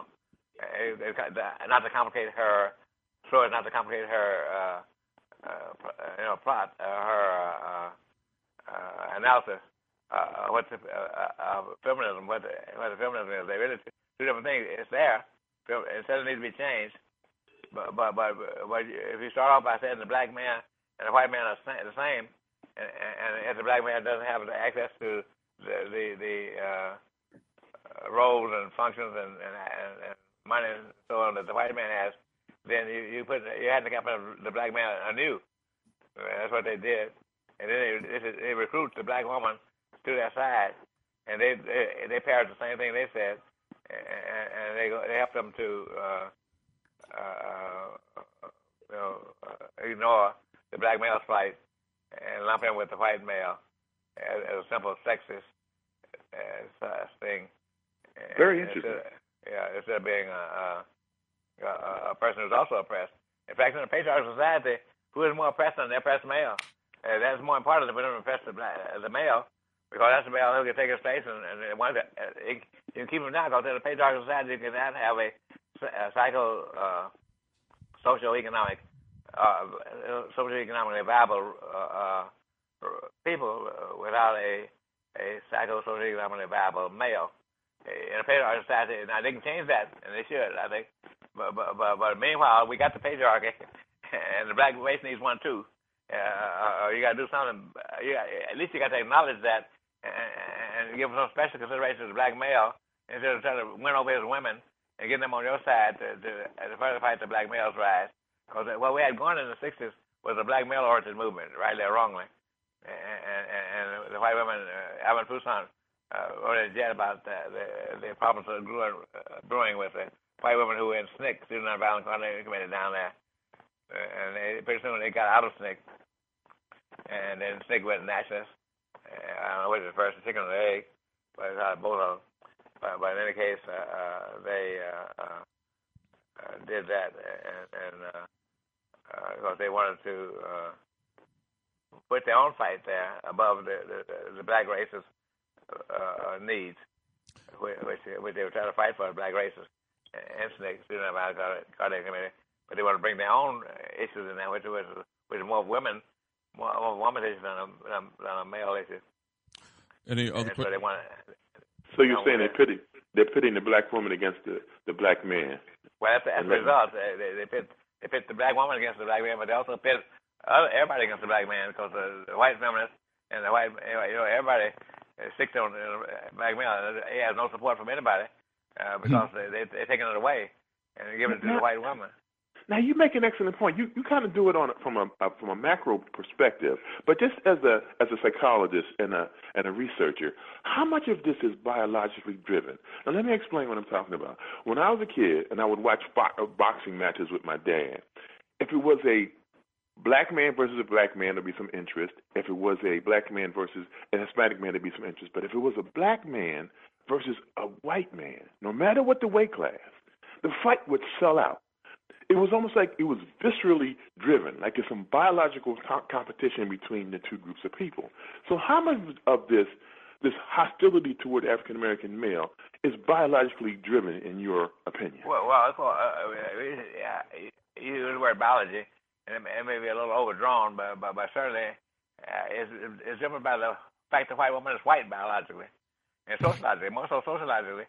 uh, not to complicate her, so as not to complicate her, uh, uh, you know, plot, uh, her uh, uh, analysis. Uh, what's the, uh, uh, feminism? What the, what the feminism is? They really two different things. It's there. It still needs to be changed. But but but, but if you start off by saying the black man and the white man are the same, and, and if the black man doesn't have access to the the, the uh, roles and functions and, and, and money and so on that the white man has, then you you put you handicap the black man anew. That's what they did, and then they, they recruit the black woman to their side, and they they, they parrot the same thing they said, and, and they go, they help them to uh, uh, you know uh, ignore the black male's plight and lump him with the white male as, as a simple sexist uh, thing. Very interesting. Instead, yeah, instead of being a, a, a person who's also oppressed. In fact, in a patriarchal society, who is more oppressed than the oppressed male? Uh, that's more important than we don't oppress the, black, the male. because that's the male who can take his place, and, and it, it, it, you can keep him down, because in a patriarchal society you cannot have a, a psycho, uh, socio-economic, uh, socio-economically viable uh, uh, people without a, a psycho, socio-economically viable male. In a patriarchal society, now they can change that, and they should, I think. But but but, but meanwhile, we got the patriarchy, and the black race needs one too. Uh, you got to do something. You got, at least you got to acknowledge that and, and give some special consideration to the black male instead of trying to win over his women and get them on your side to, to, to further fight the black male's rise. Because what we had going in the sixties was a black male-oriented movement, rightly or wrongly, and, and, and the white women, uh, Alvin Toussaint, Uh, wrote a jet about the, the, the problems that grew, uh, brewing with the white women who were in S N C C, Student Nonviolent Coordinating Committee down there. Uh, and they, pretty soon they got out of S N C C. And then S N C C went nationalist. Uh, I don't know which is the first, the chicken or the egg, but it's out of both of them. But, but in any case, uh, uh, they uh, uh, uh, did that, and, and uh, uh, because they wanted to uh, put their own fight there above the, the, the black races. Uh, needs, which, which, which they were trying to fight for, the black races, and S N C C, Student Nonviolent Coordinating Committee, but they want to bring their own issues in there, which was which is more women, more, more women's issues than a, than a male issue. Any other? So they want. So you're saying they're pitting they're pitting the black woman against the, the black man? Well, that's, that's the result. They, they, they pit they pit the black woman against the black man, but they also pit other, everybody against the black man, because the, the white feminists and the white, you know, everybody. Six on uh, black male, he has no support from anybody uh, because they, they, they're taking it away and giving it to now, the white woman. Now you make an excellent point. You you kind of do it on from a, a from a macro perspective, but just as a as a psychologist and a and a researcher, how much of this is biologically driven? Now let me explain what I'm talking about. When I was a kid and I would watch bo- boxing matches with my dad, if it was a black man versus a black man, there'd be some interest. If it was a black man versus a Hispanic man, there'd be some interest. But if it was a black man versus a white man, no matter what the weight class, the fight would sell out. It was almost like it was viscerally driven, like it's some biological co- competition between the two groups of people. So how much of this this hostility toward the African American male is biologically driven, in your opinion? Well, well, uh, yeah, you use the word biology. And it may be a little overdrawn, but, but, but certainly uh, it's, it's driven by the fact that the white woman is white biologically and sociologically, more so sociologically,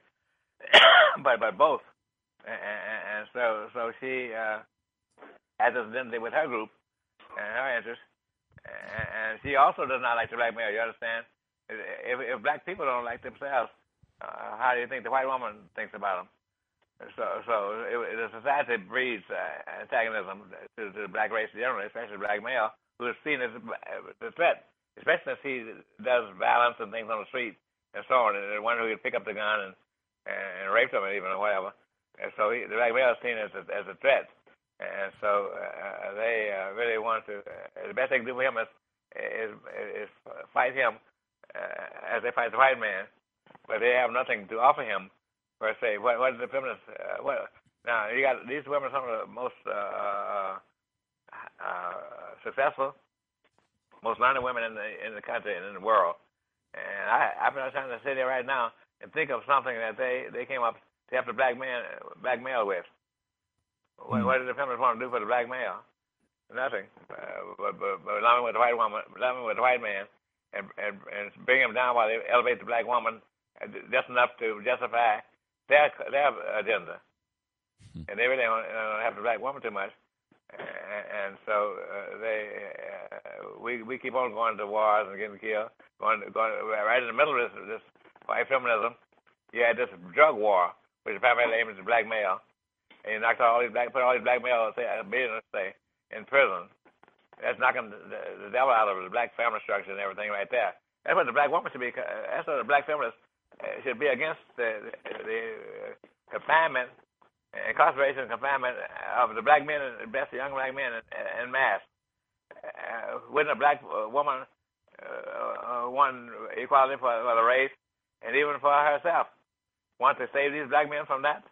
but but both. And, and, and so so she uh, has this identity with her group and her interests, and, and she also does not like the black male. You understand? If, if black people don't like themselves, uh, how do you think the white woman thinks about them? So, so it, the society breeds uh, antagonism to, to the black race generally, especially the black male, who is seen as a threat, especially if he does violence and things on the street and so on, and one who can pick up the gun and, and rape someone even or whatever. And so he, the black male is seen as a, as a threat. And so uh, they uh, really want to, uh, the best they can do for him is, is, is fight him uh, as they fight the white man, but they have nothing to offer him. Per se, what what is the feminist? Uh, what now? You got these women, some of the most uh, uh, successful, most learned women in the in the country and in the world. And I I've been trying to sit there right now and think of something that they, they came up to help the black man black male with. What, mm. what did the feminists want to do for the black male? Nothing. Uh, but but but along with the white woman, along with the white man, and and and bring him down while they elevate the black woman just enough to justify their their agenda, and they really don't, don't have the black woman too much, and, and so uh, they uh, we we keep on going to wars and getting killed, going going right in the middle of this this white feminism. You had this drug war, which primarily aims at the black male, and you knocked all these black put all these black males say business say in prison. That's knocking the, the devil out of the black family structure and everything right there. That's what the black woman should be. That's what the black feminists should be against the, the, the confinement, incarceration and confinement of the black men, especially young black men, in mass. Uh, wouldn't a black woman uh, want equality for, for the race and even for herself? Want to save these black men from that?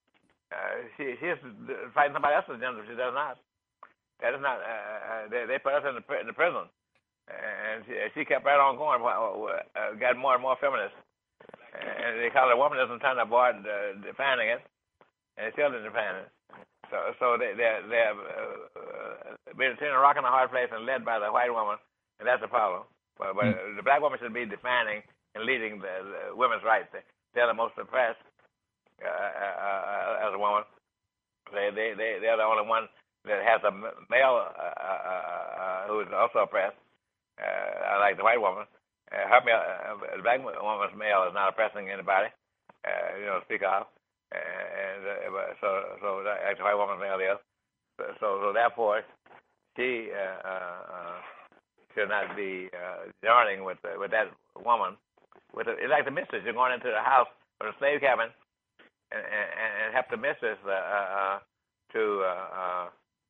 Uh, she she's fighting somebody else's agenda. She does not. That is not. Uh, they, they put us in the, in the prison, and she, she kept right on going. Uh, got more and more feminist, and they call it womanism, trying to avoid uh, defining it, and they still didn't define it. So, so they they're, they're uh, been between a rock and a hard place and led by the white woman, and that's a problem. But, but mm. the black woman should be defining and leading the, the women's rights. They're the most oppressed uh, uh, as a woman. They they they they're the only one that has a male uh, uh, uh, who is also oppressed. Uh, like the white woman, uh, her male, uh, the black woman's male is not oppressing anybody, uh, you know, to speak of, and uh, so so like the white woman's male is. So so, so therefore, she uh, uh, should not be uh, joining with uh, with that woman. With a, it's like the mistress. You're going into the house or the slave cabin, and and, and have the mistress uh, uh, to uh, uh,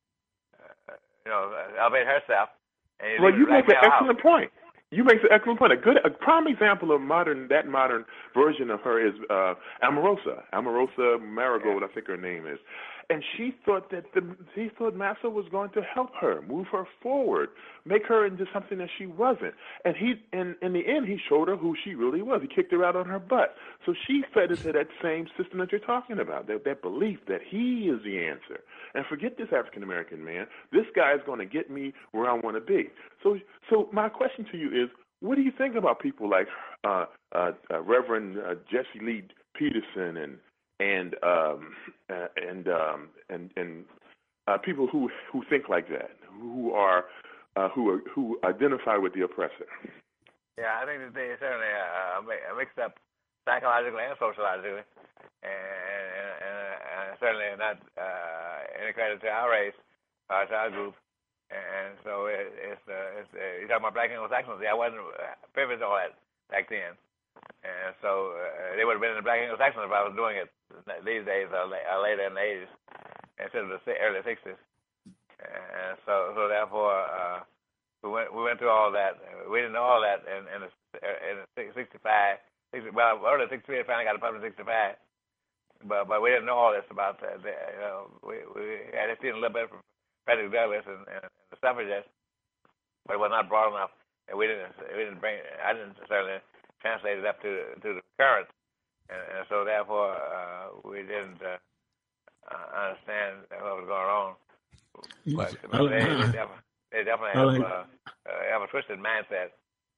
you know elevate herself. Well, you make an excellent point. You make an excellent point. A good, a prime example of modern, that modern version of her is uh, Amorosa. Amorosa Marigold, I think her name is. And she thought that the, she thought Massa was going to help her, move her forward, make her into something that she wasn't. And he, in, in the end, he showed her who she really was. He kicked her out on her butt. So she fed into that same system that you're talking about, that, that belief that he is the answer. And forget this African-American man. This guy is going to get me where I want to be. So, so my question to you is, what do you think about people like uh, uh, uh, Reverend uh, Jesse Lee Peterson and and um, uh, and um, and and uh, people who who think like that, who are uh, who are, who identify with the oppressor? Yeah, I think that they certainly uh, mixed up psychologically and sociologically, and, and, and certainly not uh, any credit to our race, uh, to our group. And so it, it's, uh, it's uh, you're talking about black Anglo-Saxons. Yeah, I wasn't privy to all that back then. And so uh, they would have been in the black Anglo-Saxons if I was doing it these days or, or later in the eighties instead of the early sixties. And so, so therefore, uh, we went we went through all that. We didn't know all that in in, the, in the sixty-five. sixty, well, early sixty-three, I finally got a public sixty-five. But but we didn't know all this about that. The, you know, we we had seen a little bit from Frederick Douglass and, and the suffragists, but it was not broad enough. And we didn't we didn't bring. I didn't certainly translate it up to to the current, and, and so therefore uh, we didn't uh, uh, understand what was going on. But, but they, they definitely, they definitely have, like, uh, uh, have a twisted mindset.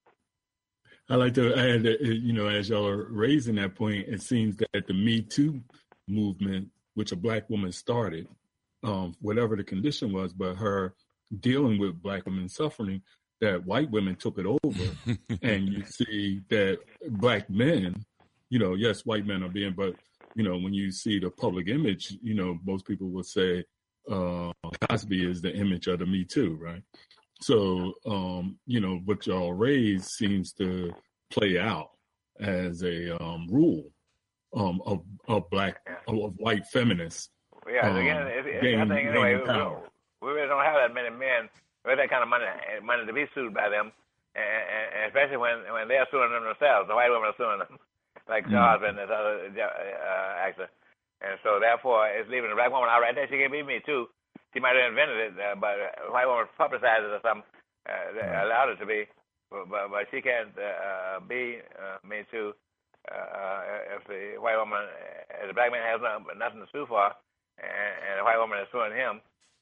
I like to add that, you know, as y'all are raising that point, it seems that the Me Too movement, which a black woman started, um, whatever the condition was, but her dealing with black women suffering, that white women took it over. And you see that black men, you know, yes, white men are being, but, you know, when you see the public image, you know, most people will say uh, Cosby is the image of the Me Too, right? So, um, you know, what y'all raised seems to play out as a um, rule um, of, of black, of, of white feminists. Yeah, um, again, it, it, gain, I think anyway, we, power. we really don't have that many men with that kind of money, money to be sued by them, and, and especially when when they're suing them themselves. The white women are suing them, like Charles mm. and this other uh, actor, and so therefore it's leaving the black woman out right there. She can be Me Too. She might have invented it, uh, but uh, white woman publicized it or something, uh, right. allowed it to be, but but, but she can't uh, be uh, Me Too uh, if the white woman, if the black man has nothing, nothing to sue for, and, and the white woman is suing him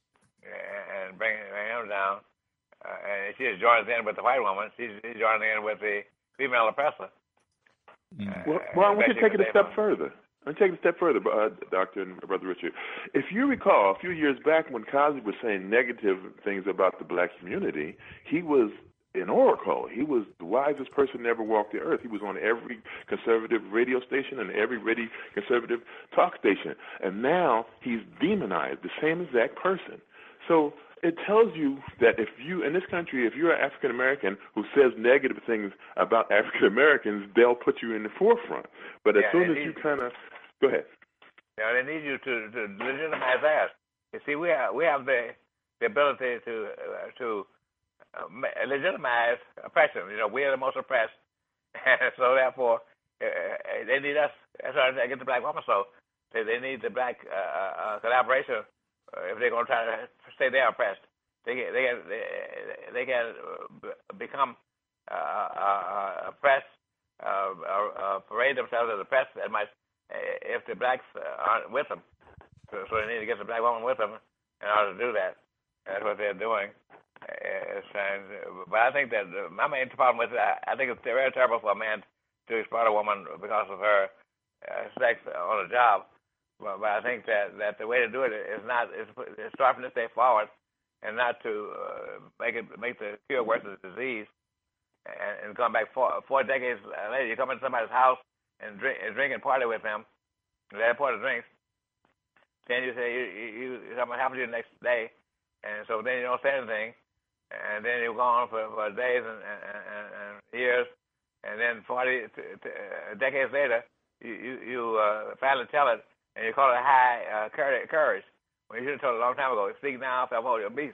and bringing him down, uh, and she just joins in with the white woman. She's, she's joining in with the female oppressor. Mm. Uh, well, well, I want you to take it a step further. I'm take it a step further, uh, Doctor and Brother Richard. If you recall, a few years back when Cosby was saying negative things about the black community, he was an oracle. He was the wisest person to ever walk the earth. He was on every conservative radio station and every ready conservative talk station. And now he's demonized, the same exact person. So it tells you that if you, in this country, if you're an African-American who says negative things about African-Americans, they'll put you in the forefront. But as yeah, soon as you kind of, go ahead. Yeah, they need you to, to legitimize that. You see, we have, we have the, the ability to uh, to uh, legitimize oppression. You know, we are the most oppressed. And so therefore, uh, they need us. That's why I get the black woman. So they, they need the black uh, uh, collaboration. Uh, if they're going to try to say they're oppressed, they get they get they, they get become uh, uh, oppressed, uh, uh, uh, parade themselves as oppressed as much if the blacks aren't with them. So, so they need to get the black woman with them in order to do that. That's what they're doing. It's, uh, but I think that uh, my main problem with it, I, I think it's very terrible for a man to exploit a woman because of her uh, sex on a job. But, but I think that, that the way to do it is not is, is start from this day forward, and not to uh, make it make the cure worse of the disease. And, and come back four, four decades later, you come into somebody's house and drink and drink and party with them, and they pour the drinks. Then you say you, you, you something happened to you the next day, and so then you don't say anything, and then you go on for, for days and, and, and, and years, and then forty t- t- uh, decades later, you you, you uh, finally tell it, and you call it high uh, courage. When you should have told it a long time ago. Speak now, if I hold your beast.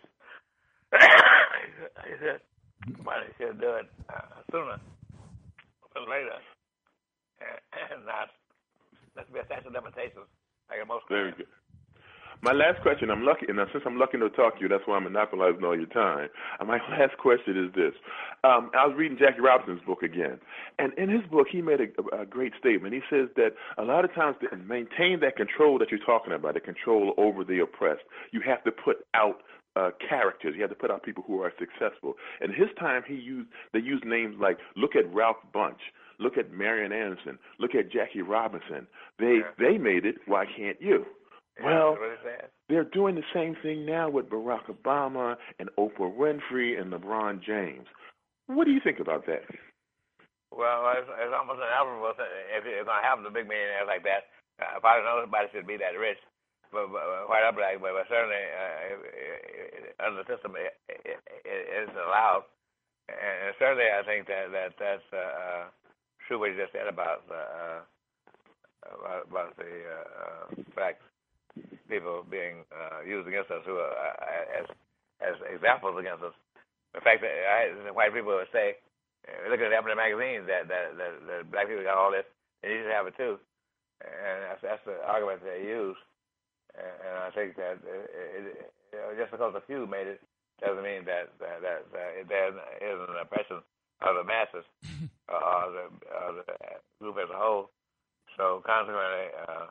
He said, well, you should do it uh, sooner or later, and, and not let's be a statute of limitations like in most. Very good. My last question, I'm lucky, and since I'm lucky to talk to you, that's why I'm monopolizing all your time. And my last question is this. Um, I was reading Jackie Robinson's book again, and in his book, he made a, a great statement. He says that a lot of times to maintain that control that you're talking about, the control over the oppressed, you have to put out uh, characters. You have to put out people who are successful. And his time, he used they used names like, look at Ralph Bunche. Look at Marian Anderson. Look at Jackie Robinson. They yeah. they made it. Why can't you? Well, they're doing the same thing now with Barack Obama and Oprah Winfrey and LeBron James. What do you think about that? Well, it's, it's almost inevitable if you're going to have the big millionaires like that. Uh, probably nobody should be that rich, but, but white or black, but, but certainly uh, under the system it, it, it is allowed. And certainly I think that, that that's uh, true what you just said about, uh, about, about the uh, facts. People being uh, used against us, who are uh, as as examples against us. The fact that I, white people would say, uh, look at the Ebony magazine, that, that that that black people got all this, and you should have it too. And that's, that's the argument they use. And, and I think that it, it, you know, just because a few made it doesn't mean that that, that, that there is an oppression of the masses or uh, the, uh, the group as a whole. So consequently. Uh,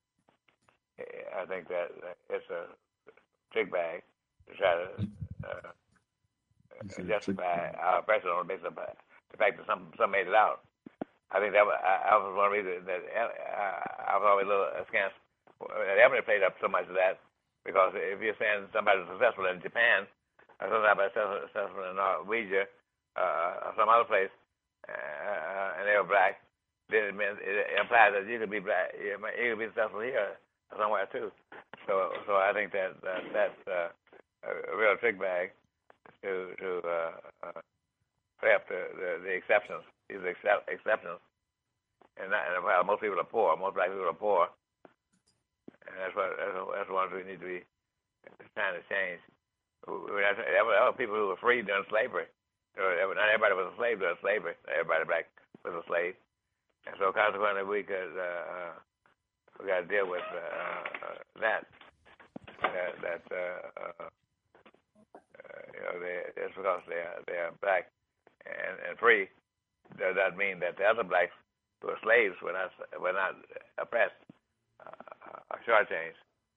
I think that it's a trick bag to try to uh, justify our oppression on the basis of the fact that some some made it out. I think that was, I, I was one reason that I, I was always a little askance. Ebony played up so much of that because if you're saying somebody's successful in Japan or somebody's successful in Norwegia uh, or some other place uh, and they were black, then it, means, it implies that you could be black, you could be successful here somewhere too. So, so I think that, that that's uh, a real trick bag to to uh, uh, play up the, the, the exceptions. These are except, exceptions, and, not, and well, most people are poor. Most black people are poor, and that's what that's, that's one we need to be trying to change. There were people who were free during slavery. Not everybody was a slave during slavery. Everybody black was a slave, and so consequently we could. Uh, We got to deal with uh, uh, that. That, that uh, uh, uh, you know, they, just because they are they are black and, and free, does that mean that the other blacks who are slaves were not were not oppressed uh, or shortchanged?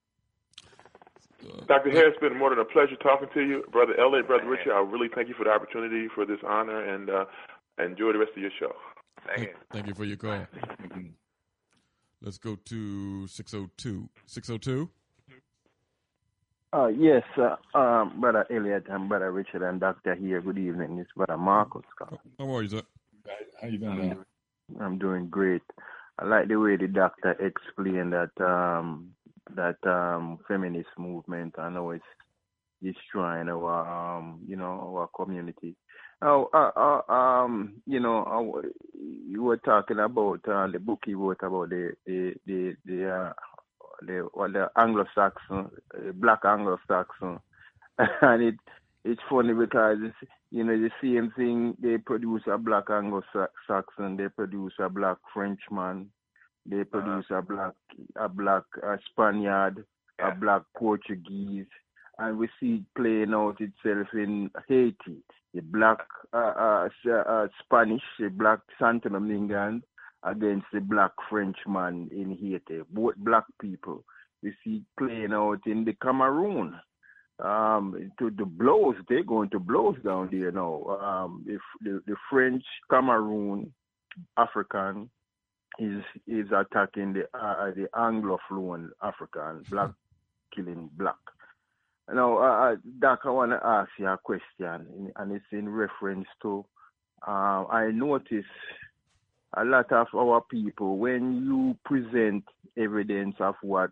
Doctor Harris, it's been more than a pleasure talking to you, Brother Elliott, Brother Richard. I really thank you for the opportunity, for this honor, and uh, enjoy the rest of your show. Thank you. Thank you for your call. Let's go to six oh two. six oh two? Uh, yes, uh, um, Brother Elliott and Brother Richard and Doctor here. Good evening. It's Brother Marcus. How are you, sir? How you doing? I'm doing great. I like the way the doctor explained that um, that um, feminist movement. I know it's destroying our, um, you know, our community. Oh, uh, uh, um, you know, uh, you were talking about uh, the book you wrote about the the the the, uh, the, well, the Anglo-Saxon, uh, black Anglo-Saxon, and it it's funny because it's, you know, the same thing. They produce a black Anglo-Saxon, they produce a black Frenchman, they produce uh-huh. a black a black uh, Spaniard, yeah. a black Portuguese, and we see it playing out itself in Haiti. the black uh, uh, uh, Spanish, the black Santo Domingans against the black Frenchman in Haiti. Both black people. We see playing out in the Cameroon. Um, to the blows, they're going to blows down there now. Um, if the, the French Cameroon African is is attacking the uh, the Anglophone African, black killing black. Now, uh, Doc, I want to ask you a question, and it's in reference to, uh, I notice a lot of our people, when you present evidence of what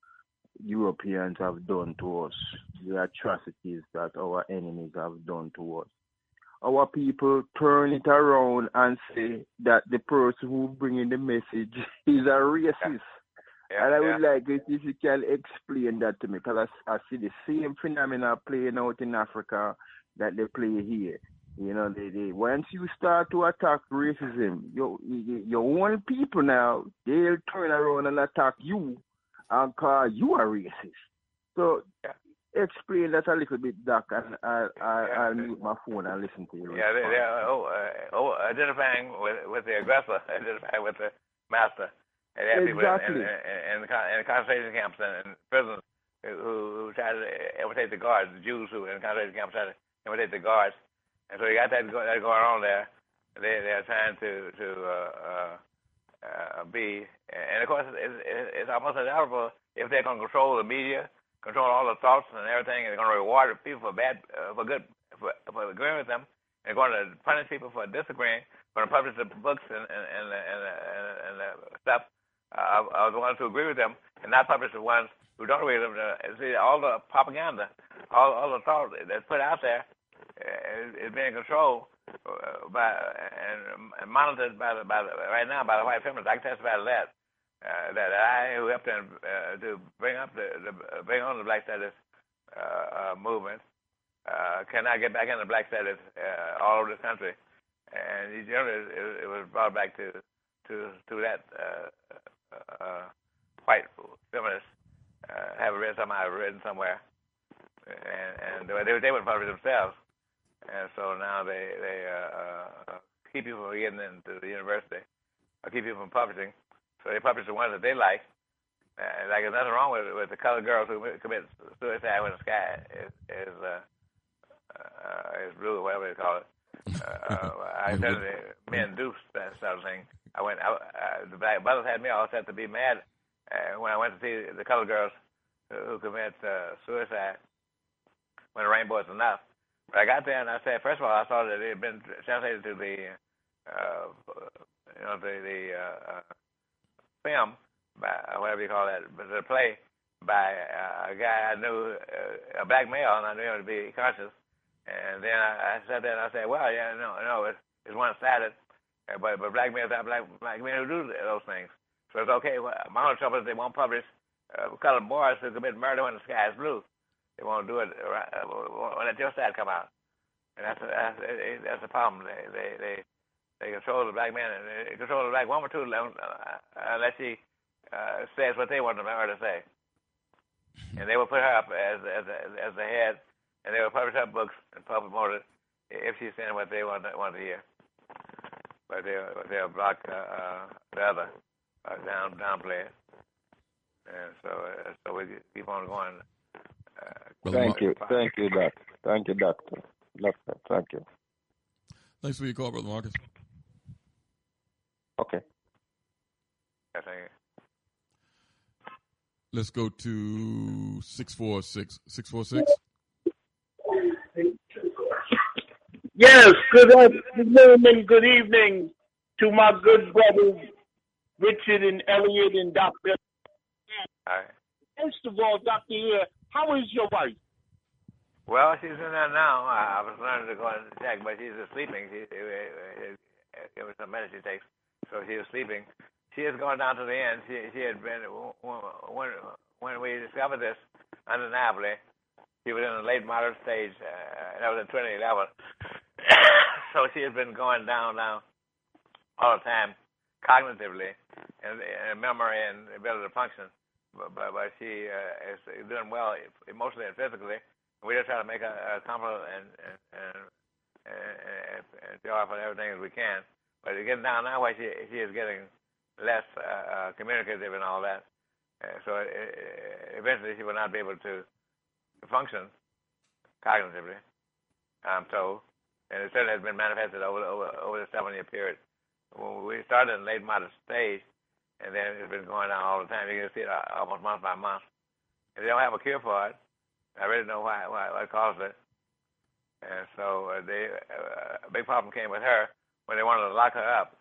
Europeans have done to us, the atrocities that our enemies have done to us, our people turn it around and say that the person who bringing the message is a racist. Yeah, and I would yeah. like it if you can explain that to me, because I, I see the same phenomena playing out in Africa that they play here. You know, they, they once you start to attack racism, your your own people now, they'll turn around and attack you and call you a racist. So yeah. explain that a little bit, Doc, and I, I, yeah. I'll mute my phone and listen to you. Yeah, they, they are oh, uh, oh, identifying with, with the aggressor, identifying with the master. And there are exactly. people in, in, in, in concentration camps and in prisons who, who try to imitate the guards, the Jews who in concentration camps try to imitate the guards. And so you got that, that going on there. They, they're trying to, to uh, uh, uh, be, and of course it's, it's almost inevitable if they're going to control the media, control all the thoughts and everything, and they're going to reward people for bad, uh, for good, for, for agreeing with them. They're going to punish people for disagreeing, going to publish the books and, and, and, and, and, and the stuff. Uh, are the ones who agree with them, and not publish the ones who don't agree with them. Uh, see, all the propaganda, all, all the thought that's put out there uh, is, is being controlled uh, by and, and monitored by the, by the, right now by the white feminists. I can testify to that. Uh, that I, who helped them uh, to bring up the, the bring on the Black Status uh, uh, movement, uh, cannot get back into Black Status uh, all over this country, and generally it, it was brought back to to to that. Uh, Uh, white feminists uh, have read something I've written somewhere, and, and they, they wouldn't publish themselves, and so now they they uh, uh, keep you from getting into the university, or keep you from publishing. So they publish the ones that they like. Uh, like there's nothing wrong with with the colored girls who commit suicide when the sky is is, uh, uh, is blue or whatever they call it. Uh, I said men do that sort of thing. I went. I, uh, the black brothers had me all set to be mad uh, when I went to see the colored girls who, who commit uh, suicide when the rainbow is enough. But I got there and I said, first of all, I saw that it had been translated to the, uh, you know, the the uh, film, by whatever you call that, the play by uh, a guy I knew, uh, a black male, and I knew him to be conscious. And then I, I sat there and I said, well, yeah, no, no, it's, it's one-sided. Uh, but but black men are black, black men who do those things. So it's okay. Well, my only trouble is they won't publish uh, colored boys who commit murder when the sky is blue. They won't do it. Uh, won't let your side come out. And that's a, that's a, that's the problem. They they they they control the black man and they control the black woman too, unless she uh, says what they want her to say. And they will put her up as as as the head, and they will publish her books and promote it if she's saying what they want want to hear. But they'll, they'll block uh, uh, the other, uh, down, downplay it. And so, uh, so we keep on going. Uh, thank you. Thank you, Doctor. Thank you, Doctor. Doctor, thank you. Thanks for your call, Brother Marcus. Okay. Yeah, thank you. Let's go to six four six. six four six? Yes, good afternoon and good evening to my good brothers, Richard and Elliot and Doctor Hi. First of all, Doctor Ear, how is your wife? Well, she's in there now. I, I was learning to go and check, but she's sleeping. She, it, it, it, it was some medicine she takes, so she was sleeping. She has gone down to the end. She she had been, when, when we discovered this, undeniably, she was in a late moderate stage. Uh, that was in twenty eleven. So she has been going down, down all the time, cognitively, and, and memory and ability to function. But, but, but she uh, is doing well emotionally and physically. And we just try to make her uh, comfortable and, and, and and, and show off on everything as we can. But it's getting down now where she she is getting less uh, uh, communicative and all that. Uh, so it, it, eventually she will not be able to function cognitively, I'm told. And it certainly has been manifested over over, over the seven-year period. When we started in late modern stage, and then it's been going on all the time. You can see it almost month by month. And they don't have a cure for it. I really don't know why, why what caused it. And so uh, they, uh, a big problem came with her when they wanted to lock her up.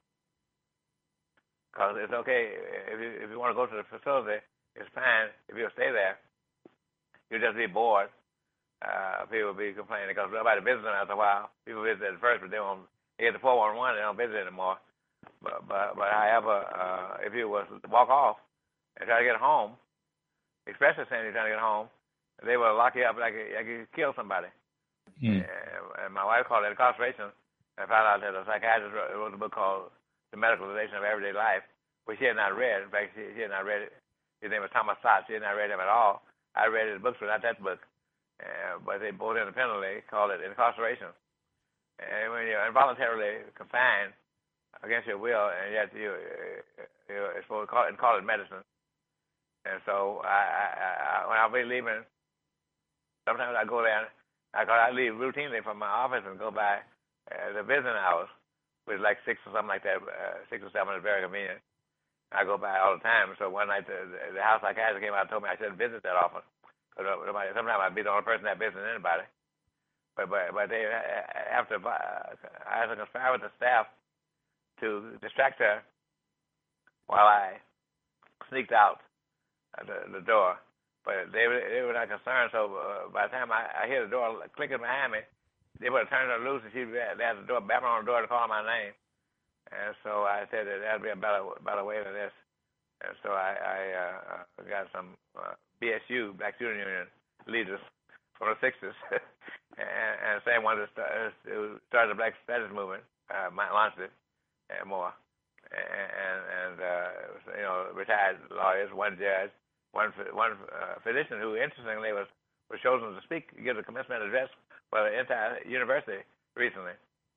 Because it's okay, if you, if you want to go to the facility, it's fine. If you stay there, you'll just be bored. Uh, people will be complaining because nobody visits them after a while. People visit at first, but they won't. They get the four one one, they don't visit anymore. But, but, but however, uh, if you was to walk off and try to get home, especially saying you're trying to get home, they will lock you up like, like you killed somebody. Mm. And, and my wife called it incarceration. I found out that a psychiatrist wrote a book called The Medicalization of Everyday Life, which she had not read. In fact, she, she had not read it. His name was Thomas Stott. She had not read him at all. I read his books, but not that book. Uh, but they both independently called it incarceration. And when you're involuntarily confined against your will, and yet you, you're supposed to call it, and call it medicine. And so I, I, I, when I'll be leaving, sometimes I go there, I, I leave routinely from my office and go by uh, the visiting hours, which is like six or something like that, uh, six or seven is very convenient. I go by all the time. So one night the, the house psychiatrist came out and told me I shouldn't visit that often. Sometimes I'd be the only person that visits anybody. But but but they have to. Uh, I have to conspire with the staff to distract her while I sneaked out the, the door. But they they were not concerned. So uh, by the time I, I hear the door clicking behind me, they would have turned her loose and she'd be at the door, battering on the door to call my name. And so I said that that'd be a better better way than this. And so I, I uh, got some uh, B S U, Black Student Union leaders from the sixties. And, and the same one that started, started the Black Status Movement, uh, launched it, and more. And, and, and uh, you know, retired lawyers, one judge, one one uh, physician who, interestingly, was, was chosen to speak, give a commencement address for the entire university recently.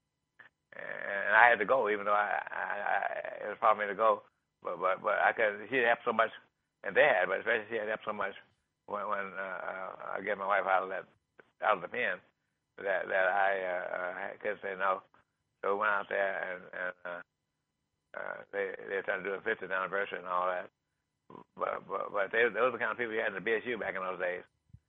And I had to go, even though I, I, I it was hard for me to go. But but but I could. She had helped so much, and they had, but especially she had helped so much when, when uh, I get my wife out of that. out of the pen, that that I uh, couldn't say no. So we went out there and, and uh, uh, they they were trying to do a fiftieth anniversary and all that. But but, but they, those were the kind of people you had in the B S U back in those days.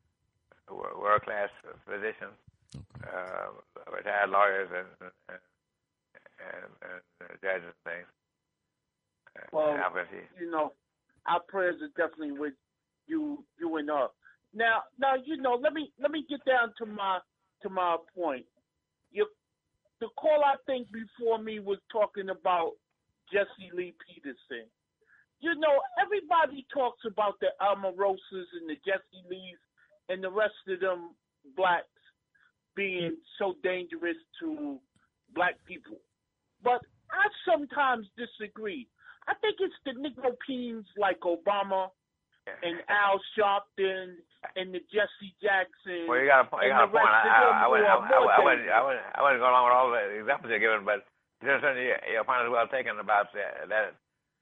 World class physicians, okay. uh, retired lawyers, and and, and, and judges and things. Well, you know, our prayers are definitely with you, you and us. Now, now, you know, let me let me get down to my to my point. You, the call I think before me was talking about Jesse Lee Peterson. You know, everybody talks about the Omarosas and the Jesse Lees and the rest of them blacks being so dangerous to black people, but I sometimes disagree. I think it's the Negro Peens like Obama and Al Sharpton and the Jesse Jackson. Well, you got a, you got a point. I, I, I, wouldn't, I, I, I, wouldn't, I, wouldn't, I wouldn't go along with all the examples you're giving, but certainly your point is well taken about that that,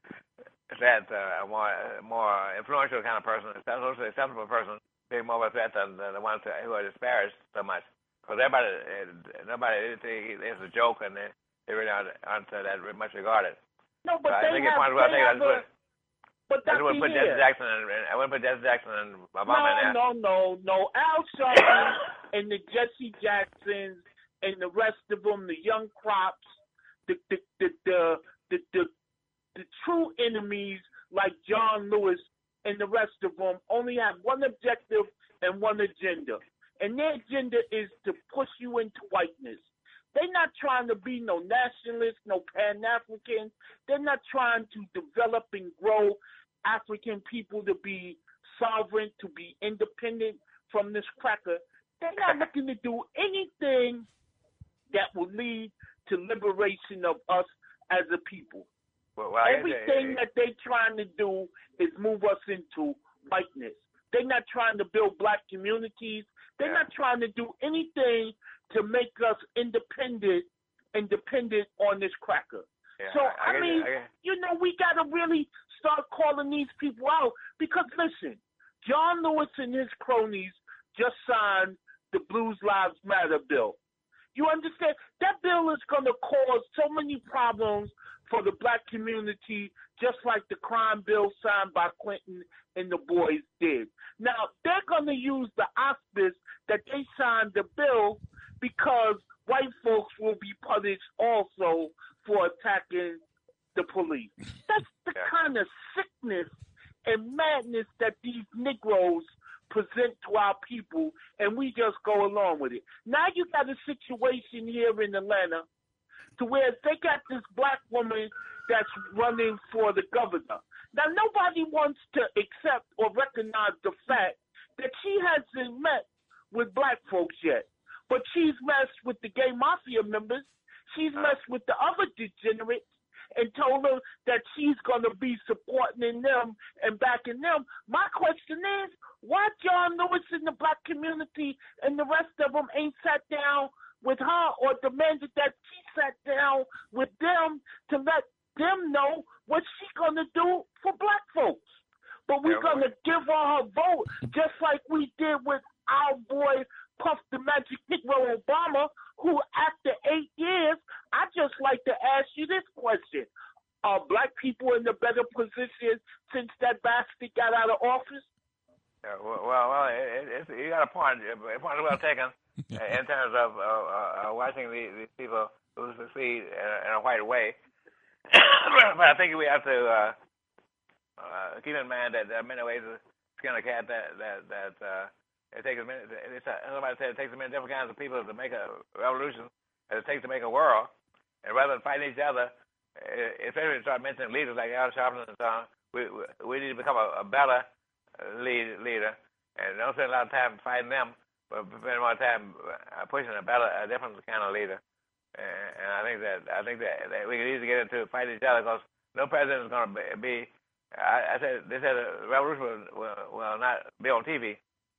that uh, more more influential kind of person, especially acceptable person, being more of a threat than the, the ones who are disparaged so much. Because everybody, nobody, it's a joke, and they, they really aren't, aren't that much regarded. No, but so they I think have, your point is well taken. a, but I wouldn't put Jesse Jackson and I wouldn't put Jesse Jackson and Obama in there. No, no, no, no. Al Sharpton and the Jesse Jacksons and the rest of them, the young crops, the the the the the, the, the true enemies like John Lewis and the rest of them only have one objective and one agenda, and their agenda is to push you into whiteness. They're not trying to be no nationalist, no Pan-African. They're not trying to develop and grow African people to be sovereign, to be independent from this cracker. They're not looking to do anything that will lead to liberation of us as a people. Well, well, Everything that they're trying to do is move us into whiteness. They're not trying to build black communities. They're yeah. not trying to do anything to make us independent and dependent on this cracker. Yeah, so, I, I, I mean, I, I, you know, we got to really start calling these people out because, listen, John Lewis and his cronies just signed the Blues Lives Matter bill. You understand? That bill is going to cause so many problems for the black community, just like the crime bill signed by Clinton and the boys did. Now, they're going to use the auspice that they signed the bill because white folks will be punished also for attacking the police. That's the kind of sickness and madness that these Negroes present to our people, and we just go along with it. Now you got a situation here in Atlanta to where they got this black woman that's running for the governor. Now nobody wants to accept or recognize the fact that she hasn't met with black folks yet, but she's messed with the gay mafia members. She's messed with the other degenerates and told them that she's going to be supporting them and backing them. My question is, why John Lewis in the black community and the rest of them ain't sat down with her or demanded that she sat down with them to let them know what she's going to do for black folks? But we're going to give her her vote just like we did with our boy Puff the Magic Negro Obama, who after eight years, I just like to ask you this question. Are black people in a better position since that bastard got out of office? Yeah, well, well, well it, it's, you got a point. A point well taken in terms of uh, uh, watching these, these people who succeed in a, in a white way. But I think we have to uh, uh, keep in mind that there are many ways to skin a cat. That that that uh, it takes a minute. It's a, somebody said it takes a many different kinds of people to make a revolution as it takes to make a world. And rather than fighting each other, especially to start mentioning leaders like Al Sharpton and so on, we we, we need to become a, a better lead, leader, and don't spend a lot of time fighting them, but spend more time pushing a better, a different kind of leader. And, and I think that I think that, that we can easily get into fighting each other because no president is going to be. I, I said they said the revolution will, will, will not be on T V,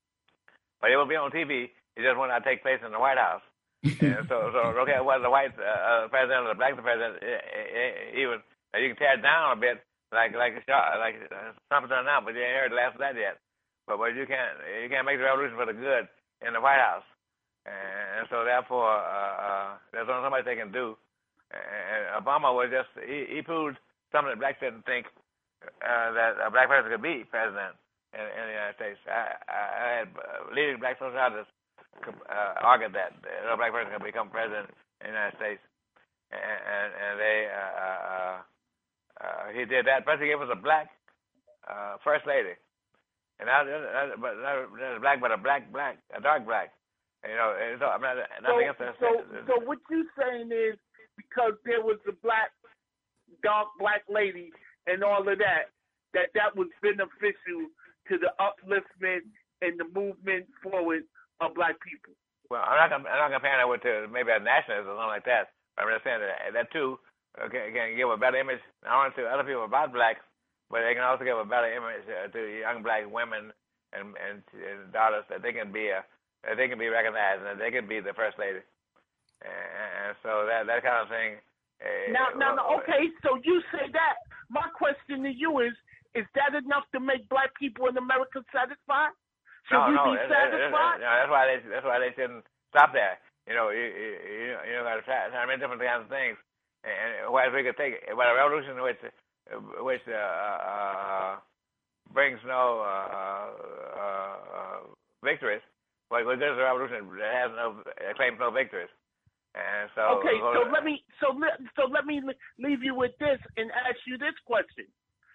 but it will be on T V. It just will not take place in the White House. And so, so okay, whether the white uh, president or the black president, even you can tear it down a bit. Like like like Trump done now, but you ain't heard the last of that yet. But but you can't you can't make the revolution for the good in the White House, and so therefore uh, uh, there's only so much they can do. And Obama was just he, he proved something that blacks didn't think uh, that a black person could be president in, in the United States. I, I had leading black sociologists uh, argued that no black person could become president in the United States, and and, and they. Uh, uh, Uh, he did that. Plus, he gave us a black uh, first lady, and not, not, but not, not a black, but a black black, a dark black. And, you know, so I'm not nothing so, else. So, so what you saying is because there was a black, dark black lady and all of that, that that was beneficial to the upliftment and the movement forward of black people. Well, I'm not gonna, I'm not comparing that with to maybe a nationalist or something like that. But I'm just saying that that too. Okay, can give a better image not only to other people about blacks, but they can also give a better image uh, to young black women and, and, and daughters that they can be a, that they can be recognized and that they can be the first lady. And, and so that that kind of thing. Uh, now, now, well, okay, so you say that. My question to you is: is that enough to make black people in America satisfied? Should no, we no, be satisfied? No, that's why they that's why they shouldn't stop there. You know, you you you know, got to try, try many different kinds of things. And whereas we could take but a revolution which which uh, uh, brings no uh, uh, uh, victories, but there's a revolution that has no claims no victories. And so okay, so uh, let me so let so let me leave you with this and ask you this question: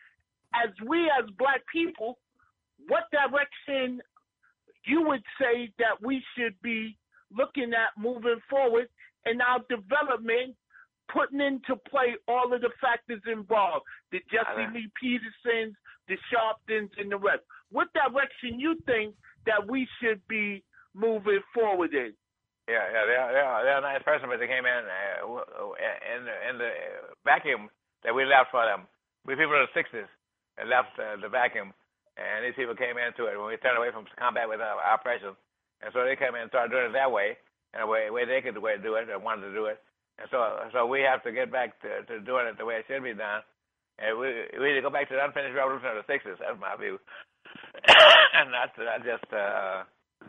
as we as black people, what direction you would say that we should be looking at moving forward in our development? Putting into play all of the factors involved, the Jesse Lee Petersons, the Sharptons, and the rest. What direction you think that we should be moving forward in? Yeah, yeah, they're, they're, they're a nice person, but they came in uh, in, the, in the vacuum that we left for them. We people in the sixties that left uh, the vacuum, and these people came into it when we turned away from combat with our, our oppression. And so they came in and started doing it that way. in a way, way they could way to do it or wanted to do it. And so, so we have to get back to, to doing it the way it should be done. And we we need to go back to the unfinished revolution of the sixties. That's my view. And not, not just. Uh,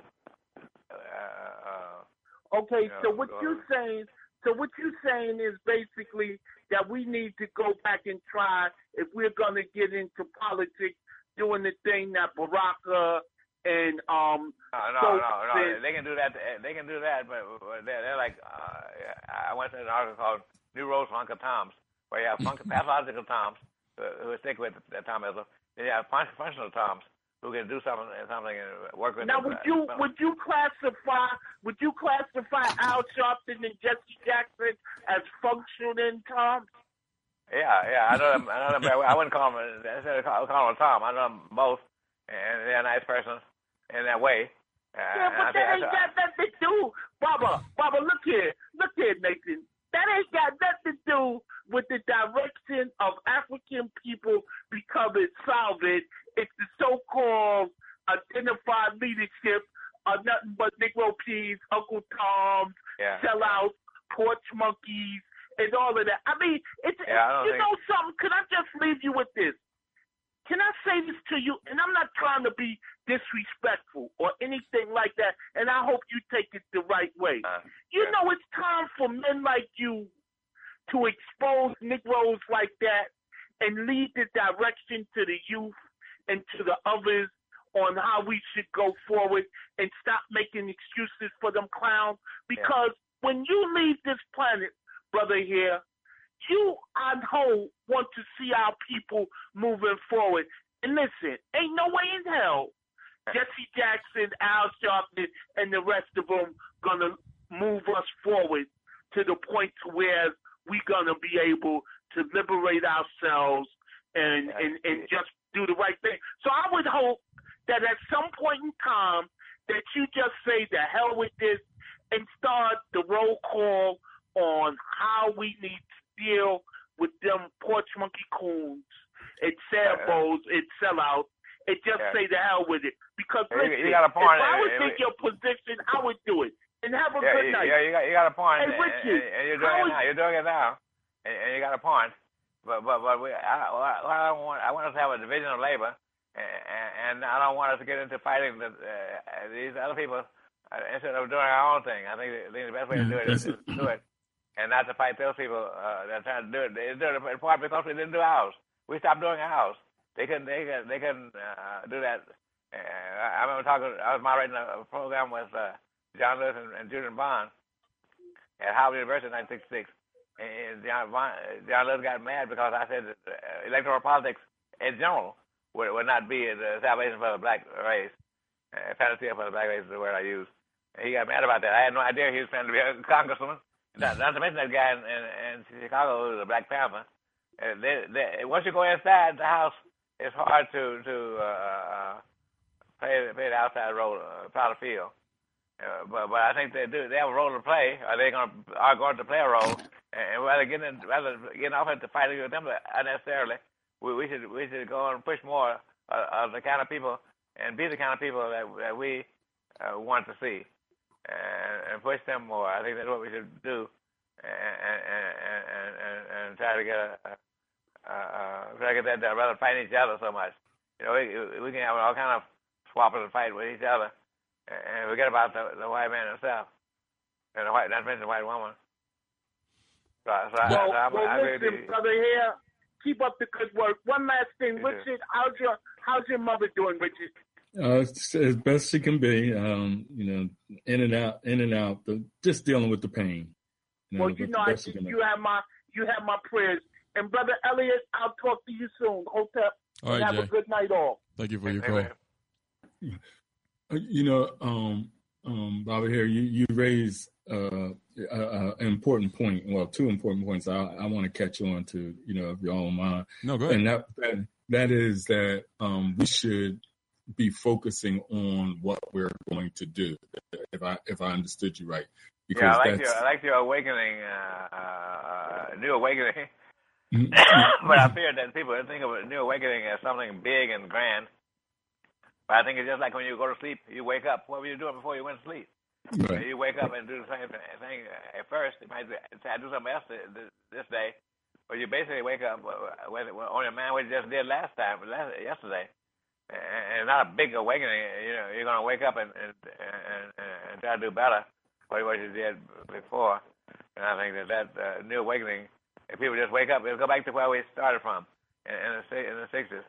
uh, okay, you know, so what you're saying? So what you're saying is basically that we need to go back and try, if we're going to get into politics, doing the thing that Baraka and um. No, no, so no, no. said, They can do that. They can do that, but they're, they're like. Uh, I went to an article called "New Roles for Uncle Toms," where you have fun- pathological Toms who, who stick with the Thomism. Then you have fun- functional Toms who can do something, something and work with. Now, them. would you would you classify would you classify Al Sharpton and Jesse Jackson as functional Toms? Yeah, yeah. I know them. I know them. Very well. I wouldn't call them. Instead of call, call them Tom, I know them both, and they're nice persons in that way. Uh, Yeah, but that ain't got nothing to do, Baba. Baba, look here, look here, Nathan. That ain't got nothing to do with the direction of African people becoming solvent. It's the so-called identified leadership of nothing but Negro Peas, Uncle Toms, yeah. sellouts, porch monkeys, and all of that. I mean, it's yeah, I you think... know something. Can I just leave you with this? Can I say this to you? And I'm not trying to be disrespectful or anything like that, and I hope you take it the right way. Uh, you yeah. know, it's time for men like you to expose Negroes like that and lead the direction to the youth and to the others on how we should go forward and stop making excuses for them clowns. Because yeah. when you leave this planet, brother here, you, I hope, want to see our people moving forward. And listen, ain't no way in hell Jesse Jackson, Al Sharpton, and the rest of them gonna move us forward to the point to where we gonna be able to liberate ourselves and, and, and just do the right thing. So I would hope that at some point in time that you just say the hell with this and start the roll call on how we need to deal with them porch monkey coons and sailboats and sellouts and just yeah. say the hell with it. Because yeah, listen, you, you got a point. if I would it, take it, your position, I would do it. And have a yeah, good night. Yeah, you got, you got a point. Hey, and, Richard, and, and you're doing it now. You're doing it now. And, and you got a point. But but but we, I, I don't want. I want us to have a division of labor, and, and I don't want us to get into fighting the, uh, these other people uh, instead of doing our own thing. I think, I think the best way to do it is to do it, and not to fight those people uh, that are trying to do it. They do it in part because we didn't do ours. We stopped doing ours. They couldn't. They could. They couldn't uh, do that. Uh, I remember talking. I was moderating a program with uh, John Lewis and, and Julian Bond at Howard University in nineteen sixty-six. And John, John Lewis got mad because I said that electoral politics in general would, would not be the salvation for the black race. Uh, panacea for the black race is the word I use. And he got mad about that. I had no idea he was trying to be a congressman. Not, not to mention that guy in, in, in Chicago who was a Black Panther. Uh, they, they, once you go inside the house, it's hard to to uh, play, play the outside role, uh, plot the field. Uh, but but I think they do. They have a role to play. Or they're going to are going to play a role. And rather getting rather getting off into fighting with them unnecessarily, we, we should we should go and push more uh, of the kind of people and be the kind of people that that we uh, want to see, and, and push them more. I think that's what we should do, and and and, and, and try to get a, a, a try to get that rather than fighting each other so much. You know, we we can have all kind of swapping and fight with each other, and forget about the, the white man himself, and the white not mention the white woman. So, so well, I, well I, I listen, brother here, keep up the good work. One last thing, Richard, how's your how's your mother doing, Richard? Uh, as best she can be, um, you know, in and out, in and out, but just dealing with the pain. You know, well, you know, I think you have my you have my prayers. And brother Elliot, I'll talk to you soon. Hotep. All right, have Jay. a good night, all. Thank you for your call. You know, um, um, Bobby, here you you raise uh, an important point. Well, two important points. I, I want to catch on to, you know, if you're all mind. No, go ahead. And that that, that is that um, we should be focusing on what we're going to do. If I if I understood you right, because yeah, I like that's, your I like your awakening, uh, uh, new awakening. But I fear that people think of a new awakening as something big and grand. But I think it's just like when you go to sleep, you wake up. What were you doing before you went to sleep? Right. You wake up and do the same thing at first. You might try to do something else this day, but you basically wake up with on a man what you just did last time, last, yesterday, and not a big awakening. You know, you're gonna wake up and and, and, and try to do better what what you did before. And I think that that uh, new awakening, if people just wake up, they'll go back to where we started from in, in the in the sixties,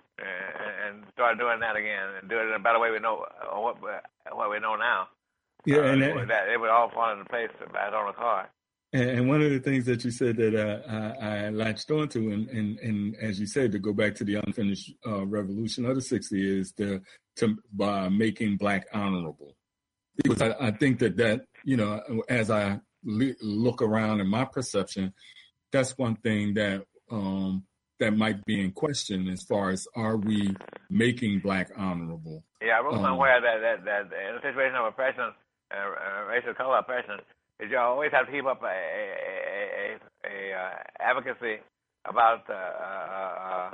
and, and start doing that again, and do it in a better way we know what what we know now. Yeah, uh, and that, that it would all fall into place as on a card. And, and one of the things that you said that uh, I, I latched onto, and, and, and as you said, to go back to the unfinished uh, revolution of the sixties, is the to by making black honorable. Because I, I think that that you know, as I le- look around in my perception, that's one thing that um, that might be in question as far as are we making black honorable? Yeah, I wrote um, somewhere that that that in a situation of oppression, uh, uh, racial color oppression, is you always have to keep up a a a, a, a uh, advocacy about uh, uh,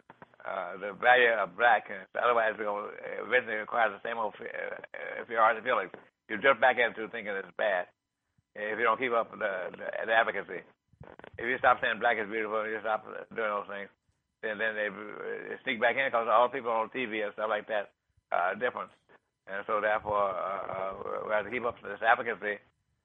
uh, the value of black. Otherwise, we're going to eventually require the same old uh, inferiority feelings. You jump back into thinking it's bad if you don't keep up the, the, the advocacy. If you stop saying black is beautiful, you stop doing those things, then then they, they sneak back in because all people on T V and stuff like that are different. And so therefore, uh, uh, we have to keep up this advocacy.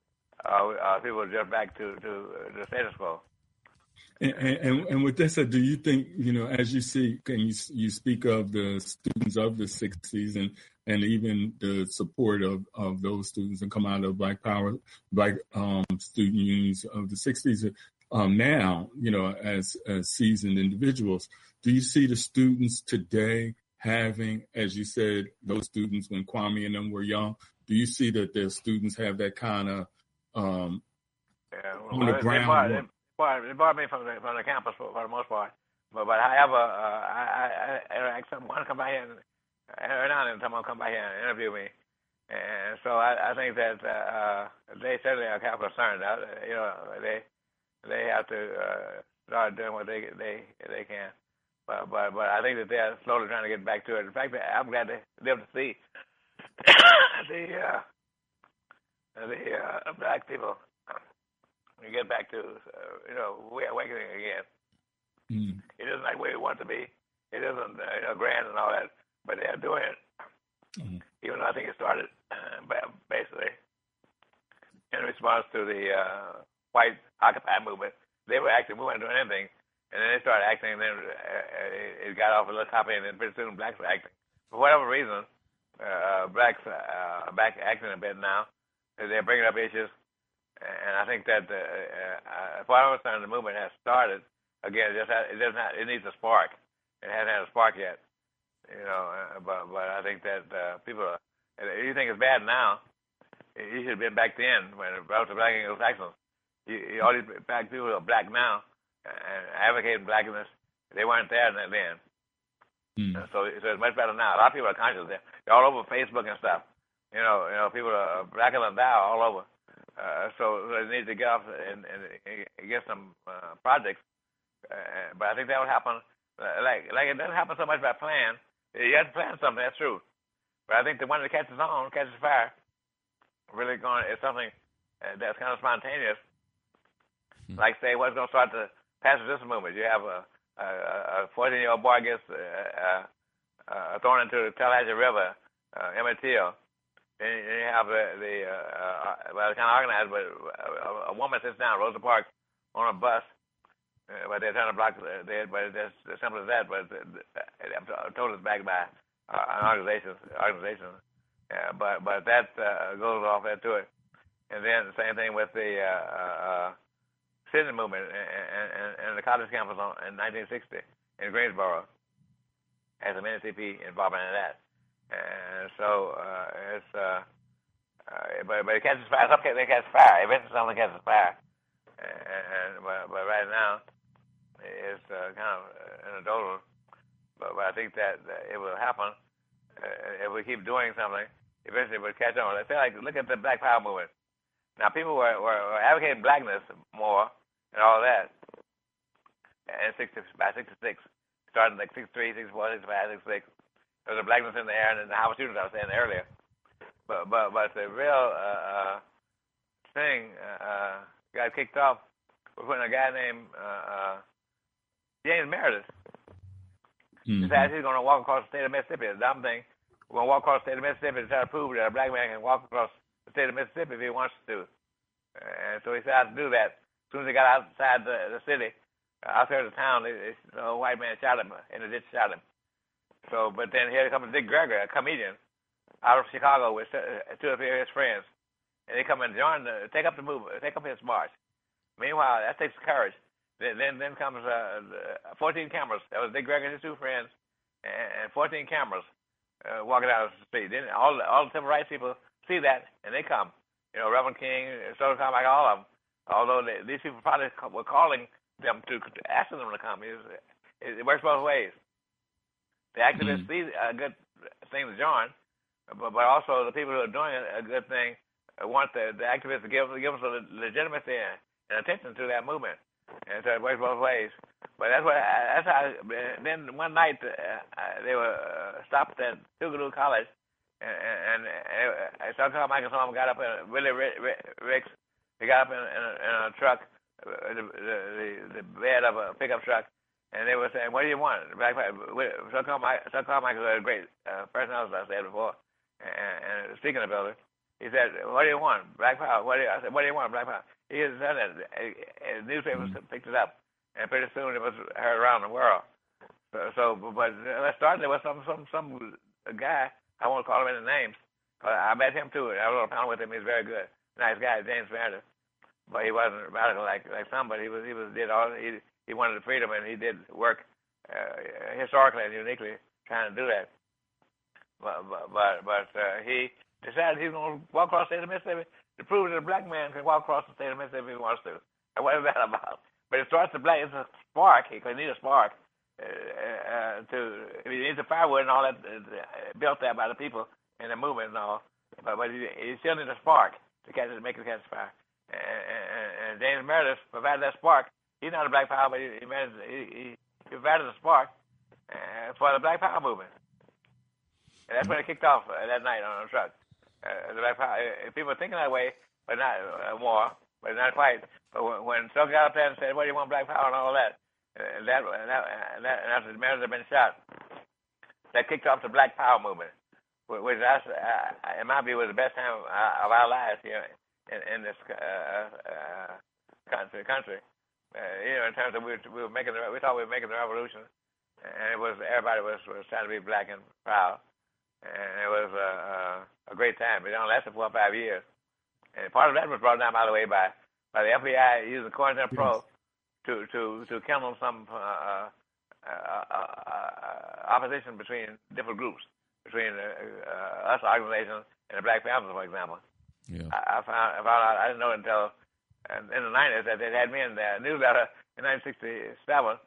Uh, uh, people will jump back to, to the status quo. And, and, and with that said, do you think, you know, as you see, can you you speak of the students of the sixties and, and even the support of, of those students and come out of Black Power, Black um, student unions of the sixties um, now, you know, as, as seasoned individuals, do you see the students today having, as you said, those students when Kwame and them were young, do you see that their students have that kind of um, yeah, well, on the they, ground? They barred, they, barred, they barred me from the, from the campus for, for the most part. But, but however, uh, I, I, I asked someone to come by here and every now and then someone come by here and interview me. And so I, I think that uh, they certainly are kind of concerned. Uh, you know, they they have to uh, start doing what they they they can. But, but but I think that they're slowly trying to get back to it. In fact, I'm glad to be able to see the uh, the uh, black people get back to uh, you know we're awakening again. Mm. It isn't like where we want to be. It isn't uh, you know grand and all that, but they're doing it. Mm. Even though I think it started uh, basically in response to the uh, white Occupy movement. They were actually moving to do anything. And then they started acting, and then uh, it got off a little copy, and then pretty soon blacks were acting. For whatever reason, uh, blacks uh, are back acting a bit now. They're bringing up issues, and I think that, uh, uh, as far as I'm concerned, the movement has started. Again, it just has, it doesn't have, it needs a spark. It hasn't had a spark yet, you know. Uh, but but I think that uh, people, are, if you think it's bad now, you should have been back then when it brought to black Anglo-Saxons. You, you, all these black people are black now. And advocating blackness, they weren't there then. Mm. So, so it's much better now. A lot of people are conscious there. They're all over Facebook and stuff. You know, you know, people are blacker than thou all over. Uh, so they need to get off and, and, and get some uh, projects. Uh, but I think that would happen. Uh, like, like it doesn't happen so much by plan. You have to plan something. That's true. But I think the one that catches on, catches fire, really going. It's something uh, that's kind of spontaneous. Mm. Like say, what's going to start the pacifist movement. You have a a fourteen-year-old boy gets uh, uh, uh, thrown into the Tallahatchie River, uh, Emmett Till. Then you have the, the uh, uh, well, it's kind of organized, but a, a woman sits down, Rosa Parks, on a bus, uh, but they're trying to block the, the but it's as simple as that. But I'm told it's backed by uh, an organization. organization. Uh, but but that uh, goes off there to it. And then the same thing with the uh, uh, citizen movement and, and, and the college campus on, in nineteen sixty in Greensboro as an N C P involvement in that. And so uh, it's, uh, uh, but, but it catches fire. Some cases it catches fire. Eventually something catches fire. And, and but, but right now it's uh, kind of in a doldrum. But, but I think that, that it will happen uh, if we keep doing something. Eventually it will catch on. Let's say, like, look at the Black Power movement. Now people were, were, were advocating blackness more and all that. And sixty by sixty-six, starting like sixty-three, sixty-four, sixty-five, sixty-six, there was a blackness in the air, and in the Howard students I was saying earlier. but but but the real uh, uh, thing uh, got kicked off when a guy named uh, uh, James Meredith Mm-hmm. decided he's going to walk across the state of Mississippi. It's a dumb thing. We're going to walk across the state of Mississippi to try to prove that a black man can walk across the state of Mississippi if he wants to. And so he decided to do that. As soon as he got outside the, the city, uh, outside of the town, a uh, white man shot him, and the ditch shot him. So, but then here comes Dick Gregory, a comedian, out of Chicago with two or three of his friends, and they come and join, the, take up the movement, take up his march. Meanwhile, that takes courage. Then, then, then comes uh, fourteen cameras. That was Dick Gregory and his two friends, and, and fourteen cameras uh, walking out of the street. Then all, all the civil rights people see that, and they come. You know, Reverend King, Soto Carmichael, all of them. Although they, these people probably were calling them to, to asking them to come. It, it, it works both ways. The activists mm-hmm. see a good thing to join, but, but also the people who are doing a good thing want the, the activists to give, give us a legitimacy and, and attention to that movement. And so it works both ways. But that's what. That's how. Then one night uh, they were uh, stopped at Tougaloo College, and and, and Soto Carmichael got up in Willie Ricks. He got up in, in, a, in a truck, uh, the, the the bed of a pickup truck, and they were saying, "What do you want?" Black Soto Carmichael had a great uh, personality, as I said before, and, and speaking of building, he said, "What do you want, Black Power?" What do you, I said, "What do you want, Black Power?" He had said that. The newspapers mm-hmm. picked it up, and pretty soon it was heard around the world. So, so but let's start. There was some some some guy. I won't call him any names. But I met him too. I was on a panel with him. He's very good, nice guy, James Meredith. But he wasn't radical like like some. But he was he was did all he he wanted the freedom, and he did work uh, historically and uniquely trying to do that. But but but, but uh, he decided he was going to walk across the state of Mississippi to prove that a black man can walk across the state of Mississippi if he wants to. And what is that about? But it starts to black. It's a spark. He need a spark uh, uh, to. He needs the firewood and all that uh, built there by the people and the movement and all. But, but he, he still needs a spark to catch it, to make it catch fire. And, and, and James Meredith provided that spark. He's not a Black Power, but he, he, managed, he, he provided a spark uh, for the Black Power movement. And that's when it kicked off uh, that night on the truck. Uh, the Black Power, uh, people were thinking that way, but not uh, more, but not quite. But when, when Soto got up there and said, "What do you want, Black Power?" and all that, uh, that, and that, and that, and after the Meredith had been shot, that kicked off the Black Power movement, which, I, uh, in my view, was the best time of our lives here in, in this uh, uh, country. country. Uh, you know, in terms of we were, we were making, the, we thought we were making the revolution, and it was everybody was, was trying to be black and proud. And it was a, a, a great time. It only lasted four or five years. And part of that was brought down, by the way, by, by the F B I using COINTELPRO to, to, to kindle some uh, uh, uh, uh, opposition between different groups, between uh, uh, us organizations and the Black Panthers, for example. Yeah. I, I, found, I found out, I didn't know until uh, in the nineties that they had me in their newsletter in nineteen sixty-seven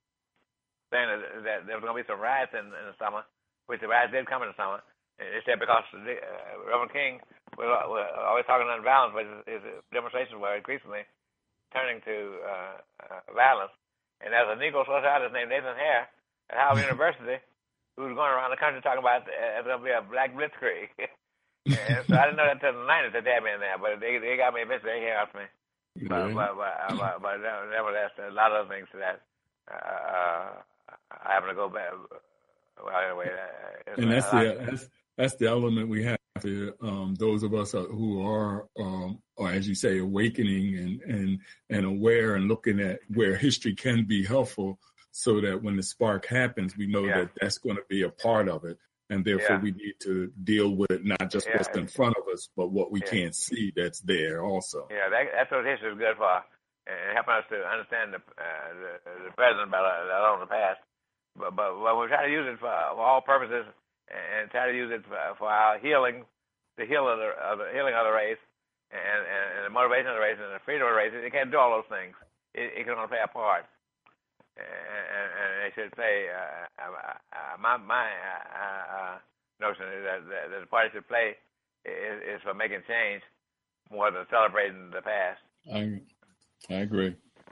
saying that, that there was going to be some riots in, in the summer, which the riots did come in the summer. They said because the, uh, Reverend King was, was always talking about violence, but his, his demonstrations were increasingly turning to uh, uh, violence. And there's a Negro sociologist named Nathan Hare at Howard University who was going around the country talking about uh, there's going to be a black blitzkrieg. And so I didn't know that until the nineties that they had me in there, but they they got me eventually. They came after me. Mm-hmm. But, but, but, but, but nevertheless, a lot of other things to that. Uh, I happen to go back. Well, anyway, uh, and that's the that's, that's the element we have to um, those of us who are, um, or as you say, awakening and, and and aware and looking at where history can be helpful, so that when the spark happens, we know yeah. that that's going to be a part of it, and therefore yeah. we need to deal with not just yeah. what's in front of us, but what we yeah. can't see that's there also. Yeah, that, that's what history is good for, and helping us to understand the uh, the, the present better than the past. But, but but we try to use it for, for all purposes, and try to use it for, for our healing, the healing of the, of the healing of the race, and, and, and the motivation of the race, and the freedom of the race. It can't do all those things. It, it can only play a part, and, and, and it should play. Uh, uh, my my uh, uh, notion is that, that the party should play is, is for making change more than celebrating the past. I I agree.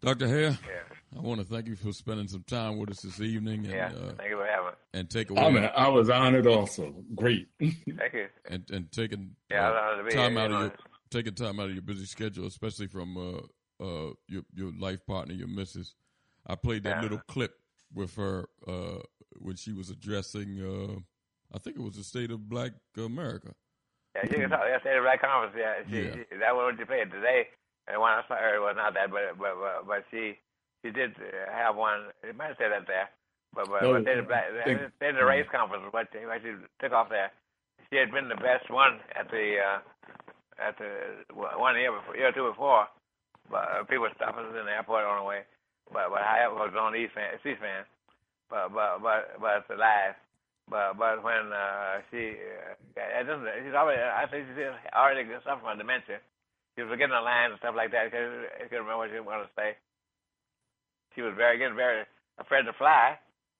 Doctor Hare, Yeah. I want to thank you for spending some time with us this evening. And, Yeah, uh, thank you for having me. And take away. I mean, I was honored also. Great. Thank you. And and taking Yeah, uh, I love to be time here, out you of know. your taking time out of your busy schedule, especially from uh, uh, your your life partner, your missus. I played that Yeah. little clip with her uh, when she was addressing. Uh, I think it was the state of Black America. Yeah, you can talk. Yeah, State of Black Conference. Yeah, she, Yeah. she, that was what you played today. And when I saw her, it was not that, but but but, but she she did uh, have one. It might have said that there, but but, No, but State of Black, I think- State of the Race Conference was what she, what she took off there. She had been the best one at the uh, at the one year before, year or two before. But uh, people stopping us in the airport on the way. But but however, it was on East fan, C-SPAN. But but but but it's live. But but when uh, she, uh, it doesn't, she's already, I think she's already suffering from dementia. She was forgetting the lines and stuff like that. She couldn't remember what she wanted to say. She was very, getting very afraid to fly.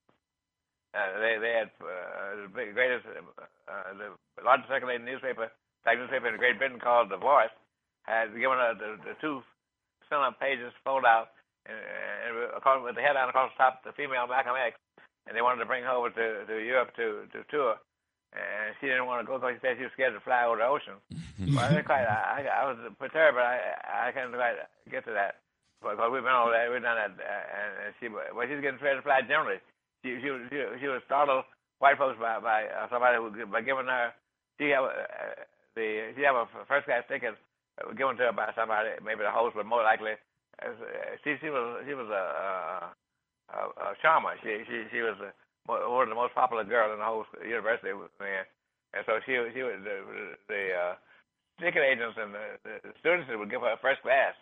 Uh, they they had uh, the big, greatest, uh, the largest circulating newspaper, black newspaper in Great Britain called The Voice, had given her the, the two center pages fold out, and, and across, with the headline across the top, the female Malcolm X. And they wanted to bring her over to, to Europe to, to tour. And she didn't want to go because she said she was scared to fly over the ocean. Well, I didn't quite, I, I was perturbed, but I, I couldn't quite get to that. Because we've been over there, we've done that. And, and she, well, she's getting ready to fly generally. She, she, she, she was startled, white folks, by, by uh, somebody who, by giving her, she have a, uh, the, she have a first class ticket given to her by somebody, maybe the host, but more likely, uh, she, she was, she was a, uh, Uh, uh, charmer. She she she was uh, one of the most popular girls in the whole university, man. And so she she was the the uh, ticket agents and the, the students would give her first class,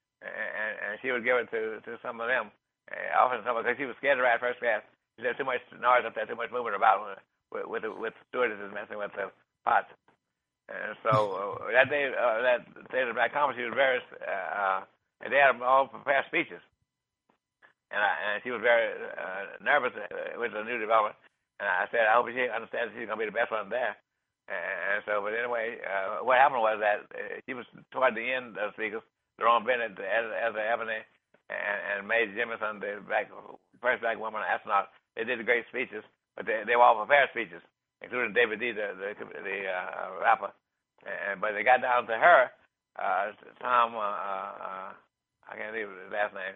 and, and she would give it to, to some of them. And often some because she was scared to ride first class. There's too much noise up there, too much movement about with with the, with the stewardesses messing with the pots. And so uh, that day, uh, that day of the Black Conference, she was very, uh, and they had them all prepare speeches. And, I, and she was very uh, nervous with the new development. And I said, I hope she understands she's going to be the best one there. And, and so, but anyway, uh, what happened was that uh, she was toward the end of the speakers, Lerone Bennett, as, as a Ebony, and, and Mae Jemison, the black, first black woman astronaut. They did great speeches, but they, they were all prepared speeches, including David D., the, the, the uh, rapper. And, but they got down to her, uh, Tom, uh, uh, I can't think of his last name,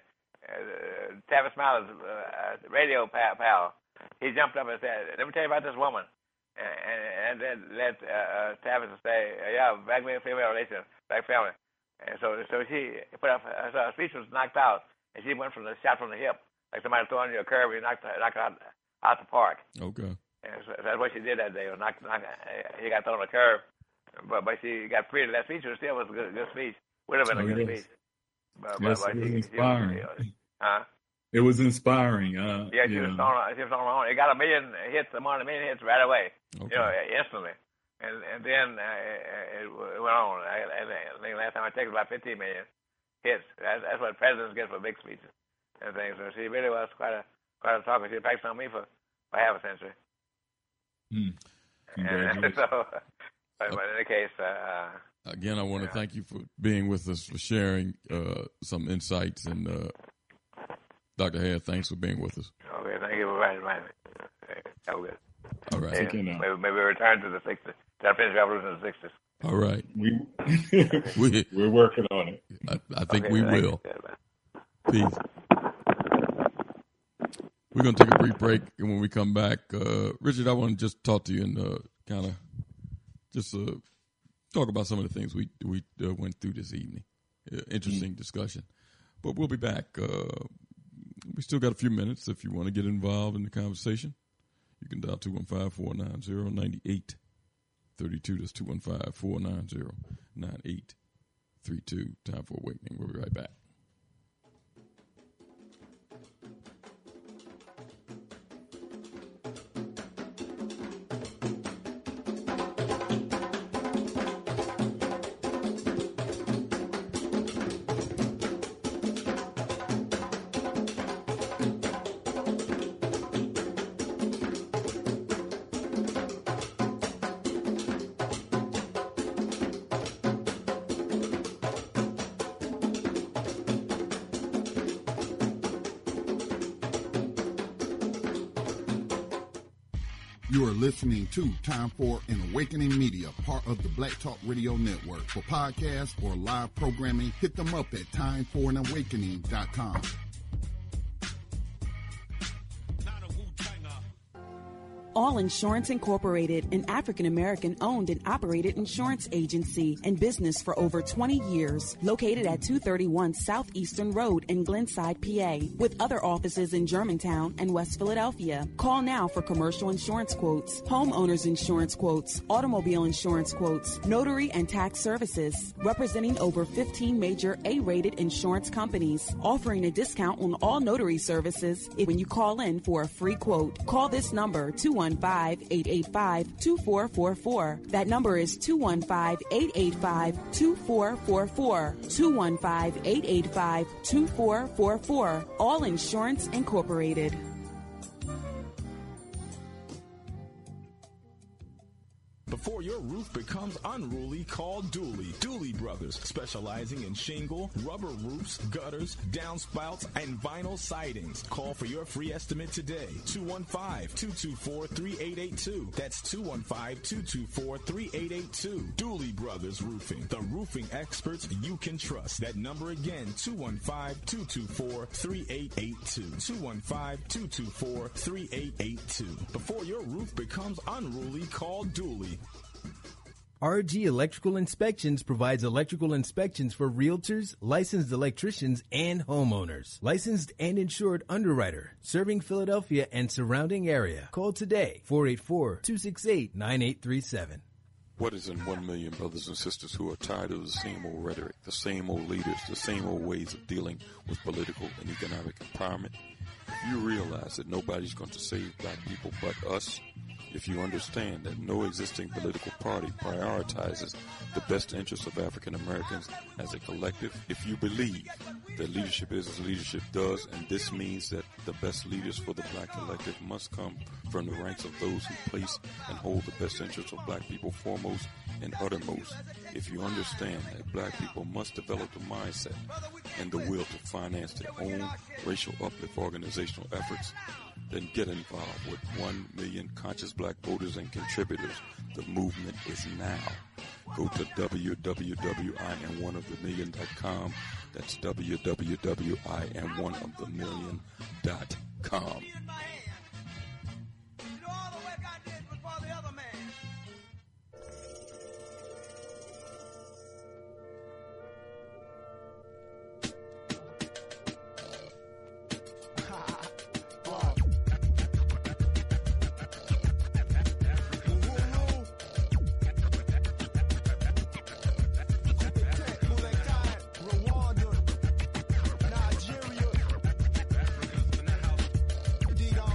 Uh, Tavis Smiler's uh, radio pal, pal, he jumped up and said, "Let me tell you about this woman," and, and, and then let uh, Tavis say, "Yeah, black male female relation, black family." And so, so she put up. So her speech was knocked out, and she went from the shot from the hip, like somebody throwing you a curve, and knocked knocked her out, out the park. Okay. And so that's what she did that day. Was knocked, knocked, he got thrown a curve, but but she got free. That speech was still was a good, good speech. Would have been a Oh, good yes. speech. But, Yes, but, but it was she, inspiring. She, huh? It was inspiring. Uh, Yeah, she you was know. on. She was on her own. It got a million hits, among a million hits right away. Okay. You know, instantly. And and then uh, it, it went on. I, I think last time I checked, it was about fifteen million hits. That's, that's what presidents get for big speeches and things. So she really was quite a quite a talker. She practiced on me for, for half a century. Mm. And so, but, but in any case. Uh, Again, I want to thank you for being with us, for sharing uh, some insights. And uh, Doctor Hare, thanks for being with us. Okay, thank you for inviting me. That was good. All right. Yeah, maybe, maybe return to the sixties. To the French Revolution of the sixties. All right. We, we, we're working on it. I, I think Okay, we thank will. you. Peace. We're going to take a brief break. And when we come back, uh, Richard, I want to just talk to you and uh, kind of just uh, talk about some of the things we we uh, went through this evening. Uh, interesting mm. discussion. But we'll be back. Uh, we still got a few minutes. If you want to get involved in the conversation, you can dial two one five, four nine zero, nine eight three two. That's two one five, four nine zero, nine eight three two. Time for Awakening. We'll be right back. You are listening to Time for an Awakening Media, part of the Black Talk Radio Network. For podcasts or live programming, hit them up at time for an awakening dot com. All Insurance Incorporated, an African-American owned and operated insurance agency in business for over twenty years, located at two thirty-one Southeastern Road in Glenside, P A, with other offices in Germantown and West Philadelphia. Call now for commercial insurance quotes, homeowners insurance quotes, automobile insurance quotes, notary and tax services, representing over fifteen major A-rated insurance companies, offering a discount on all notary services when you call in for a free quote. Call this number, two one five, eight eight five, two four four four. That number is two one five, eight eight five, two four four four. two one five, eight eight five, two four four four. All Insurance Incorporated. Before your roof becomes unruly, call Dooley. Dooley Brothers, specializing in shingle, rubber roofs, gutters, downspouts, and vinyl sidings. Call for your free estimate today. two one five, two two four, three eight eight two. That's two one five, two two four, three eight eight two. Dooley Brothers Roofing, the roofing experts you can trust. That number again, two one five, two two four, three eight eight two. two one five, two two four, three eight eight two. Before your roof becomes unruly, call Dooley. R G Electrical Inspections provides electrical inspections for realtors, licensed electricians, and homeowners. Licensed and insured underwriter, serving Philadelphia and surrounding area. Call today, four eight four, two six eight, nine eight three seven. What is in one million brothers and sisters who are tired of the same old rhetoric, the same old leaders, the same old ways of dealing with political and economic empowerment? If you realize that nobody's going to save black people but us, if you understand that no existing political party prioritizes the best interests of African Americans as a collective, if you believe that leadership is as leadership does, and this means that the best leaders for the black collective must come from the ranks of those who place and hold the best interests of black people foremost and uttermost, if you understand that black people must develop the mindset and the will to finance their own racial uplift organizational efforts, then get involved with one million conscious black voters and contributors. The movement is now. Go to w w w dot I am one of the million dot com. That's w w w dot I am one of the million dot com. Nigeria, D-Don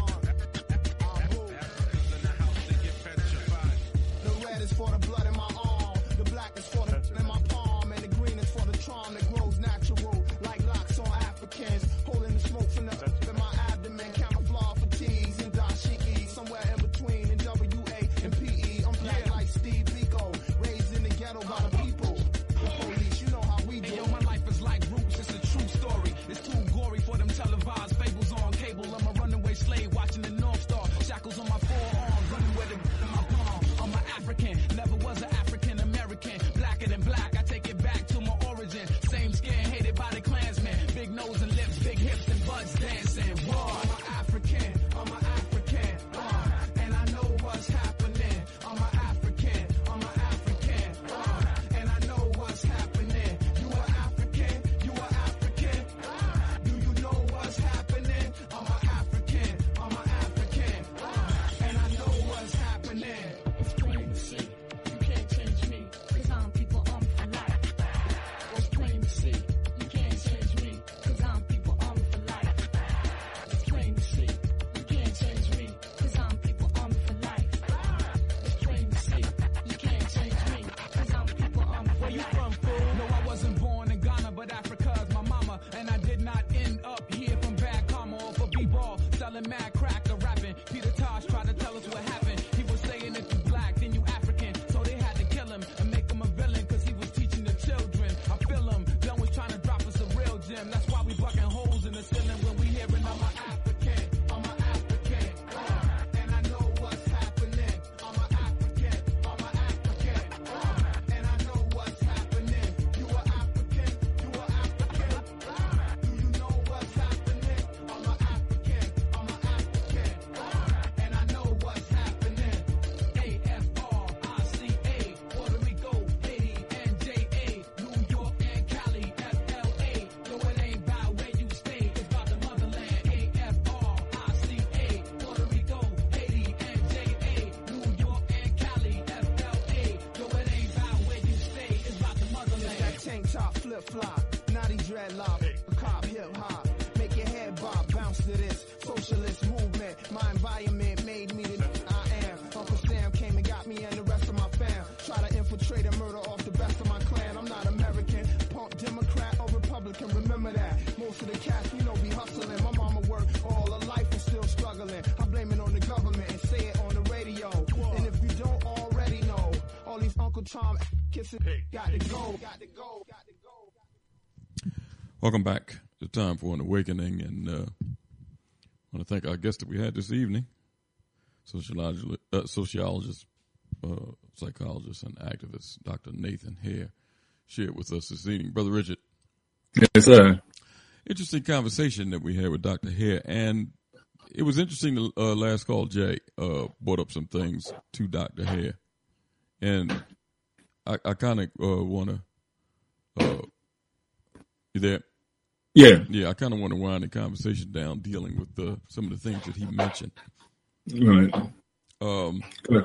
top flip flop, naughty dreadlock, a cop hip hop. Make your head bob, bounce to this socialist movement. My environment made me the I am. Uncle Sam came and got me and the rest of my fam. Try to infiltrate and murder off the best of my clan. I'm not American, punk Democrat or Republican. Remember that. Most of the cats, you know, be hustling. My mama worked all her life and still struggling. I blame it on the government and say it on the radio. And if you don't already know, all these Uncle Tom kissing got to go, got to go, got to go. Welcome back to Time for an Awakening, and uh, I want to thank our guest that we had this evening, sociologist, uh, sociologist, uh, psychologist, and activist, Doctor Nathan Hare, shared with us this evening. Brother Richard. Yes, sir. Interesting conversation that we had with Doctor Hare, and it was interesting. The uh, last call, Jay, uh, brought up some things to Doctor Hare, and I, I kind of uh, want to. Uh, you there? Yeah. Yeah, I kind of want to wind the conversation down, dealing with the, some of the things that he mentioned. Right. Um,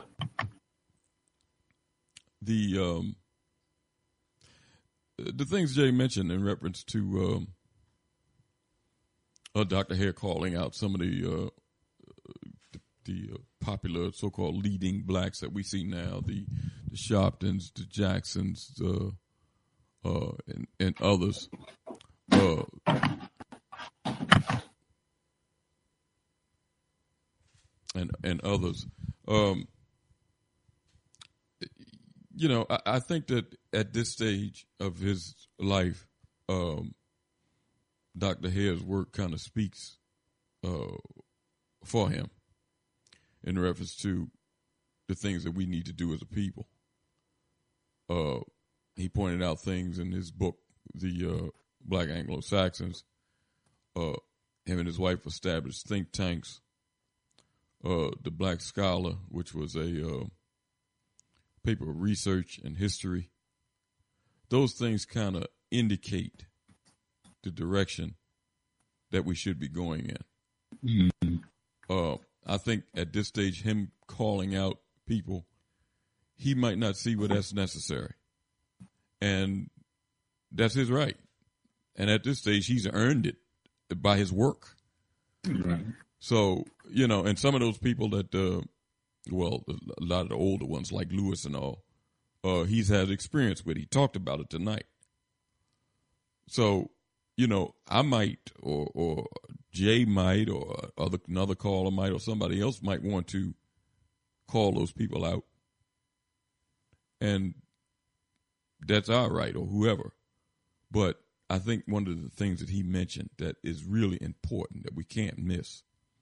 the um, the things Jay mentioned in reference to um, uh, Doctor Hare calling out some of the uh, the, the uh, popular so-called leading blacks that we see now, the the Sharptons, the Jacksons, uh, uh, and, and others. Uh, and and others. Um, you know, I, I think that at this stage of his life, um, Doctor Hare's work kind of speaks uh, for him in reference to the things that we need to do as a people. Uh, he pointed out things in his book, The uh, Black Anglo-Saxons. Uh, him and his wife established think tanks. Uh, the Black Scholar, which was a uh, paper of research and history. Those things kind of indicate the direction that we should be going in. Mm-hmm. Uh, I think at this stage, him calling out people, he might not see where that's necessary. And that's his right. And at this stage, he's earned it by his work. Right. So, you know, and some of those people that, uh, well, a lot of the older ones like Lewis and all, uh, he's had experience with. He talked about it tonight. So, you know, I might, or, or Jay might, or other, another caller might, or somebody else might want to call those people out. And that's our right, or whoever. But I think one of the things that he mentioned that is really important that we can't miss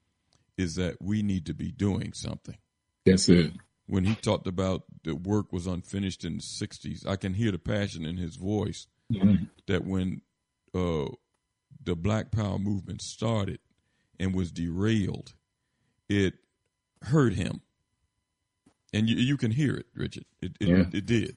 is that we need to be doing something. That's it. When he talked about the work was unfinished in the sixties, I can hear the passion in his voice. Mm-hmm. That when uh, the Black Power movement started and was derailed, it hurt him. And you, you can hear it, Richard. It it, yeah. it, it did.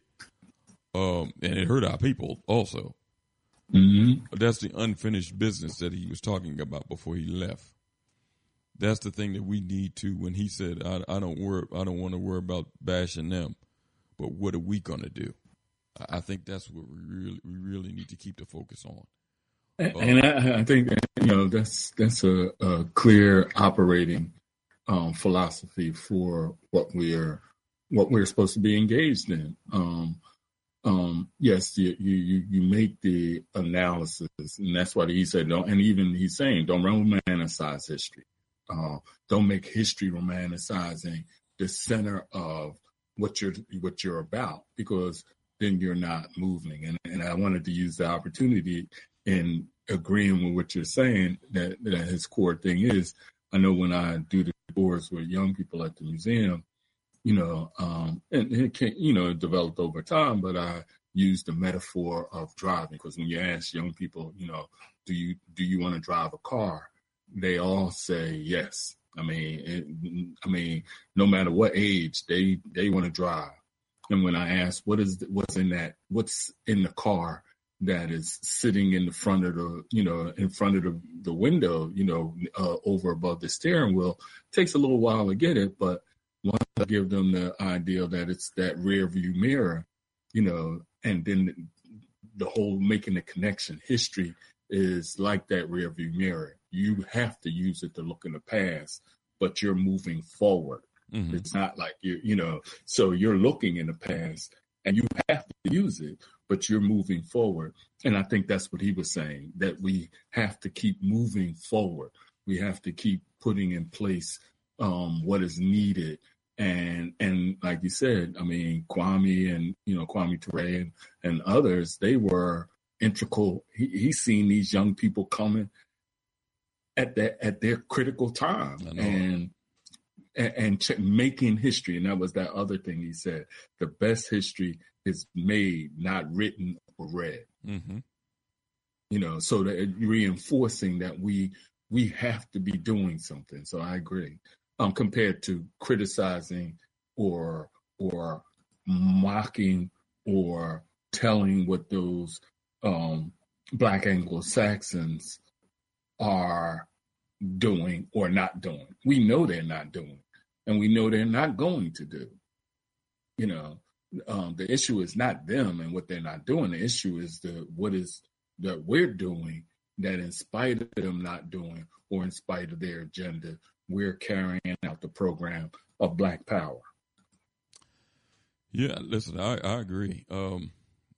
Um, and it hurt our people also. Mm-hmm. That's the unfinished business that he was talking about before he left. That's the thing that we need to. When he said, "I, I don't worry, I don't want to worry about bashing them, but what are we going to do?" I, I think that's what we really, we really need to keep the focus on. And uh, I, I think that, you know, that's that's a, a clear operating um, philosophy for what we're what we're supposed to be engaged in. Um, Um, yes, you, you, you make the analysis, and that's why he said, don't, and even he's saying, don't romanticize history. Uh, don't make history romanticizing the center of what you're, what you're about, because then you're not moving. And, and I wanted to use the opportunity in agreeing with what you're saying, that, that his core thing is, I know when I do the tours with young people at the museum, you know, um, and it can, you know, it developed over time, but I use the metaphor of driving, because when you ask young people, you know, do you, do you want to drive a car? They all say yes. I mean, it, I mean, no matter what age, they, they want to drive. And when I ask, what is, what's in that, what's in the car that is sitting in the front of the, you know, in front of the, the window, you know, uh, over above the steering wheel, it takes a little while to get it, but once I give them the idea that it's that rear view mirror, you know, and then the whole making the connection. History is like that rearview mirror. You have to use it to look in the past, but you're moving forward. Mm-hmm. It's not like you, you know, so you're looking in the past and you have to use it, but you're moving forward. And I think that's what he was saying, that we have to keep moving forward. We have to keep putting in place um, what is needed. And, and like you said, I mean, Kwame and, you know, Kwame Ture and, and others, they were integral. He, he's seen these young people coming at that, at their critical time and, and, and ch- making history. And that was that other thing he said. The best history is made, not written or read. Mm-hmm. You know, so that reinforcing that we, we have to be doing something. So I agree. Um, compared to criticizing or or mocking or telling what those um, Black Anglo-Saxons are doing or not doing. We know they're not doing, and we know they're not going to do. You know, um, the issue is not them and what they're not doing. The issue is the what is that we're doing that in spite of them not doing or in spite of their agenda, we're carrying out the program of Black Power. Yeah, listen, I, I agree. Um,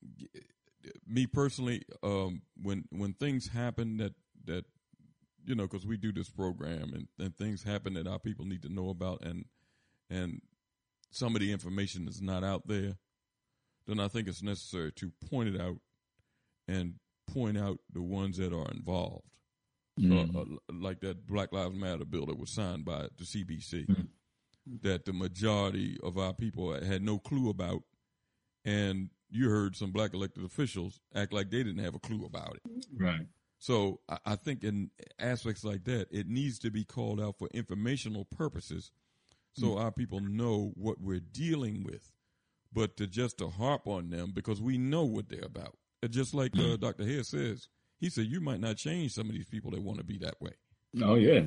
me personally, um, when when things happen that, that you know, because we do this program and, and things happen that our people need to know about and and some of the information is not out there, then I think it's necessary to point it out and point out the ones that are involved. Mm-hmm. Uh, uh, like that Black Lives Matter bill that was signed by the C B C, mm-hmm. that the majority of our people had no clue about, and you heard some Black elected officials act like they didn't have a clue about it. Right. So I, I think in aspects like that, it needs to be called out for informational purposes, so mm-hmm. our people know what we're dealing with, but to just to harp on them because we know what they're about. And just like mm-hmm. uh, Doctor Hare says. He said, you might not change some of these people that want to be that way. Oh, yeah.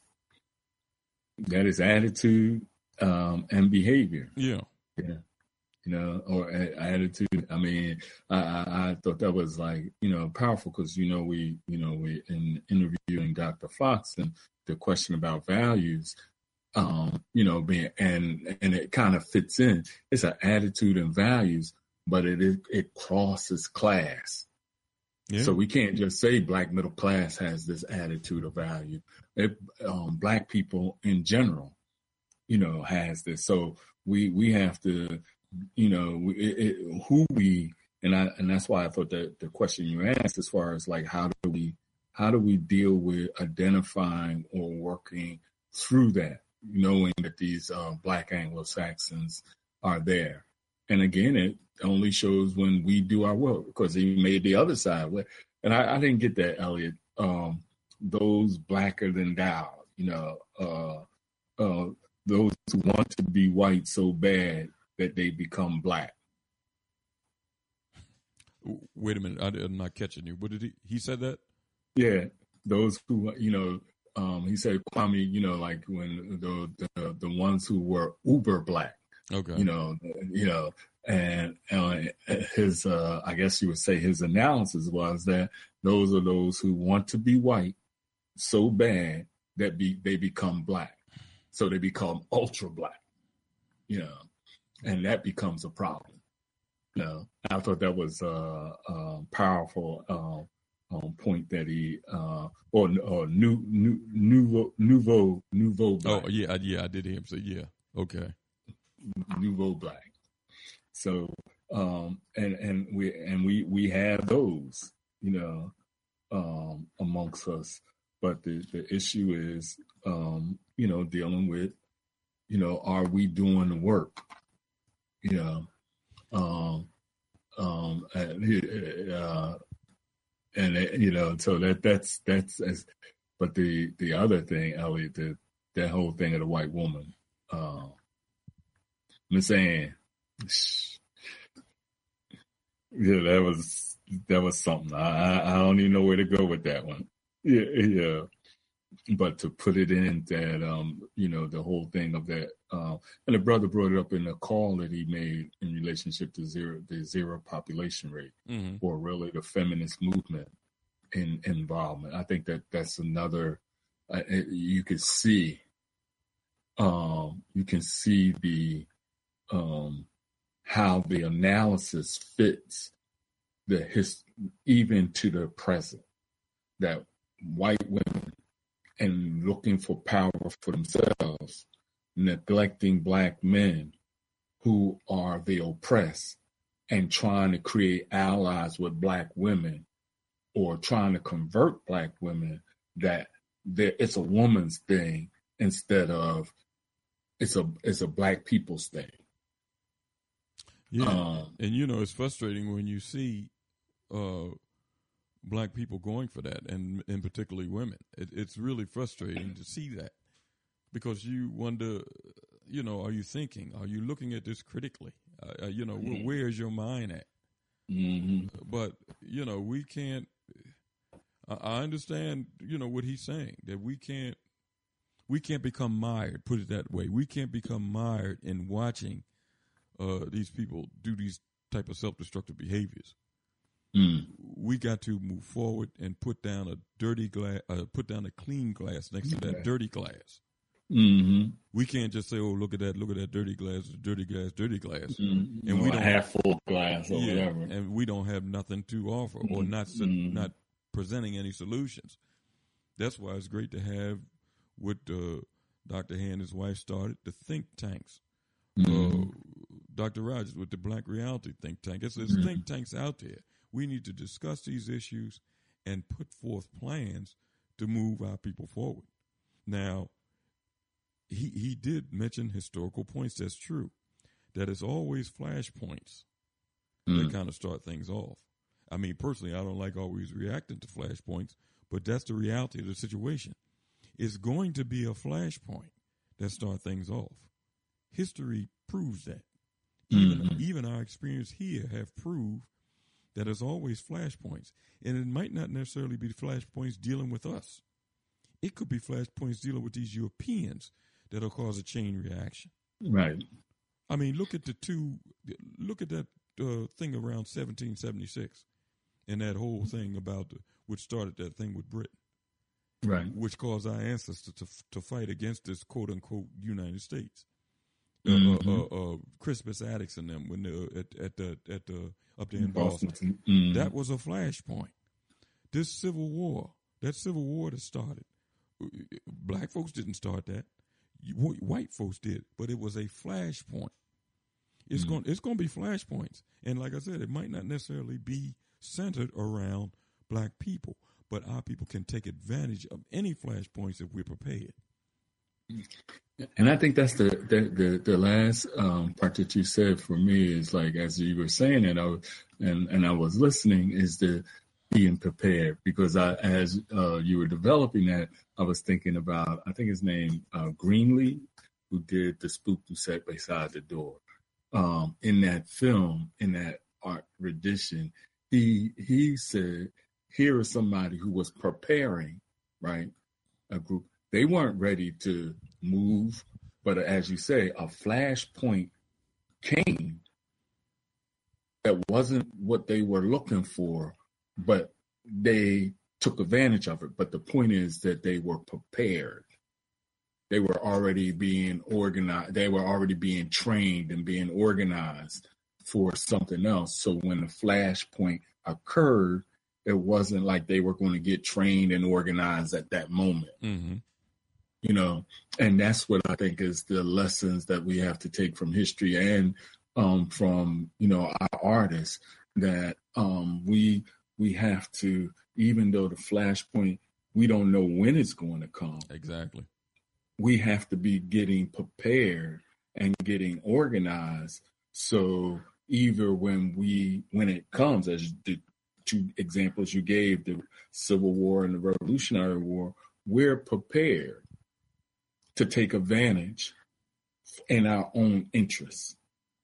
That is attitude um, and behavior. Yeah. Yeah. You know, or a- attitude. I mean, I, I, I thought that was like, you know, powerful because, you know, we, you know, we in interviewing Doctor Fox and the question about values, um, you know, being, and, and it kind of fits in. It's an attitude and values, but it it, it crosses class. Yeah. So we can't just say Black middle class has this attitude of value. It, um, Black people in general, you know, has this. So we we have to, you know, it, it, who we and I and that's why I thought that the question you asked, as far as like how do we how do we deal with identifying or working through that, knowing that these uh, Black Anglo-Saxons are there, and again it. Only shows when we do our work, because he made the other side. And I, I didn't get that, Elliot. Um, those blacker than thou, you know, uh, uh, those who want to be white so bad that they become Black. Wait a minute. I, I'm not catching you. What did he, he said that? Yeah. Those who, you know, um, he said, Kwame, you know, like when the, the, the ones who were uber Black, okay, you know, you know, And uh, his, uh, I guess you would say his analysis was that those are those who want to be white so bad that be, they become Black. So they become ultra Black, you know, and that becomes a problem. You know, I thought that was a uh, uh, powerful uh, um, point that he, uh, or, or new, new, nouveau, nouveau, nouveau Black. Oh, yeah, yeah, I did hear him say, yeah, okay. Nouveau Black. So, um, and, and we, and we, we have those, you know, um, amongst us, but the, the issue is, um, you know, dealing with, you know, are we doing the work, you know, um, um, and, uh, and, you know, so that, that's, that's, as, but the, the other thing, Elliot, the, that whole thing of the white woman, um, I'm saying, yeah, that was that was something. I I don't even know where to go with that one. Yeah, yeah, but to put it in that, um, you know, the whole thing of that, uh, and the brother brought it up in the call that he made in relationship to zero, the zero population rate, Mhm. or really the feminist movement in involvement. I think that that's another, uh, it- you could see, um, you can see the, um, how the analysis fits the his, even to the present, that white women and looking for power for themselves, neglecting black men who are the oppressed, and trying to create allies with black women, or trying to convert black women that there it's a woman's thing instead of it's a it's a black people's thing. Yeah, Um, and you know it's frustrating when you see uh, black people going for that, and and particularly women. It, it's really frustrating to see that, because you wonder, you know, are you thinking? Are you looking at this critically? Uh, uh, you know, wh- where is your mind at? Mm-hmm. But you know, we can't. I I understand, you know, what he's saying, that we can't, we can't become mired. Put it that way. We can't become mired in watching uh, these people do these type of self-destructive behaviors. Mm. We got to move forward and put down a dirty glass, uh, put down a clean glass next to that Okay. dirty glass. Mm-hmm. We can't just say, "Oh, look at that! Look at that dirty glass! Dirty glass! Dirty glass!" Mhm. And we Or a don't half full glass or yeah, whatever. and we don't have nothing to offer, or Mhm. not so- Mhm. not presenting any solutions. That's why it's great to have what uh, Doctor Hay and his wife started, the think tanks. Mhm. Uh, Doctor Rogers with the Black Reality think tank. It's, there's Mhm. think tanks out there. We need to discuss these issues and put forth plans to move our people forward. Now, he he did mention historical points. That's true. That it's always flashpoints Mm. that kind of start things off. I mean, personally, I don't like always reacting to flashpoints, but that's the reality of the situation. It's going to be a flashpoint that start things off. History proves that. Even Mhm. even our experience here have proved that there's always flashpoints, and it might not necessarily be flashpoints dealing with us. It could be flashpoints dealing with these Europeans that'll cause a chain reaction. Right. I mean, look at the two. Look at that uh, thing around seventeen seventy-six, and that whole thing about the, which started that thing with Britain, Right. which caused our ancestors to to fight against this quote unquote United States. Mhm. Uh, uh, uh, uh, Crispus Attucks and them when they were at at the at the up there in Boston. Boston. Mhm. That was a flashpoint. This Civil War, that Civil War that started, black folks didn't start that. You- White folks did, but it was a flashpoint. It's Mhm. going it's going to be flashpoints, and like I said, it might not necessarily be centered around black people, but our people can take advantage of any flashpoints if we're prepared. And I think that's the the the, the last um, part that you said for me is like, as you were saying it, I was, and and I was listening, is the being prepared, because I as uh, you were developing that, I was thinking about, I think his name uh, Greenlee, who did the Spook Who Sat Beside the Door. Um, in that film, in that art rendition, he he said, here is somebody who was preparing, right, a group. They weren't ready to move, but as you say, a flashpoint came that wasn't what they were looking for, but they took advantage of it. But the point is that they were prepared. They were already being organized. They were already being trained and being organized for something else. So when the flashpoint occurred, it wasn't like they were going to get trained and organized at that moment. Mm-hmm. You know, and that's what I think is the lessons that we have to take from history and um, from, you know, our artists, that um, we we have to, even though the flashpoint, we don't know when it's going to come. Exactly. We have to be getting prepared and getting organized. So either when we, when it comes, as the two examples you gave, the Civil War and the Revolutionary War, we're prepared to take advantage in our own interests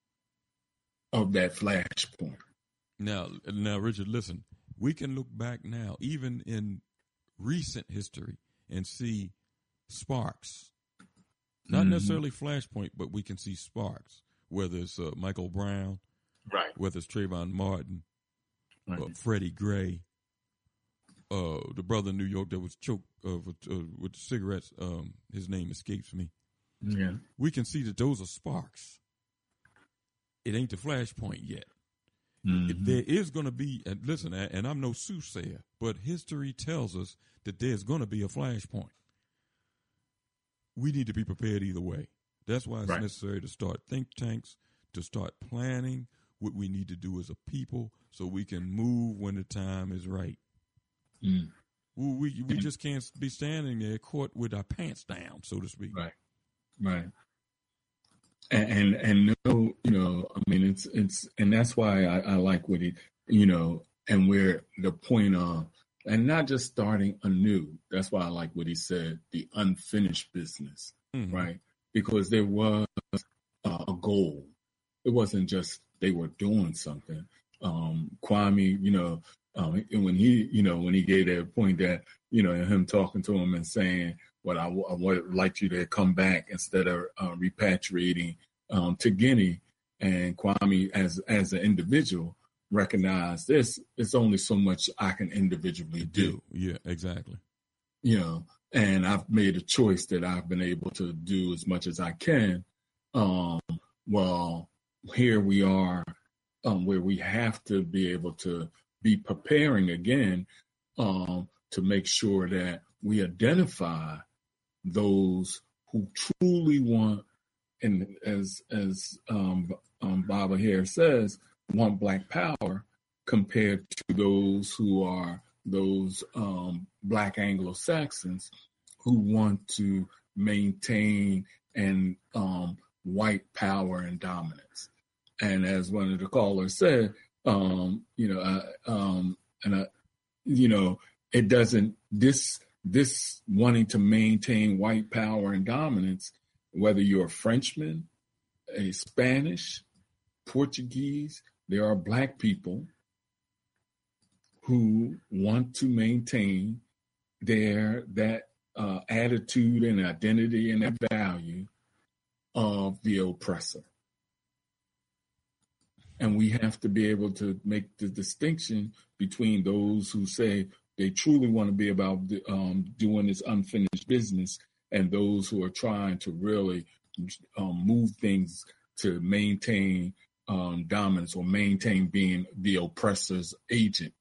of that flashpoint. Now, now, Richard, listen. We can look back now, even in recent history, and see sparks. Not Mm-hmm. necessarily flashpoint, but we can see sparks, whether it's uh, Michael Brown, right? Whether it's Trayvon Martin, Right. uh, Freddie Gray, uh, the brother in New York that was choked uh, with, uh, with cigarettes. Um, his name escapes me. Yeah. We can see that those are sparks. It ain't the flashpoint yet. Mm-hmm. There is going to be, and listen, and I'm no soothsayer, but history tells us that there's going to be a flashpoint. We need to be prepared either way. That's why it's Right. necessary to start think tanks, to start planning what we need to do as a people so we can move when the time is right. Mm. We, we, we just can't be standing there caught with our pants down, so to speak. Right. Right. And, and and no, you know, I mean, it's it's, and that's why I, I like what he, you know, and where the point of, and not just starting anew. That's why I like what he said, the unfinished business, Mhm. right? Because there was uh, a goal. It wasn't just they were doing something. Um, Kwame, you know, um, when he, you know, when he gave that point that, you know, him talking to him and saying, "What I, w- I would like you to come back instead of uh, repatriating um, to Guinea," and Kwame, as as an individual, recognized this. It's only so much I can individually do. Yeah, exactly. You know, and I've made a choice that I've been able to do as much as I can. Um, well, here we are, um, where we have to be able to be preparing again um, to make sure that we identify those who truly want, and as as um, um, Baba here says, want Black power, compared to those who are those um, Black Anglo-Saxons who want to maintain and um, white power and dominance. And as one of the callers said, um, you know, uh, um, and uh, you know, it doesn't this this wanting to maintain white power and dominance, whether you're a Frenchman, a Spanish, Portuguese, there are Black people who want to maintain their that uh, attitude and identity and that value of the oppressor. And we have to be able to make the distinction between those who say they truly want to be about um, doing this unfinished business and those who are trying to really um, move things to maintain um, dominance or maintain being the oppressor's agent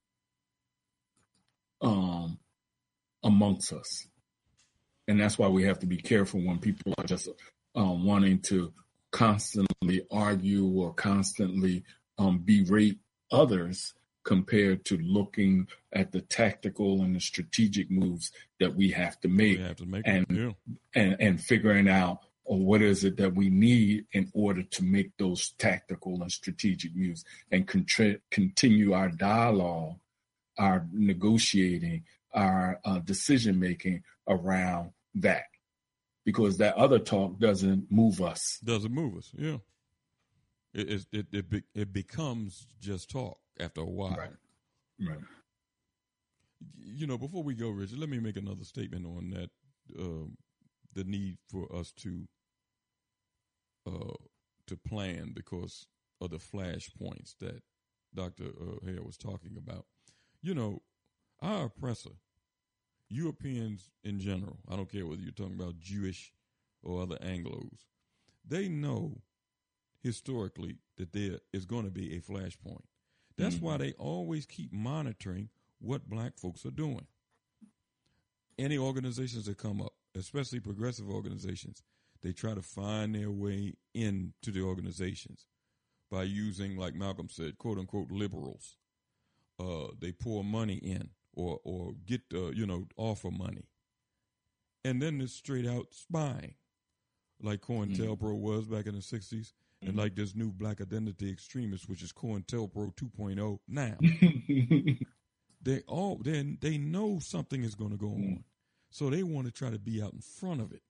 um, amongst us. And that's why we have to be careful when people are just um, wanting to constantly argue or constantly um, berate others compared to looking at the tactical and the strategic moves that we have to make, We have to make and, it, yeah. and and figuring out uh, what is it that we need in order to make those tactical and strategic moves and contra- continue our dialogue, our negotiating, our uh, decision making around that. Because that other talk doesn't move us. Doesn't move us, yeah. It it it it, be, it becomes just talk after a while. Right. Right. You know, before we go, Richard, let me make another statement on that. Um, the need for us to uh, to plan because of the flashpoints that Doctor Uh, Hare was talking about. You know, our oppressor, Europeans in general, I don't care whether you're talking about Jewish or other Anglos, they know historically that there is going to be a flashpoint. That's Mm-hmm. why they always keep monitoring what Black folks are doing. Any organizations that come up, especially progressive organizations, they try to find their way into the organizations by using, like Malcolm said, quote unquote liberals. Uh, they pour money in or or get uh, you know offer money, and then there's straight out spying, like COINTELPRO was back in the sixties, and like this new Black identity extremist, which is COINTELPRO two point oh now. They all they they know something is going to go on, so they want to try to be out in front of it.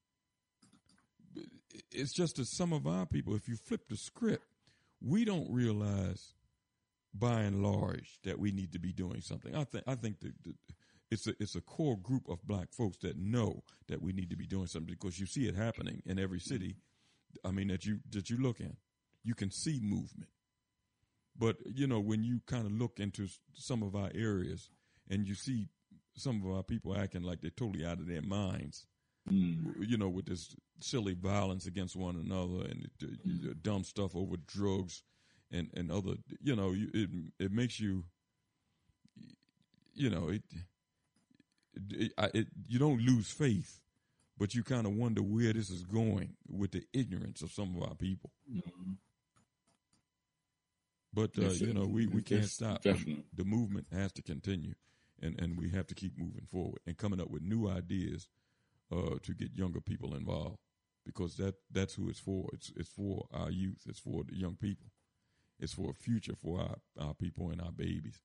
It's just that some of our people, if you flip the script, we don't realize, by and large, that we need to be doing something. I think I think that, that it's a it's a core group of black folks that know that we need to be doing something, because you see it happening in every city. I mean, that you that you look in, you can see movement. But you know, when you kind of look into some of our areas and you see some of our people acting like they're totally out of their minds, mm. you know, with this silly violence against one another and the, the dumb stuff over drugs and, and other, you know, you, it it makes you, you know, it, it, it, it you don't lose faith, but you kind of wonder where this is going with the ignorance of some of our people. Mm-hmm. But, uh, you know, we, we can't stop. Definitely. The movement has to continue, and, and we have to keep moving forward and coming up with new ideas uh, to get younger people involved, because that, that's who it's for. It's it's for our youth. It's for the young people. It's for a future for our, our people and our babies.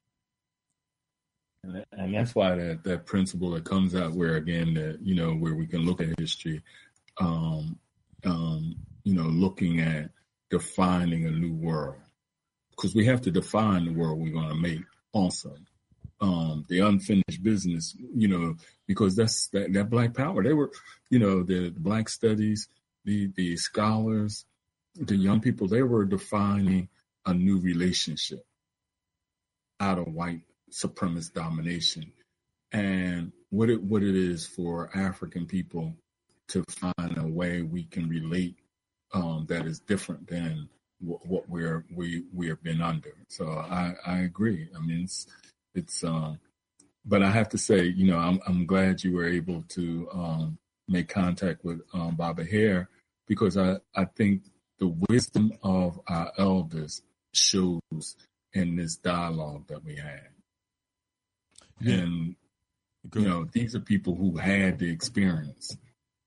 And, that, and that's why that, that principle that comes out where, again, that, you know, where we can look at history, um, um, you know, looking at defining a new world. Because we have to define the world we're going to make also. Um, the unfinished business, you know, because that's that, that black power. They were, you know, the, the black studies, the, the scholars, the young people, they were defining a new relationship out of white supremacist domination. And what it, what it is for African people to find a way we can relate um, that is different than what we're we we have been under. So I I agree. I mean, it's it's um, but I have to say, you know, I'm I'm glad you were able to um make contact with um Baba Hare, because I I think the wisdom of our elders shows in this dialogue that we had. Yeah. And Good. You know, these are people who had the experience.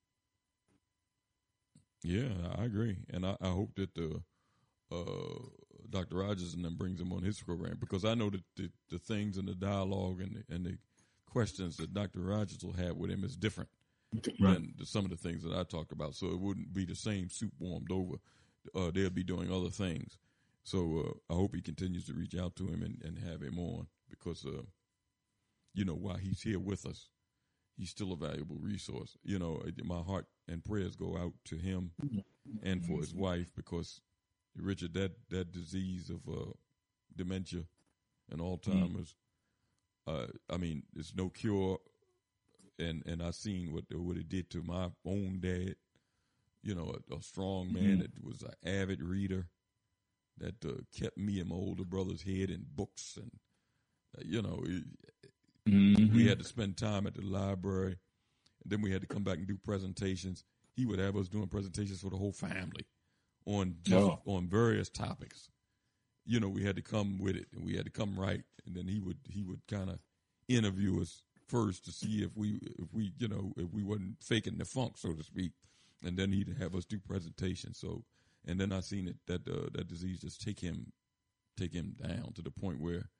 Yeah, I agree, and I, I hope that the Uh, Doctor Rogers and then brings him on his program, because I know that the, the things and the dialogue and the, and the questions that Doctor Rogers will have with him is different right. than the, some of the things that I talked about. So it wouldn't be the same soup warmed over. Uh, they'll be doing other things. So uh, I hope he continues to reach out to him and, and have him on, because, uh, you know, while he's here with us, he's still a valuable resource. You know, my heart and prayers go out to him and for his wife, because Richard, that, that disease of uh, dementia and Alzheimer's, mm. uh, I mean, there's no cure, and, and I seen what what it did to my own dad. You know, a, a strong man mm. that was an avid reader, that uh, kept me and my older brother's head in books, and uh, you know, it, mm-hmm. we had to spend time at the library, and then we had to come back and do presentations. He would have us doing presentations for the whole family on just, oh. on various topics. You know, we had to come with it, and we had to come right, and then he would he would kind of interview us first to see if we if we you know if we wasn't faking the funk, so to speak, and then he'd have us do presentations. So, and then I seen it that uh, that disease just take him take him down to the point where,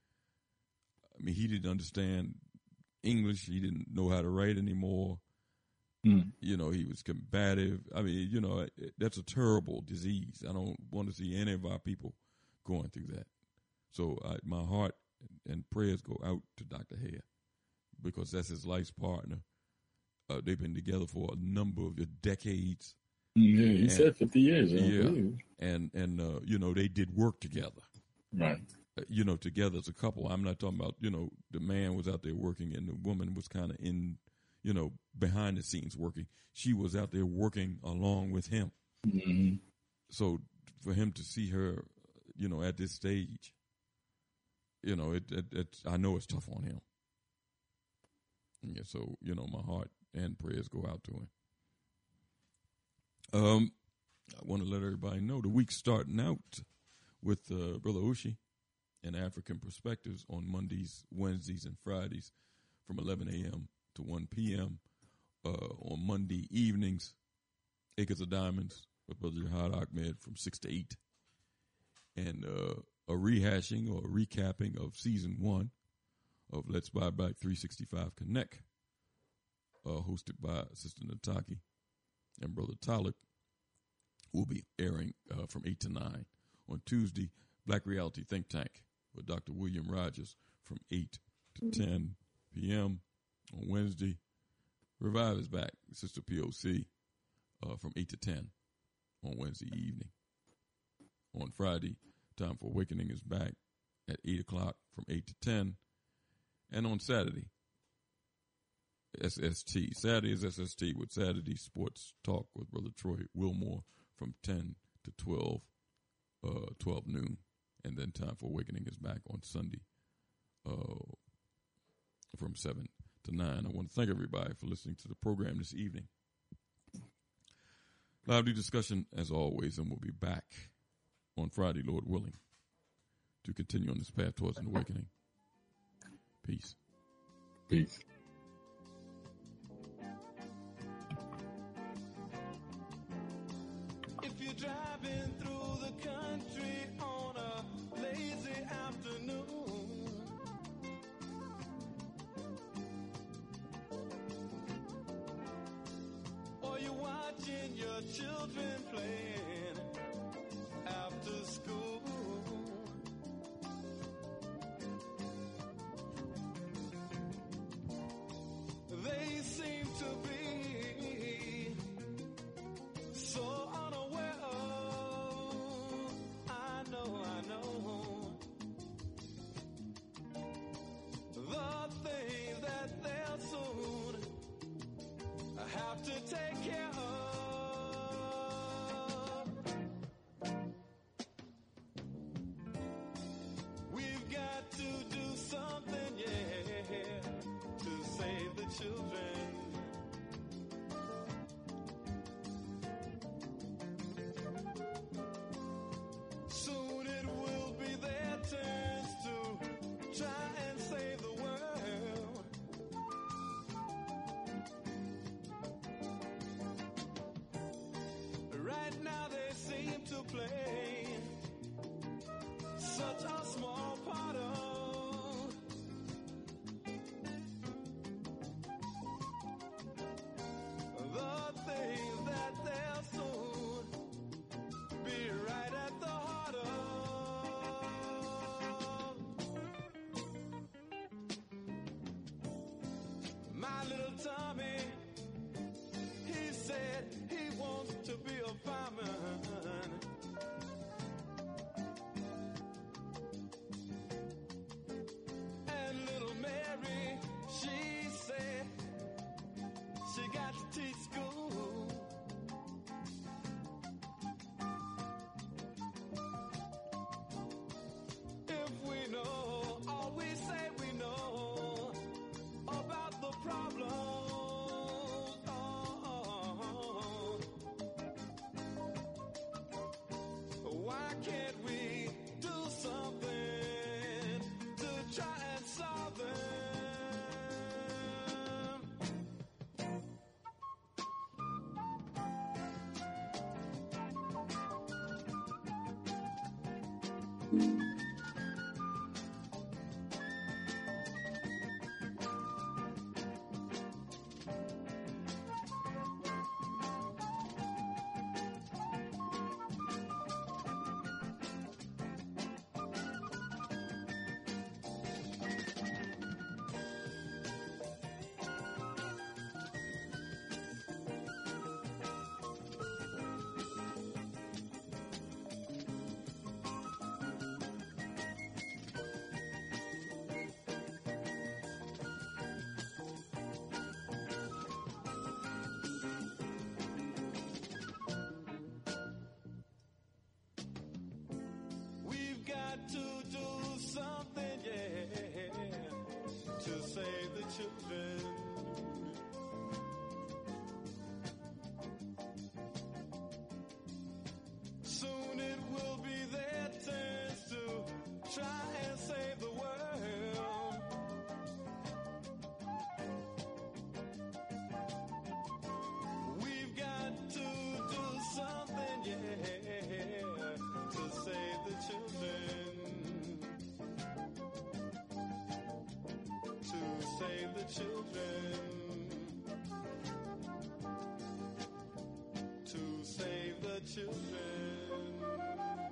I mean, he didn't understand English, he didn't know how to write anymore. Mm. You know, he was combative. I mean, you know, that's a terrible disease. I don't want to see any of our people going through that. So I, my heart and prayers go out to Doctor Hare, because that's his life's partner. Uh, they've been together for a number of decades. Yeah, he and, said fifty years. Yeah, and and uh, you know, they did work together. Right. Uh, you know, together as a couple. I'm not talking about, you know, the man was out there working and the woman was kind of in, you know, behind the scenes working. She was out there working along with him. Mm-hmm. So for him to see her, you know, at this stage, you know, it, it, it I know it's tough on him. Yeah, so, you know, my heart and prayers go out to him. Um, I want to let everybody know the week's starting out with uh, Brother Ushi and African Perspectives on Mondays, Wednesdays, and Fridays from eleven a.m. to one p.m. Uh, on Monday evenings, Acres of Diamonds with Brother Jihad Ahmed from six to eight. And uh, a rehashing or a recapping of season one of Let's Buy Back three sixty-five Connect, uh, hosted by Sister Nataki and Brother Talib, will be airing uh, from eight to nine. On Tuesday, Black Reality Think Tank with Doctor William Rogers from eight to ten p m On Wednesday, Revive is back. Sister P O C uh, from eight to ten on Wednesday evening. On Friday, Time for Awakening is back at eight o'clock from eight to ten. And on Saturday, S S T. Saturday is S S T with Saturday Sports Talk with Brother Troy Wilmore from ten to twelve, uh, twelve noon. And then Time for Awakening is back on Sunday uh, from seven to nine. I want to thank everybody for listening to the program this evening. Lively discussion as always, and we'll be back on Friday, Lord willing, to continue on this path towards an awakening. Peace. Peace. If you're driving through the country on a lazy afternoon, or you're watching your children playing after school, they seem to be so unaware of, I know, I know, the things that they'll soon have to take care of. We've got to do something, yeah, to save the children. Soon it will be their turns to try and save the world. Right now they seem to play such a small part of the things that they'll soon be right at the heart of. My little Tommy, he said he wants to be a fireman. And little Mary, she said she got to teach school. If we know all we say we know about the problems, oh, why can't we do something to try and solve them? We've got to do something, yeah, to save the children. Soon it will be their turns to try and save the world. We've got to do something, yeah, to save the children. To save the children. To save the children.